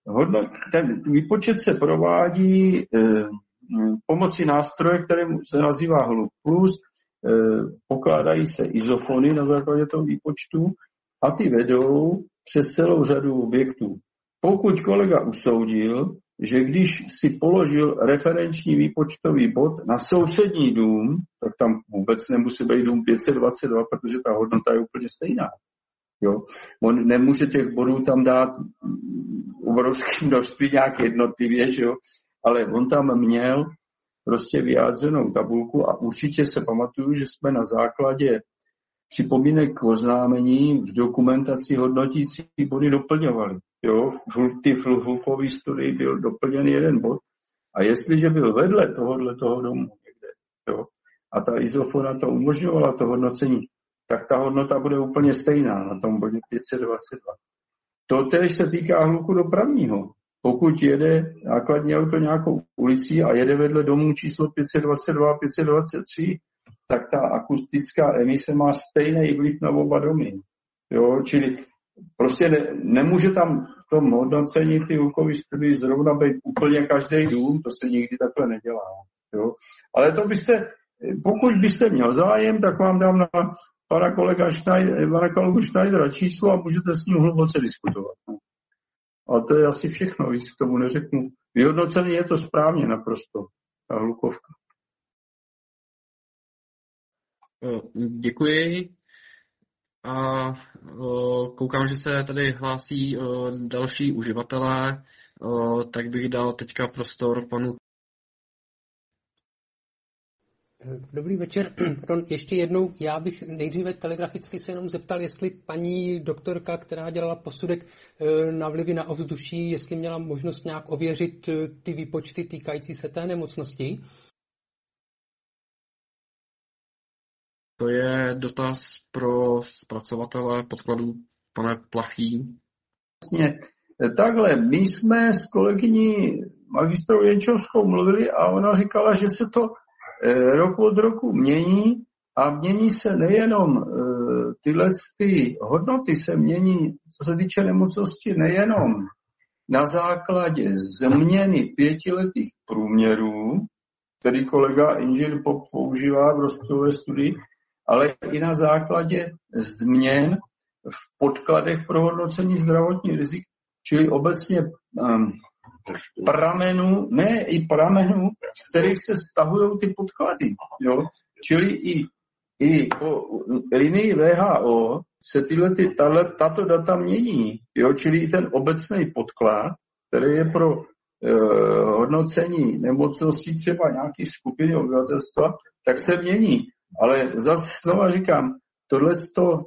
hodno, ten výpočet se provádí eh, pomocí nástroje, který se nazývá Hluk plus, eh, pokládají se izofony na základě toho výpočtu a ty vedou přes celou řadu objektů. Pokud kolega usoudil, že když si položil referenční výpočtový bod na sousední dům, tak tam vůbec nemusí být dům pět set dvacet dva, protože ta hodnota je úplně stejná. Jo? On nemůže těch bodů tam dát obrovským množství nějak jednotlivě, že jo? Ale on tam měl prostě vyjádřenou tabulku a určitě se pamatuju, že jsme na základě připomínek k oznámení v dokumentaci hodnotící body doplňovali. Jo? V ty hlukové studii byl doplněn jeden bod a jestliže byl vedle tohohle toho domu někde, jo? A ta izofona to umožňovala, to hodnocení, tak ta hodnota bude úplně stejná na tom bodě pět set dvacet dva. Totéž se týká hluku dopravního. Pokud jede nákladní auto nějakou ulicí a jede vedle domu číslo pět set dvacet dva a pět set dvacet tři, tak ta akustická emise má stejný vliv na oba domy. Jo? Čili prostě ne, nemůže tam v tom hodnocení ty hlukové studii zrovna být úplně každý dům, to se nikdy takhle nedělá. Jo? Ale to byste, pokud byste měl zájem, tak vám dám na pana kolega Schneider, pana kolegu Schneidera číslo a můžete s ním hluboce diskutovat. A to je asi všechno, víc k tomu neřeknu. Vyhodnocený je to správně naprosto, ta hlukovka. Děkuji. A koukám, že se tady hlásí další uživatelé, tak bych dal teďka prostor panu. Dobrý večer. Ron, ještě jednou, já bych nejdříve telegraficky se jenom zeptal, jestli paní doktorka, která dělala posudek na vlivy na ovzduší, jestli měla možnost nějak ověřit ty výpočty týkající se té nemocnosti. To je dotaz pro zpracovatele podkladů, pane Plachý. Vlastně takhle, my jsme s kolegyní magistrou Jenčovskou mluvili a ona říkala, že se to rok od roku mění a mění se nejenom tyhle ty hodnoty, se mění, co se týče nemocnosti, nejenom na základě změny pětiletých průměrů, který kolega inženýr používá v rozptylové studii, ale i na základě změn v podkladech pro hodnocení zdravotních rizik, čili obecně um, pramenů, ne i pramenů, z kterých se stahují ty podklady. Jo? Čili i, i po linii V H O se tyhle, ty, tato, tato data mění. Jo? Čili i ten obecný podklad, který je pro uh, hodnocení nemocností třeba nějaký skupiny obyvatelstva, tak se mění. Ale zase znova říkám, tohle to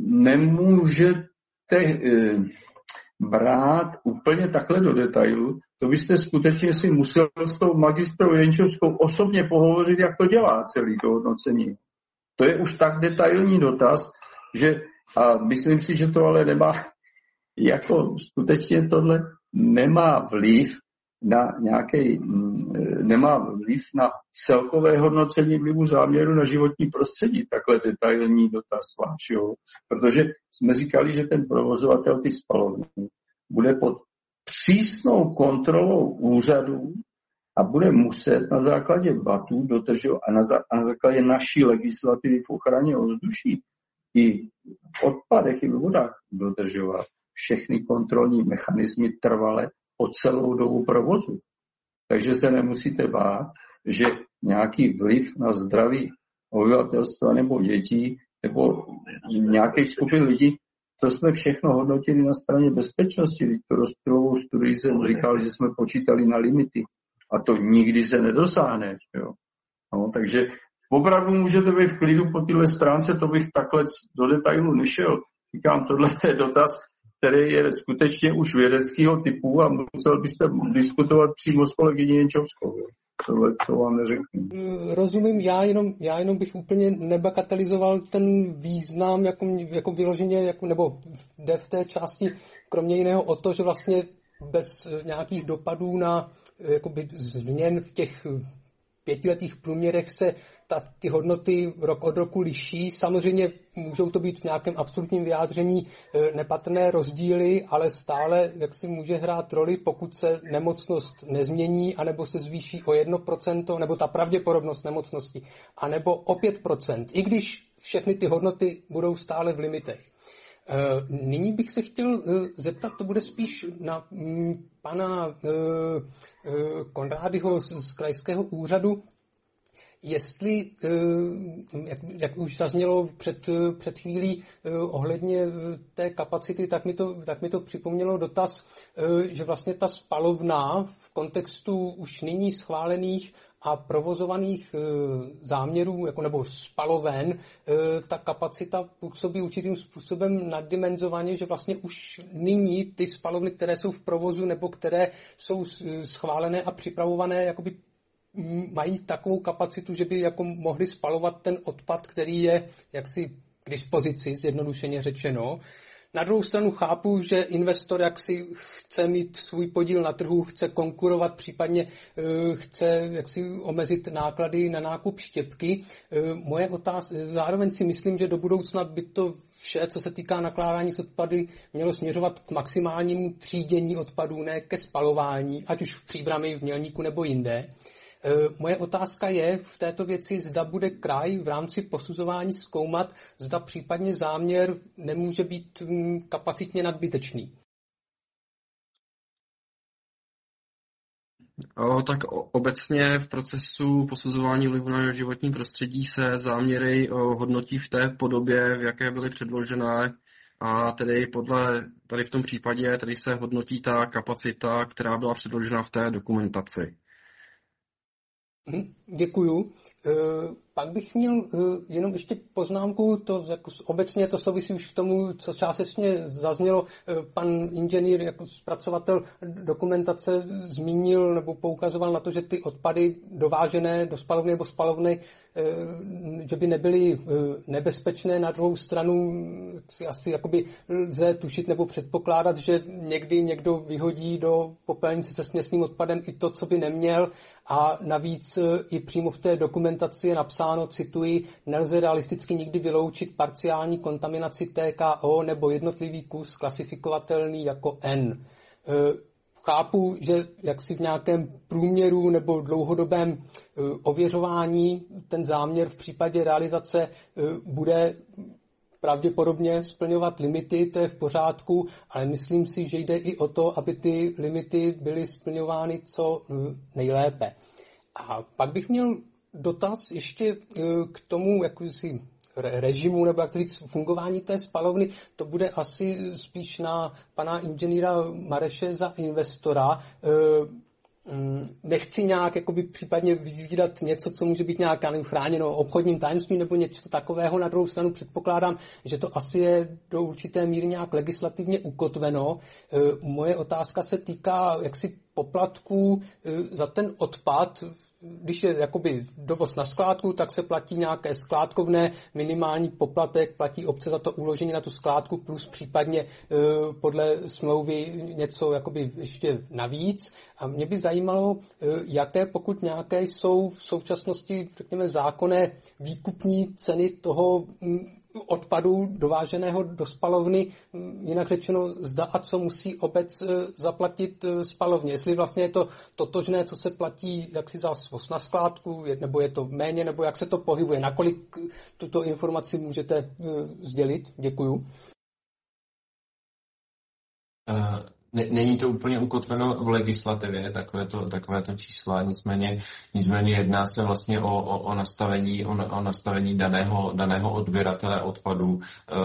nemůžete uh, brát úplně takhle do detailu, to byste skutečně si musel s tou magistrou Jenčovskou osobně pohovořit, jak to dělá celý to hodnocení. To je už tak detailní dotaz, že a myslím si, že to ale nemá, jako skutečně tohle nemá vliv na nějaký, nemá vliv na celkové hodnocení vlivu záměru na životní prostředí, takhle detailní dotaz váš, jo. Protože jsme říkali, že ten provozovatel ty spalovny bude pod přísnou kontrolou úřadů a bude muset na základě batů dodržovat a na, za, a na základě naší legislativy v ochraně ovzduší i v odpadech i v vodách dodržovat všechny kontrolní mechanismy trvale po celou dobu provozu. Takže se nemusíte bát, že nějaký vliv na zdraví obyvatelstva nebo dětí nebo nějakých skupin lidí, to jsme všechno hodnotili na straně bezpečnosti. To rozptylovou studii jsem říkal, že jsme počítali na limity. A to nikdy se nedosáhne. Jo. No, takže opravdu můžete být v klidu po téhle stránce, to bych takhle do detailu nešel. Říkám, tohle je dotaz, který je skutečně už vědeckého typu a musel byste diskutovat přímo s kolegyní Jenčovskou. Tohle to vám neřeknu. Rozumím, já jenom, já jenom bych úplně nebagatelizoval ten význam jako, jako vyloženě, jako, nebo jde v té části kromě jiného o to, že vlastně bez nějakých dopadů na jakoby, změn v těch pětiletých průměrech se ta, ty hodnoty rok od roku liší. Samozřejmě můžou to být v nějakém absolutním vyjádření nepatrné rozdíly, ale stále jak si může hrát roli, pokud se nemocnost nezmění, anebo se zvýší o jedno procento, nebo ta pravděpodobnost nemocnosti, anebo o pět procent, i když všechny ty hodnoty budou stále v limitech. Nyní bych se chtěl zeptat, to bude spíš na pana Konrádyho z krajského úřadu, jestli, jak, jak už zaznělo před, před chvílí ohledně té kapacity, tak mi, to, tak mi to připomnělo dotaz, že vlastně ta spalovna v kontextu už nyní schválených a provozovaných záměrů, jako nebo spaloven, ta kapacita působí určitým způsobem naddimenzovaně, že vlastně už nyní ty spalovny, které jsou v provozu nebo které jsou schválené a připravované, jakoby mají takovou kapacitu, že by jako mohli spalovat ten odpad, který je jaksi k dispozici, zjednodušeně řečeno. Na druhou stranu chápu, že investor jaksi chce mít svůj podíl na trhu, chce konkurovat, případně chce jaksi omezit náklady na nákup štěpky. Moje otázka, zároveň si myslím, že do budoucna by to vše, co se týká nakládání s odpady, mělo směřovat k maximálnímu třídění odpadů, ne ke spalování, ať už v Příbrami, v Mělníku nebo jinde. Moje otázka je v této věci, zda bude kraj v rámci posuzování zkoumat, zda případně záměr nemůže být kapacitně nadbytečný. O, tak obecně v procesu posuzování vlivu na životní prostředí se záměry hodnotí v té podobě, v jaké byly předložené, a tedy podle, tady v tom případě tedy se hodnotí ta kapacita, která byla předložena v té dokumentaci. Děkuju. Pak bych měl jenom ještě poznámku, to jako obecně to souvisí už k tomu, co částečně zaznělo. Pan inženýr jako zpracovatel dokumentace zmínil nebo poukazoval na to, že ty odpady dovážené do spalovny nebo spalovny, že by nebyly nebezpečné. Na druhou stranu si asi jakoby lze tušit nebo předpokládat, že někdy někdo vyhodí do popelnice se směsným odpadem i to, co by neměl. A navíc i přímo v té dokumentaci je napsáno, cituji, nelze realisticky nikdy vyloučit parciální kontaminaci T K O nebo jednotlivý kus klasifikovatelný jako N. Chápu, že jaksi v nějakém průměru nebo dlouhodobém ověřování ten záměr v případě realizace bude pravděpodobně splňovat limity, to je v pořádku, ale myslím si, že jde i o to, aby ty limity byly splňovány co nejlépe. A pak bych měl dotaz ještě k tomu jakýsi režimu nebo jak to říct, fungování té spalovny. To bude asi spíš na pana inženýra Mareše za investora. Nechci nějak jakoby případně vyzvídat něco, co může být nějak chráněno obchodním tajemstvím nebo něco takového. Na druhou stranu předpokládám, že to asi je do určité míry nějak legislativně ukotveno. Moje otázka se týká jaksi poplatků za ten odpad. Když je jakoby dovoz na skládku, tak se platí nějaké skládkovné, minimální poplatek, platí obce za to uložení na tu skládku, plus případně e, podle smlouvy něco jakoby ještě navíc. A mě by zajímalo, e, jaké, pokud nějaké jsou v současnosti, řekněme, zákonné výkupní ceny toho m, odpadu dováženého do spalovny, jinak řečeno, zda a co musí obec zaplatit spalovně. Jestli vlastně je to totožné, co se platí jaksi za svoz na skládku, nebo je to méně, nebo jak se to pohybuje. Nakolik tuto informaci můžete sdělit? Děkuju. Uh... Není to úplně ukotveno v legislativě, takovéto, takovéto čísla, nicméně, nicméně jedná se vlastně o, o, o nastavení, o, o nastavení daného, daného odběratele odpadů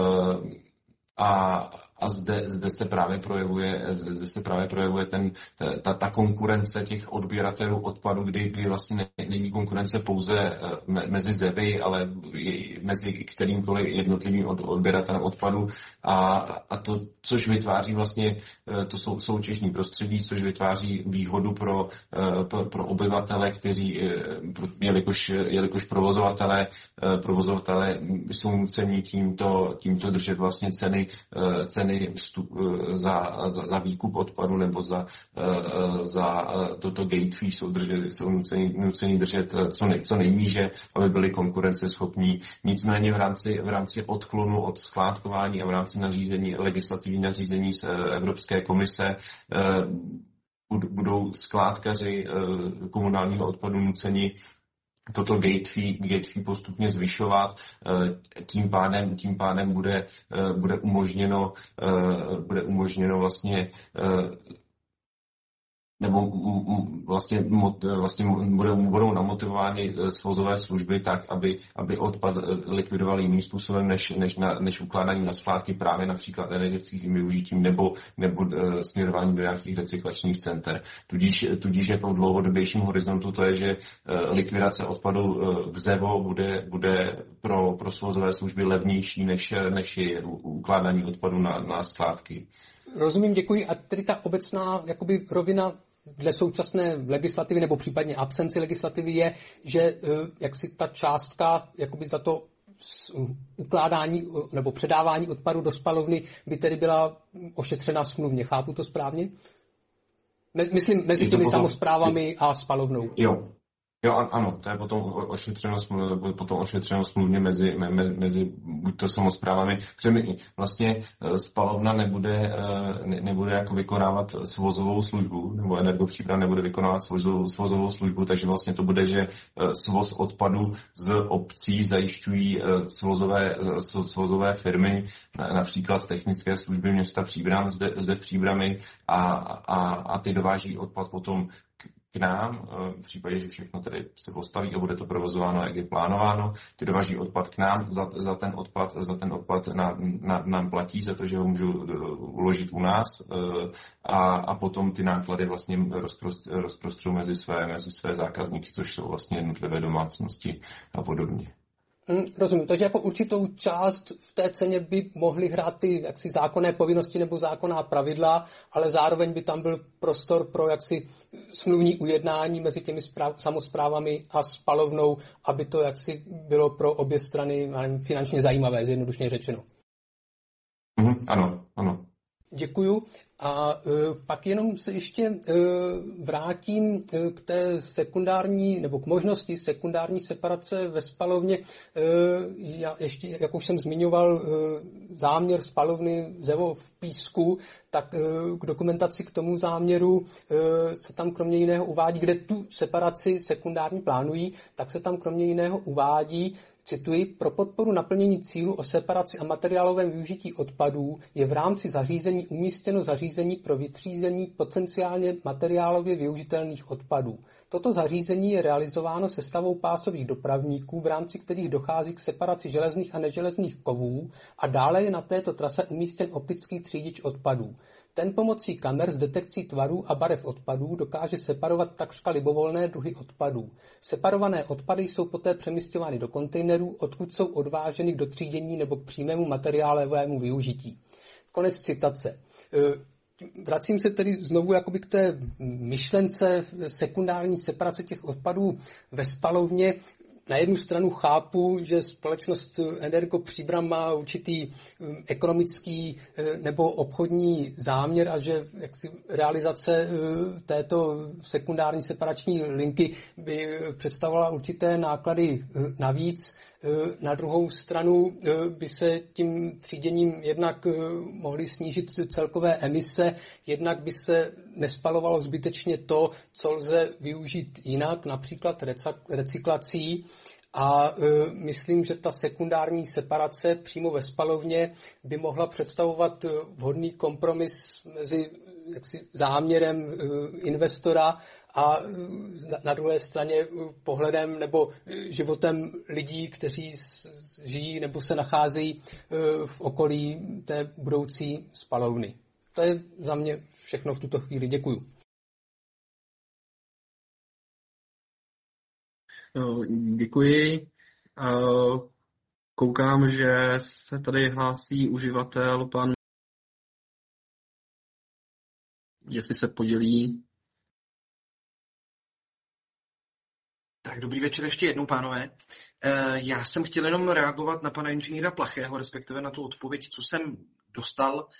a, a zde, zde se právě projevuje, zde se právě projevuje ten, ta, ta konkurence těch odběratelů odpadu, kdy, kdy vlastně ne, není konkurence pouze me, mezi ZEVy, ale mezi kterýmkoliv jednotlivým od, odběratelem odpadu a, a to, což vytváří vlastně to sou, soutěžní prostředí, což vytváří výhodu pro, pro, pro obyvatele, kteří, jelikož, jelikož provozovatele, provozovatele jsou nuceni tímto, tímto držet vlastně ceny, ceny ceny vstup, za, za, za výkup odpadu nebo za, za toto gate fee jsou, držet, jsou nuceni, nuceni držet co, nej, co nejníže, aby byli konkurenceschopní. Nicméně v rámci, v rámci odklonu od skládkování a v rámci nařízení, legislativní nařízení z Evropské komise budou skládkaři komunálního odpadu nuceni toto gate fee, gate fee postupně zvyšovat, tím pádem, tím pádem bude, bude umožněno, bude umožněno vlastně nebo vlastně, vlastně budou, budou namotivovány svozové služby tak, aby, aby odpad likvidovali jiným způsobem, než, než, na, než ukládání na skládky právě například energetickým využitím nebo, nebo směrování do nějakých recyklačních center. Tudíž, tudíž jako v dlouhodobějším horizontu to je, že likvidace odpadu v ZEVO bude, bude pro, pro svozové služby levnější, než, než je ukládání odpadu na, na skládky. Rozumím, děkuji. A tedy ta obecná jakoby rovina dle současné legislativy nebo případně absenci legislativy je, že jak si ta částka jakoby za to ukládání nebo předávání odpadu do spalovny by tedy byla ošetřena smluvně. Chápu to správně? Myslím mezi těmi samosprávami a spalovnou. Jo. Jo, ano, to je potom ošetřeno, potom ošetřeno smluvně mezi, me, mezi buď to samosprávami. Protože vlastně spalovna nebude, ne, nebude jako vykonávat svozovou službu, nebo energopříprav nebude vykonávat svozovou, svozovou službu, takže vlastně to bude, že svoz odpadu z obcí zajišťují svozové, svozové firmy, například technické služby města Příbram, zde, zde v Příbrami a, a, a ty dováží odpad potom k nám, v případě, že všechno tedy se postaví a bude to provozováno, jak je plánováno, ty dováží odpad k nám, za, za ten odpad, za ten odpad na, na, nám platí, za to, že ho můžu uložit u nás a, a potom ty náklady vlastně rozprostřou mezi své, mezi své zákazníky, což jsou vlastně jednotlivé domácnosti a podobně. Hmm, rozumím, takže jako určitou část v té ceně by mohly hrát ty jaksi zákonné povinnosti nebo zákonná pravidla, ale zároveň by tam byl prostor pro jaksi smluvní ujednání mezi těmi správ, samosprávami a spalovnou, aby to jaksi bylo pro obě strany finančně zajímavé, zjednodušně řečeno. Mm, ano, ano. Děkuju. A uh, pak jenom se ještě uh, vrátím uh, k té sekundární, nebo k možnosti sekundární separace ve spalovně. Uh, já ještě, jak už jsem zmiňoval, uh, záměr spalovny ZEVO v Písku, tak uh, k dokumentaci k tomu záměru uh, se tam kromě jiného uvádí, kde tu separaci sekundární plánují, tak se tam kromě jiného uvádí, cituji, pro podporu naplnění cílu o separaci a materiálovém využití odpadů je v rámci zařízení umístěno zařízení pro vytřízení potenciálně materiálově využitelných odpadů. Toto zařízení je realizováno sestavou pásových dopravníků, v rámci kterých dochází k separaci železných a neželezných kovů a dále je na této trase umístěn optický třídič odpadů. Ten pomocí kamer s detekcí tvarů a barev odpadů dokáže separovat takřka libovolné druhy odpadů. Separované odpady jsou poté přemisťovány do kontejnerů, odkud jsou odváženy k dotřídění nebo k přímému materiálovému využití. Konec citace. Vracím se tedy znovu jakoby k té myšlence sekundární separace těch odpadů ve spalovně. Na jednu stranu chápu, že společnost Energo Příbram má určitý ekonomický nebo obchodní záměr a že jaksi realizace této sekundární separační linky by představovala určité náklady navíc. Na druhou stranu by se tím tříděním jednak mohly snížit celkové emise, jednak by se nespalovalo zbytečně to, co lze využít jinak, například recyklací. A e, myslím, že ta sekundární separace přímo ve spalovně by mohla představovat vhodný kompromis mezi jaksi, záměrem e, investora a e, na druhé straně pohledem nebo životem lidí, kteří žijí nebo se nacházejí e, v okolí té budoucí spalovny. To je za mě všechno v tuto chvíli. Děkuju. Děkuji. Koukám, že se tady hlásí uživatel, pan, jestli se podělí. Tak dobrý večer ještě jednou, pánové. Já jsem chtěl jenom reagovat na pana inženýra Plachého, respektive na tu odpověď, co jsem dostal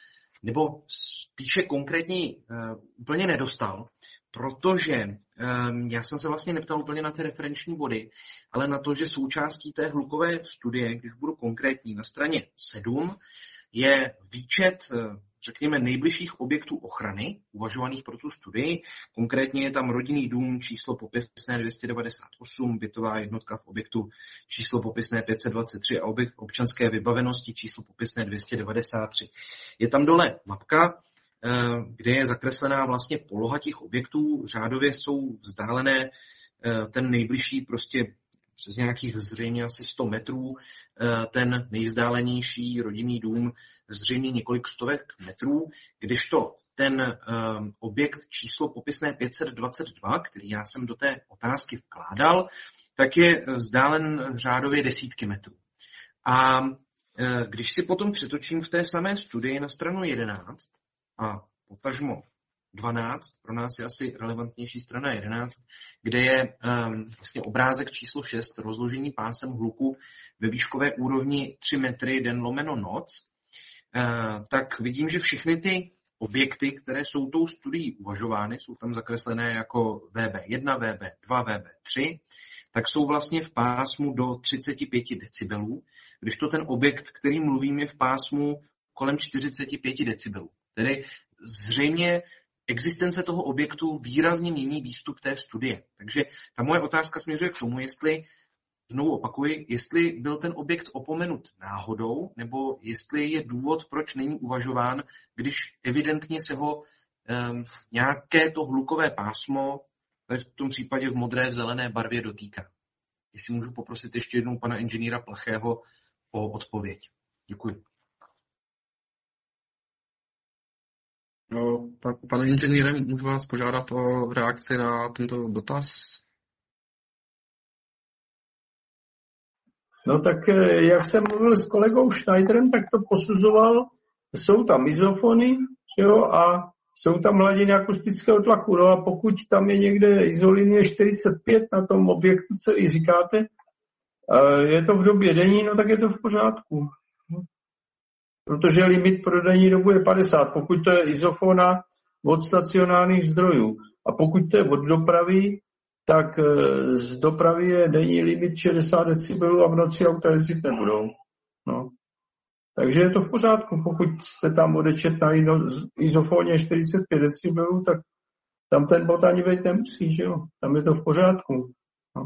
nebo spíše konkrétní úplně nedostal, protože um, já jsem se vlastně neptal úplně na ty referenční body, ale na to, že součástí té hlukové studie, když budu konkrétní, na straně sedm je výčet, řekněme, nejbližších objektů ochrany, uvažovaných pro tu studii. Konkrétně je tam rodinný dům číslo popisné dvě stě devadesát osm, bytová jednotka v objektu číslo popisné pět set dvacet tři a objekt občanské vybavenosti číslo popisné dvě stě devadesát tři. Je tam dole mapka, kde je zakreslená vlastně poloha těch objektů. Řádově jsou vzdálené ten nejbližší prostě přes nějakých zřejmě asi sto metrů, ten nejvzdálenější rodinný dům zřejmě několik stovek metrů, kdežto ten objekt číslo popisné pět set dvacet dva, který já jsem do té otázky vkládal, tak je vzdálen řádově desítky metrů. A když si potom přetočím v té samé studii na stranu jedenáct a potažmo dvanáct, pro nás je asi relevantnější strana jedenáct, kde je um, vlastně obrázek číslo šest, rozložení pásem hluku ve výškové úrovni tři metry den lomeno noc, uh, tak vidím, že všechny ty objekty, které jsou tou studií uvažovány, jsou tam zakreslené jako V B jedna, V B dva, V B tři, tak jsou vlastně v pásmu do třicet pět decibelů, když to ten objekt, který mluvím, je v pásmu kolem čtyřicet pět decibelů. Tedy zřejmě existence toho objektu výrazně mění výstup té studie. Takže ta moje otázka směřuje k tomu, jestli, znovu opakuji, jestli byl ten objekt opomenut náhodou, nebo jestli je důvod, proč není uvažován, když evidentně se ho um, nějaké to hlukové pásmo, v tom případě v modré, v zelené barvě dotýká. Jestli můžu poprosit ještě jednou pana inženýra Plachého o odpověď. Děkuji. No, pane inženýre, můžu vás požádat o reakci na tento dotaz? No tak jak jsem mluvil s kolegou Schneiderem, tak to posuzoval, jsou tam izofony, jo, a jsou tam hladiny akustického tlaku. No a pokud tam je někde izolinie čtyřicet pět na tom objektu, co i říkáte, je to v době denní, no tak je to v pořádku. Protože limit pro denní dobu je padesát, pokud to je izofona od stacionárních zdrojů. A pokud to je od dopravy, tak z dopravy je denní limit šedesát decibelů a v noci auta jezdit nebudou. No. Takže je to v pořádku. Pokud jste tam odečet na izofoně čtyřicet pět decibelů, tak tam ten bod ani být nemusí, že jo? Tam je to v pořádku. No.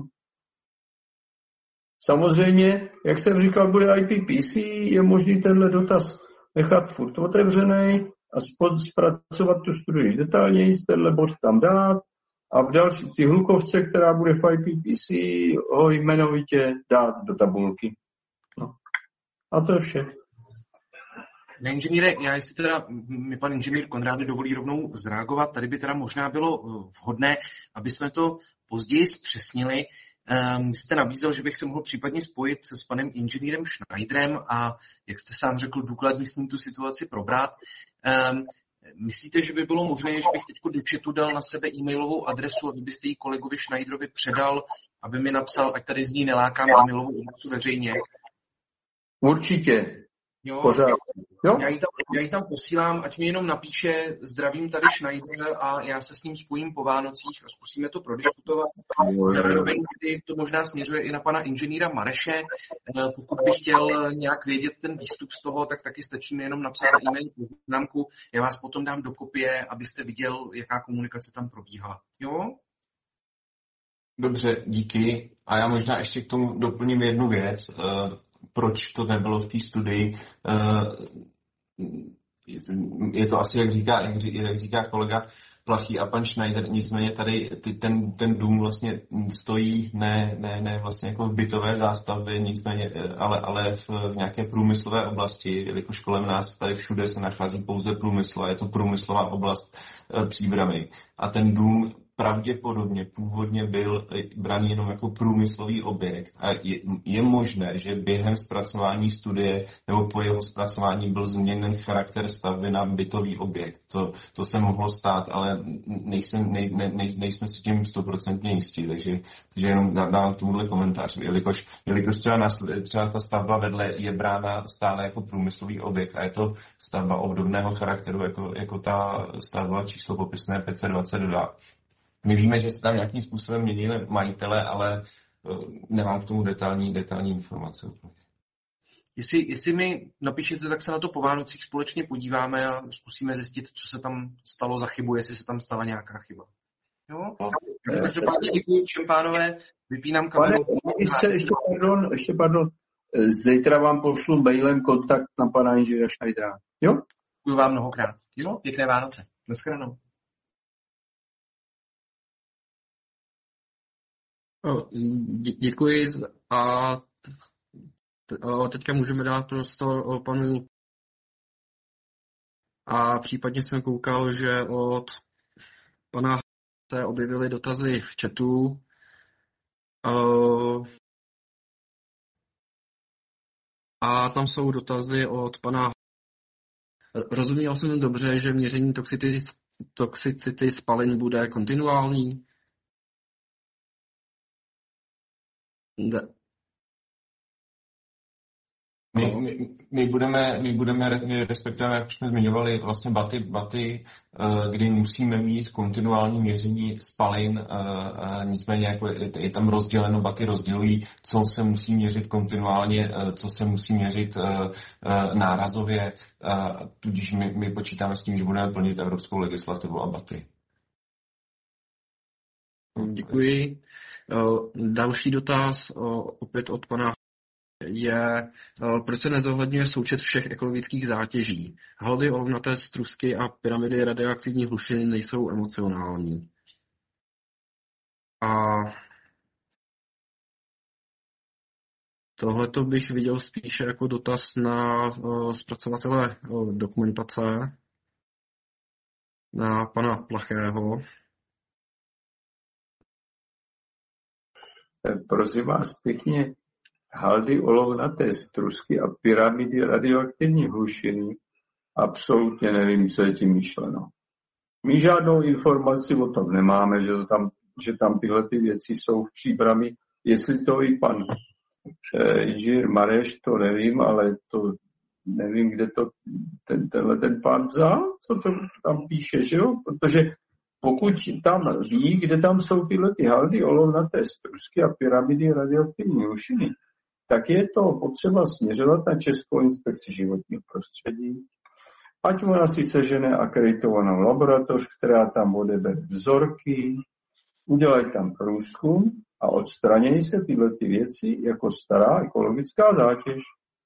Samozřejmě, jak jsem říkal, bude I P P C, je možný tenhle dotaz nechat furt otevřený a zpracovat tu studii detailněji, tenhle bod tam dát a v další ty hlukovce, která bude v I P P C, ho jmenovitě dát do tabulky. No. A to je vše. Ne, inženýre, já jestli teda mi pan inženýr Konrády dovolí rovnou zreagovat, tady by teda možná bylo vhodné, aby jsme to později zpřesnili. Um, jste nabízel, že bych se mohl případně spojit se s panem inženýrem Schneiderem a, jak jste sám řekl, důkladně s ním tu situaci probrat. Um, myslíte, že by bylo možné, že bych teď do chatu dal na sebe e-mailovou adresu, aby byste ji kolegovi Schneiderovi předal, aby mi napsal, ať tady z ní nelákám e-mailovou adresu veřejně? Určitě. Jo, Pořád. Jo? Já, ji tam, já ji tam posílám, ať mi jenom napíše zdravím tady Schneider a já se s ním spojím po Vánocích a zkusíme to prodiskutovat. Zároveň, kdy to možná směřuje i na pana inženýra Mareše. Pokud bych chtěl nějak vědět ten výstup z toho, tak taky stačí mi jenom napsat na e-mail poznámku. Já vás potom dám do kopie, abyste viděl, jaká komunikace tam probíhala. Jo? Dobře, díky. A já možná ještě k tomu doplním jednu věc. Proč to nebylo v té studii. Je to asi, jak říká, jak říká kolega Plachý a pan Schneider, nicméně tady ten, ten dům vlastně stojí ne, ne, ne vlastně jako v bytové zástavbě, nicméně, ale, ale v, v nějaké průmyslové oblasti, jelikož kolem nás tady všude se nachází pouze průmysl a je to průmyslová oblast Příbrami. A ten dům pravděpodobně původně byl braný jenom jako průmyslový objekt a je, je možné, že během zpracování studie nebo po jeho zpracování byl změněn charakter stavby na bytový objekt. To, to se mohlo stát, ale nejsem, nej, ne, nej, nejsme si tím stoprocentně jistí, takže, takže jenom dávám k tomuhle komentář, jelikož, jelikož třeba, na, třeba ta stavba vedle je brána stále jako průmyslový objekt a je to stavba obdobného charakteru jako, jako ta stavba číslo popisné pět set dvacet dva. My víme, že se tam nějakým způsobem měnili majitele, ale nemám k tomu detailní, detailní informace. Jestli, jestli mi napíšete, tak se na to po Vánocích společně podíváme a zkusíme zjistit, co se tam stalo za chybu, jestli se tam stala nějaká chyba. Jo? Každopádně děkuji všem, pánové, vypínám kameru. Ještě, ještě, pardon, ještě pardon, zítra vám pošlu mailem kontakt na pana inženýra Schneidera. Jo? Děkuji vám mnohokrát. Jo? Pěkné Vánoce. Naschledanou. Děkuji a teďka můžeme dát prostor panu a případně jsem koukal, že od pana se objevily dotazy v chatu. A tam jsou dotazy od pana. Rozuměl jsem dobře, že měření toxicity, toxicity spalin bude kontinuální? De. My, my, my, budeme, my budeme, my respektive, jak jsme zmiňovali, vlastně baty, baty, kdy musíme mít kontinuální měření spalin, nicméně jako je, je tam rozděleno, baty rozdělují, co se musí měřit kontinuálně, co se musí měřit nárazově, tudíž my, my počítáme s tím, že budeme plnit evropskou legislativu a baty. Děkuji. Další dotaz opět od pana je, proč se nezohledňuje součet všech ekologických zátěží. Hlady, olovnaté strusky a pyramidy radioaktivní hlušiny nejsou emocionální. A tohleto bych viděl spíše jako dotaz na zpracovatele dokumentace, na pana Plachého. Prosím vás pěkně, haldy, olovnaté strusky a pyramidy radioaktivní hlušiny, absolutně nevím, co je tím myšleno. My žádnou informaci o tom nemáme, že, to tam, že tam tyhle ty věci jsou v příbrami. Jestli to i pan eh, inženýr Mareš, to nevím, ale to nevím, kde to ten, tenhle ten pán vzal, co to tam píše, že jo? Protože pokud tam ví, kde tam jsou tyhle ty haldy, olovnaté strusky a pyramidy radioaktivní hlušiny, tak je to potřeba směřovat na Českou inspekci životního prostředí, ať ona si sežene akreditovanou laboratoř, která tam odebere vzorky, udělají tam průzkum a odstranějí se tyhle ty věci jako stará ekologická zátěž.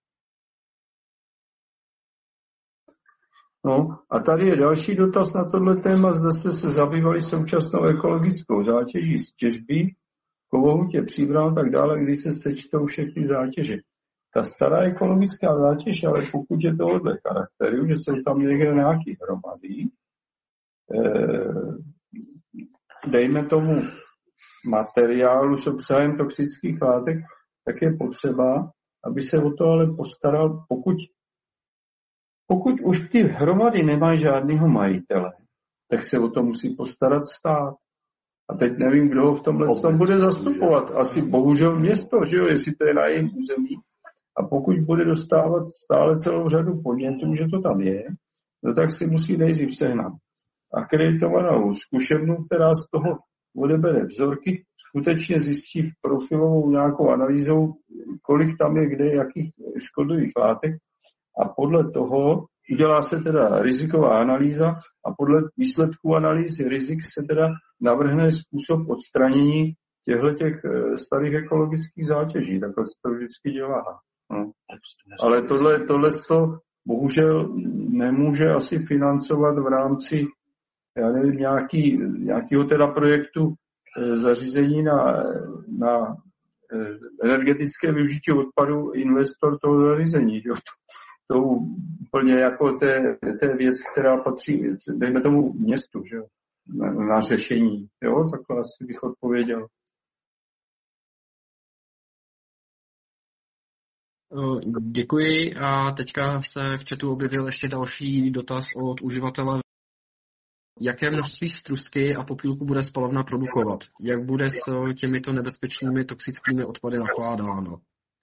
No a tady je další dotaz na tohle téma, zda jste se zabývali současnou ekologickou zátěží z těžby, Kovohutě, Příbram a tak dále, když se sečtou všechny zátěže. Ta stará ekologická zátěž, ale pokud je tohohle charakteru, že jsou tam někde nějaký hromady, eh, dejme tomu materiálu s obsahem toxických látek, tak je potřeba, aby se o to ale postaral, pokud, pokud už ty hromady nemají žádného majitele, tak se o to musí postarat stát. A teď nevím, kdo ho v tomhle tom bude zastupovat. Asi bohužel město, že jo, jestli to je na jejím území. A pokud bude dostávat stále celou řadu podnětů, že to tam je, no tak si musí nejdřív sehnat akreditovanou zkušebnu, která z toho odebere vzorky, skutečně zjistí v profilovou nějakou analýzou, kolik tam je kde, jakých škodlivých látek. A podle toho udělá se teda riziková analýza a podle výsledků analýzy rizik se teda navrhne způsob odstranění těchto starých ekologických zátěží. Takhle se to vždycky dělá. No. Ale tohle, tohle to bohužel nemůže asi financovat v rámci, já nevím, nějaký, nějakého teda projektu e, zařízení na, na e, energetické využití odpadu investor toho zařízení. Jo. To, to úplně jako té, té věc, která patří, dejme tomu městu, že jo. na, na řešení. Jo, takhle asi bych odpověděl. Děkuji a teďka se v chatu objevil ještě další dotaz od uživatele. Jaké množství strusky a popílku bude spalovna produkovat? Jak bude s těmito nebezpečnými toxickými odpady nakládáno?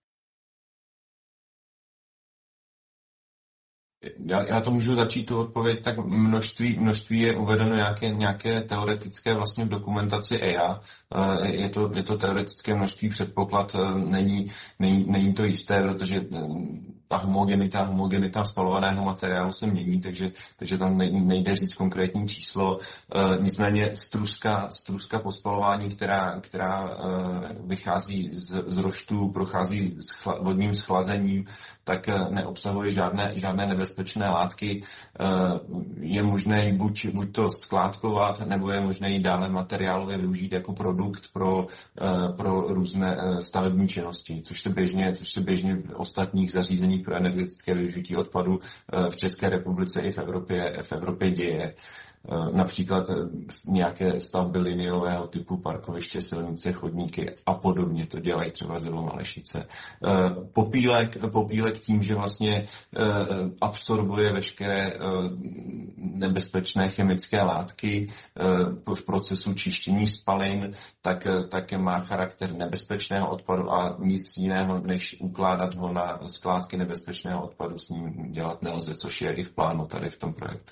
Já, já to můžu začít tu odpověď, tak množství, množství je uvedeno nějaké, nějaké teoretické vlastně v dokumentaci E I A. Je to, je to teoretické množství, předpoklad, není, není, není to jisté, protože ta homogenita, homogenita spalovaného materiálu se mění, takže, takže tam nejde říct konkrétní číslo. Nicméně struska, struska po spalování, která, která vychází z, z roštů, prochází schla, vodním schlazením, tak neobsahuje žádné, žádné nebezpečné látky. Je možné ji buď, buď to skládkovat, nebo je možné ji dále materiálově využít jako produkt pro, pro různé stavební činnosti, což se běžně, což se běžně v ostatních zařízeních pro energetické využití odpadu v České republice i v Evropě, v Evropě děje. Například nějaké stavby liniového typu, parkoviště, silnice, chodníky a podobně. To dělají třeba Zelo Malešice. Popílek, popílek tím, že vlastně absorbuje veškeré nebezpečné chemické látky v procesu čištění spalin, tak, tak má charakter nebezpečného odpadu a nic jiného, než ukládat ho na skládky nebezpečného odpadu s ním dělat nelze, což je i v plánu tady v tom projektu.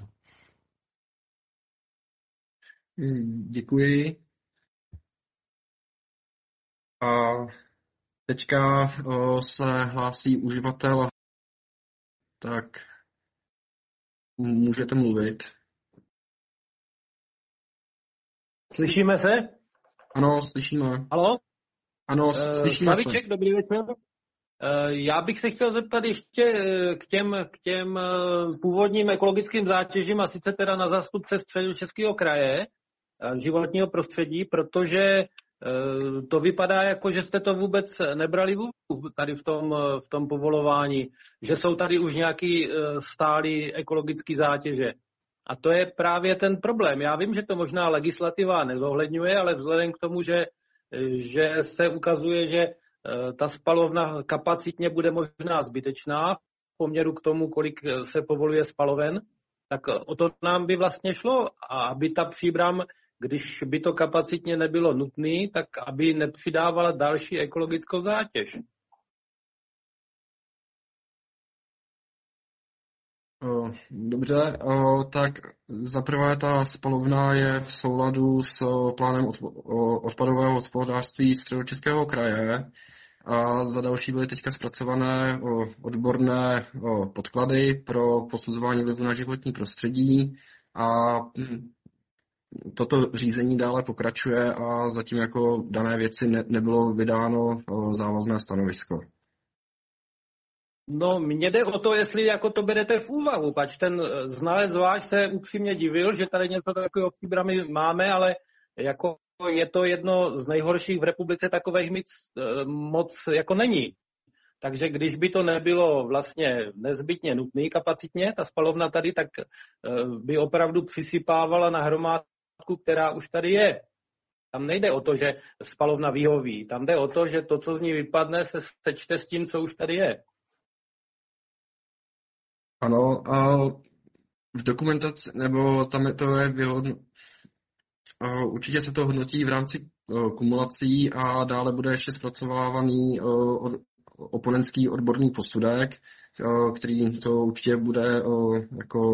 Děkuji. A teďka o, se hlásí uživatel, tak můžete mluvit. Slyšíme se? Ano, slyšíme. Haló? Ano, slyšíme uh, Slavíček, se. Dobrý večer. Uh, já bych se chtěl zeptat ještě k těm, k těm původním ekologickým zátěžím, a sice teda na zástupce Středočeského kraje životního prostředí, protože to vypadá jako, že jste to vůbec nebrali v úvahu tady v tom, v tom povolování, že jsou tady už nějaký stálý ekologický zátěže. A to je právě ten problém. Já vím, že to možná legislativa nezohledňuje, ale vzhledem k tomu, že, že se ukazuje, že ta spalovna kapacitně bude možná zbytečná v poměru k tomu, kolik se povoluje spaloven, tak o to nám by vlastně šlo, aby ta Příbram, když by to kapacitně nebylo nutné, tak aby nepřidávala další ekologickou zátěž. Dobře, tak zaprvé ta spalovna je v souladu s plánem odpadového hospodářství Středočeského kraje a za další byly teďka zpracované odborné podklady pro posuzování vlivu na životní prostředí a toto řízení dále pokračuje a zatím jako dané věci ne, nebylo vydáno závazné stanovisko. No, mně jde o to, jestli jako to berete v úvahu, pač ten znalec váš se upřímně divil, že tady něco takového v Příbrami máme, ale jako je to jedno z nejhorších v republice, takových míst moc jako není. Takže když by to nebylo vlastně nezbytně nutné kapacitně, ta spalovna tady, tak by opravdu přisypávala na hromádku, která už tady je. Tam nejde o to, že spalovna vyhoví. Tam jde o to, že to, co z ní vypadne, se sečte s tím, co už tady je. Ano, a v dokumentaci, nebo tam je to je vyhodno... Určitě se to hodnotí v rámci kumulací a dále bude ještě zpracovávaný oponentský odborný posudek, který to určitě bude jako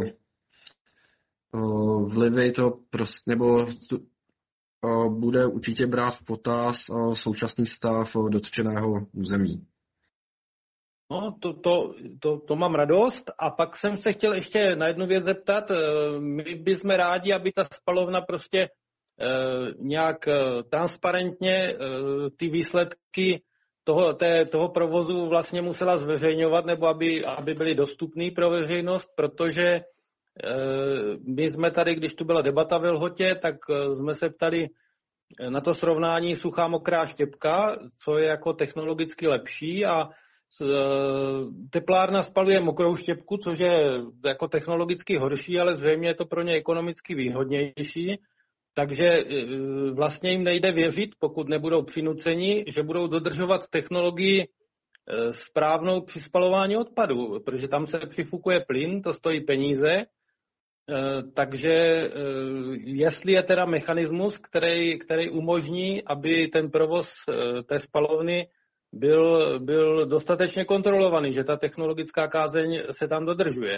vlivy to prostě, nebo bude určitě brát v potaz současný stav dotčeného území. No, to, to, to, to mám radost. A pak jsem se chtěl ještě na jednu věc zeptat. My bychom rádi, aby ta spalovna prostě eh, nějak eh, transparentně eh, ty výsledky toho, té, toho provozu vlastně musela zveřejňovat, nebo aby, aby byly dostupný pro veřejnost, protože eh, my jsme tady, když tu byla debata ve Lhotě, tak eh, jsme se ptali na to srovnání suchá mokrá štěpka, co je jako technologicky lepší, a teplárna spaluje mokrou štěpku, což je jako technologicky horší, ale zřejmě je to pro ně ekonomicky výhodnější. takže vlastně jim nejde věřit, pokud nebudou přinuceni, že budou dodržovat technologii správnou při spalování odpadu, protože tam se přifukuje plyn, to stojí peníze, takže jestli je teda mechanismus, který, který umožní, aby ten provoz té spalovny byl, byl dostatečně kontrolovaný, že ta technologická kázeň se tam dodržuje.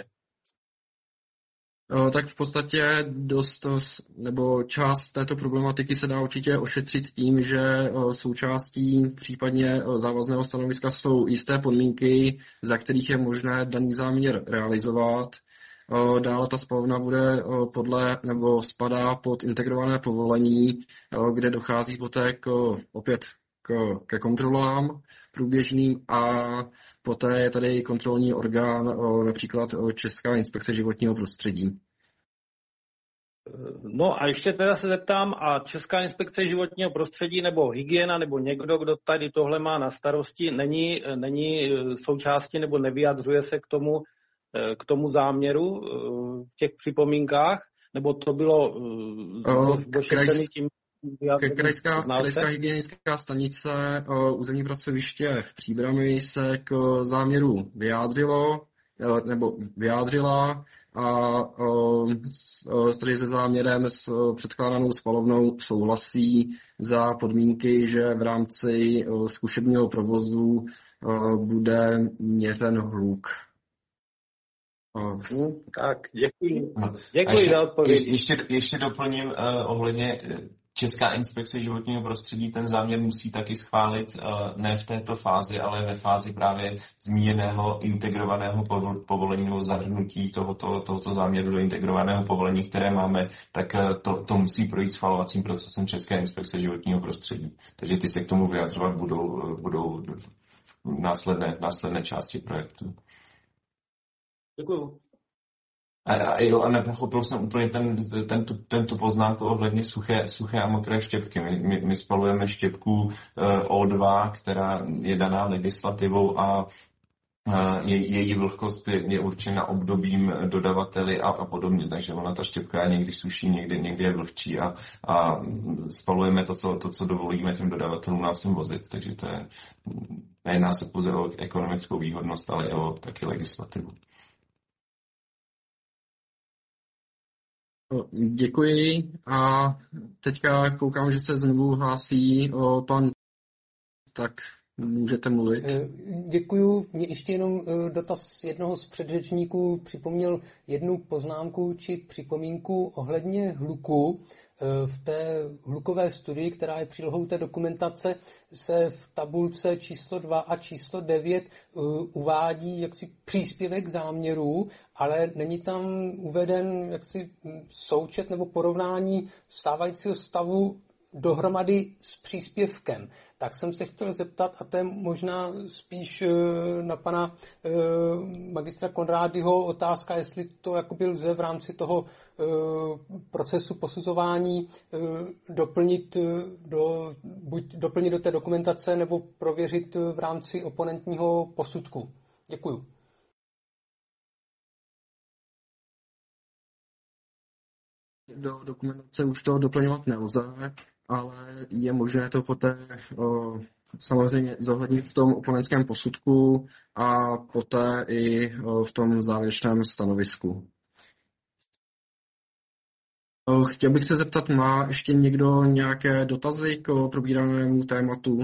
Tak v podstatě dost, nebo část této problematiky se dá určitě ošetřit tím, že součástí případně závazného stanoviska jsou jisté podmínky, za kterých je možné daný záměr realizovat. Dále ta spalovna bude podle, nebo spadá pod integrované povolení, kde dochází poté k, opět k, ke kontrolám průběžným a poté je tady kontrolní orgán, například Česká inspekce životního prostředí. No a ještě teda se zeptám, a Česká inspekce životního prostředí nebo hygiena nebo někdo, kdo tady tohle má na starosti, není, není součástí nebo nevyjadřuje se k tomu, k tomu záměru v těch připomínkách, nebo to bylo došetřené tím? Krajská, krajská hygienická stanice územní pracoviště v Příbrami se k záměru vyjádřilo, nebo vyjádřila a tady se záměrem s předkládanou spalovnou souhlasí za podmínky, že v rámci zkušebního provozu bude měřen hluk. Hmm, tak, děkuji. Děkuji ještě, za odpověď. Ještě, ještě doplním uh, ohledně Česká inspekce životního prostředí ten záměr musí taky schválit uh, ne v této fázi, ale ve fázi právě zmíněného integrovaného povolení nebo zahrnutí tohoto, tohoto záměru do integrovaného povolení, které máme, tak uh, to, to musí projít schvalovacím procesem České inspekce životního prostředí. Takže ty se k tomu vyjadřovat budou, budou v následné, následné části projektu. Děkuju. A, a, jo, a nepochopil jsem úplně ten, ten, tento poznámku ohledně suché, suché a mokré štěpky. My, my, my spalujeme štěpku uh, ó dva, která je daná legislativou a uh, je, její vlhkost je, je určena obdobím dodavateli a, a podobně. Takže ona ta štěpka někdy suší, někdy, někdy je vlhčí a, a spalujeme to co, to, co dovolíme těm dodavatelům nám sem vozit. Takže to je, nejedná se pouze o ekonomickou výhodnost, ale i o taky legislativu. Děkuji a teďka koukám, že se znovu hlásí o pan, tak můžete mluvit. Děkuju. Mě ještě jenom dotaz jednoho z předřečníků připomněl jednu poznámku či připomínku ohledně hluku. V té hlukové studii, která je přílohou té dokumentace, se v tabulce číslo dva a číslo devět uvádí jaksi příspěvek záměrů, ale není tam uveden jaksi součet nebo porovnání stávajícího stavu dohromady s příspěvkem. Tak jsem se chtěl zeptat, a to je možná spíš na pana magistra Konrádyho otázka, jestli to jakoby lze v rámci toho procesu posuzování doplnit do, buď doplnit do té dokumentace, nebo prověřit v rámci oponentního posudku. Děkuju. Do dokumentace už to doplňovat nelze, ale je možné to poté o, samozřejmě zohlednit v tom oponentském posudku a poté i o, v tom závěrečném stanovisku. O, chtěl bych se zeptat, má ještě někdo nějaké dotazy k probíranému tématu?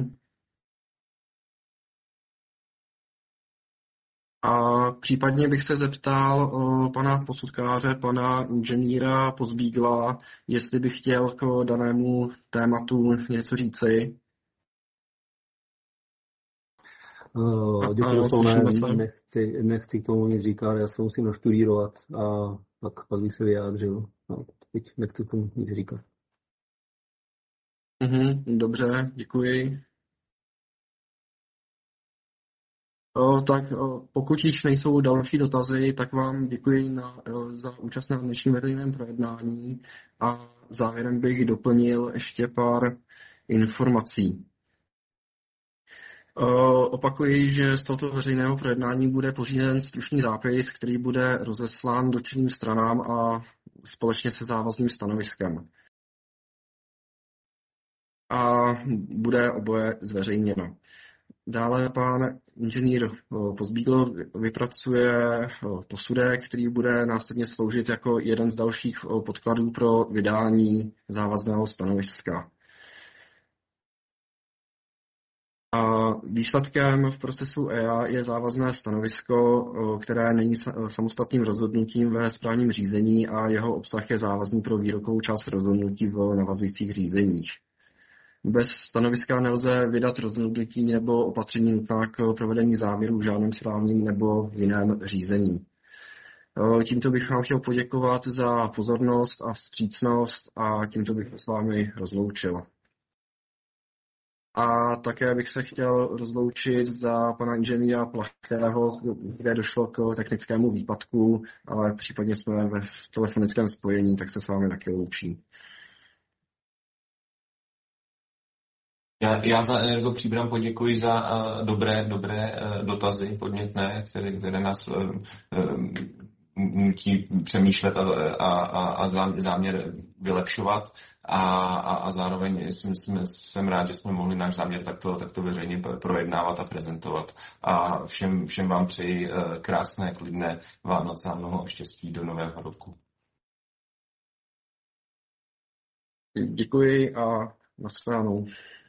A případně bych se zeptal o pana posudkáře, pana inženýra Pozbígla, jestli by chtěl k danému tématu něco říci. Uh, děkuji, to ne, nechci, nechci k tomu nic říkat, já se musím naštudírovat a pak, pak bych se vyjádřil. No, teď nechci k tomu nic říkat. Mhm, dobře, děkuji. O, tak o, pokud již nejsou další dotazy, tak vám děkuji na, o, za účast na dnešním veřejném projednání a závěrem bych doplnil ještě pár informací. O, opakuji, že z tohoto veřejného projednání bude pořízen stručný zápis, který bude rozeslán dotčeným stranám a společně se závazným stanoviskem. a bude oboje zveřejněno. Dále pan inženýr Pozbígl vypracuje posudek, který bude následně sloužit jako jeden z dalších podkladů pro vydání závazného stanoviska. A výsledkem v procesu E I A je závazné stanovisko, které není samostatným rozhodnutím ve správním řízení a jeho obsah je závazný pro výrokovou část rozhodnutí v navazujících řízeních. Bez stanoviska nelze vydat rozhodnutí nebo opatření nutná k provedení záměru v žádném správním nebo jiném řízení. Tímto bych vám chtěl poděkovat za pozornost a vstřícnost a tímto bych s vámi rozloučil. A také bych se chtěl rozloučit za pana inženýra Plachého, kde došlo k technickému výpadku, ale případně jsme ve telefonickém spojení, tak se s vámi taky loučím. Já, já za Energopříbram poděkuji za uh, dobré, dobré uh, dotazy podnětné, které, které nás uh, uh, nutí přemýšlet a, a, a, a záměr vylepšovat a, a, a zároveň jsem, jsem, jsem rád, že jsme mohli náš záměr takto, takto veřejně projednávat a prezentovat. A všem, všem vám přeji krásné, klidné Vánoce a mnoho štěstí do nového roku. Děkuji a nashledanou.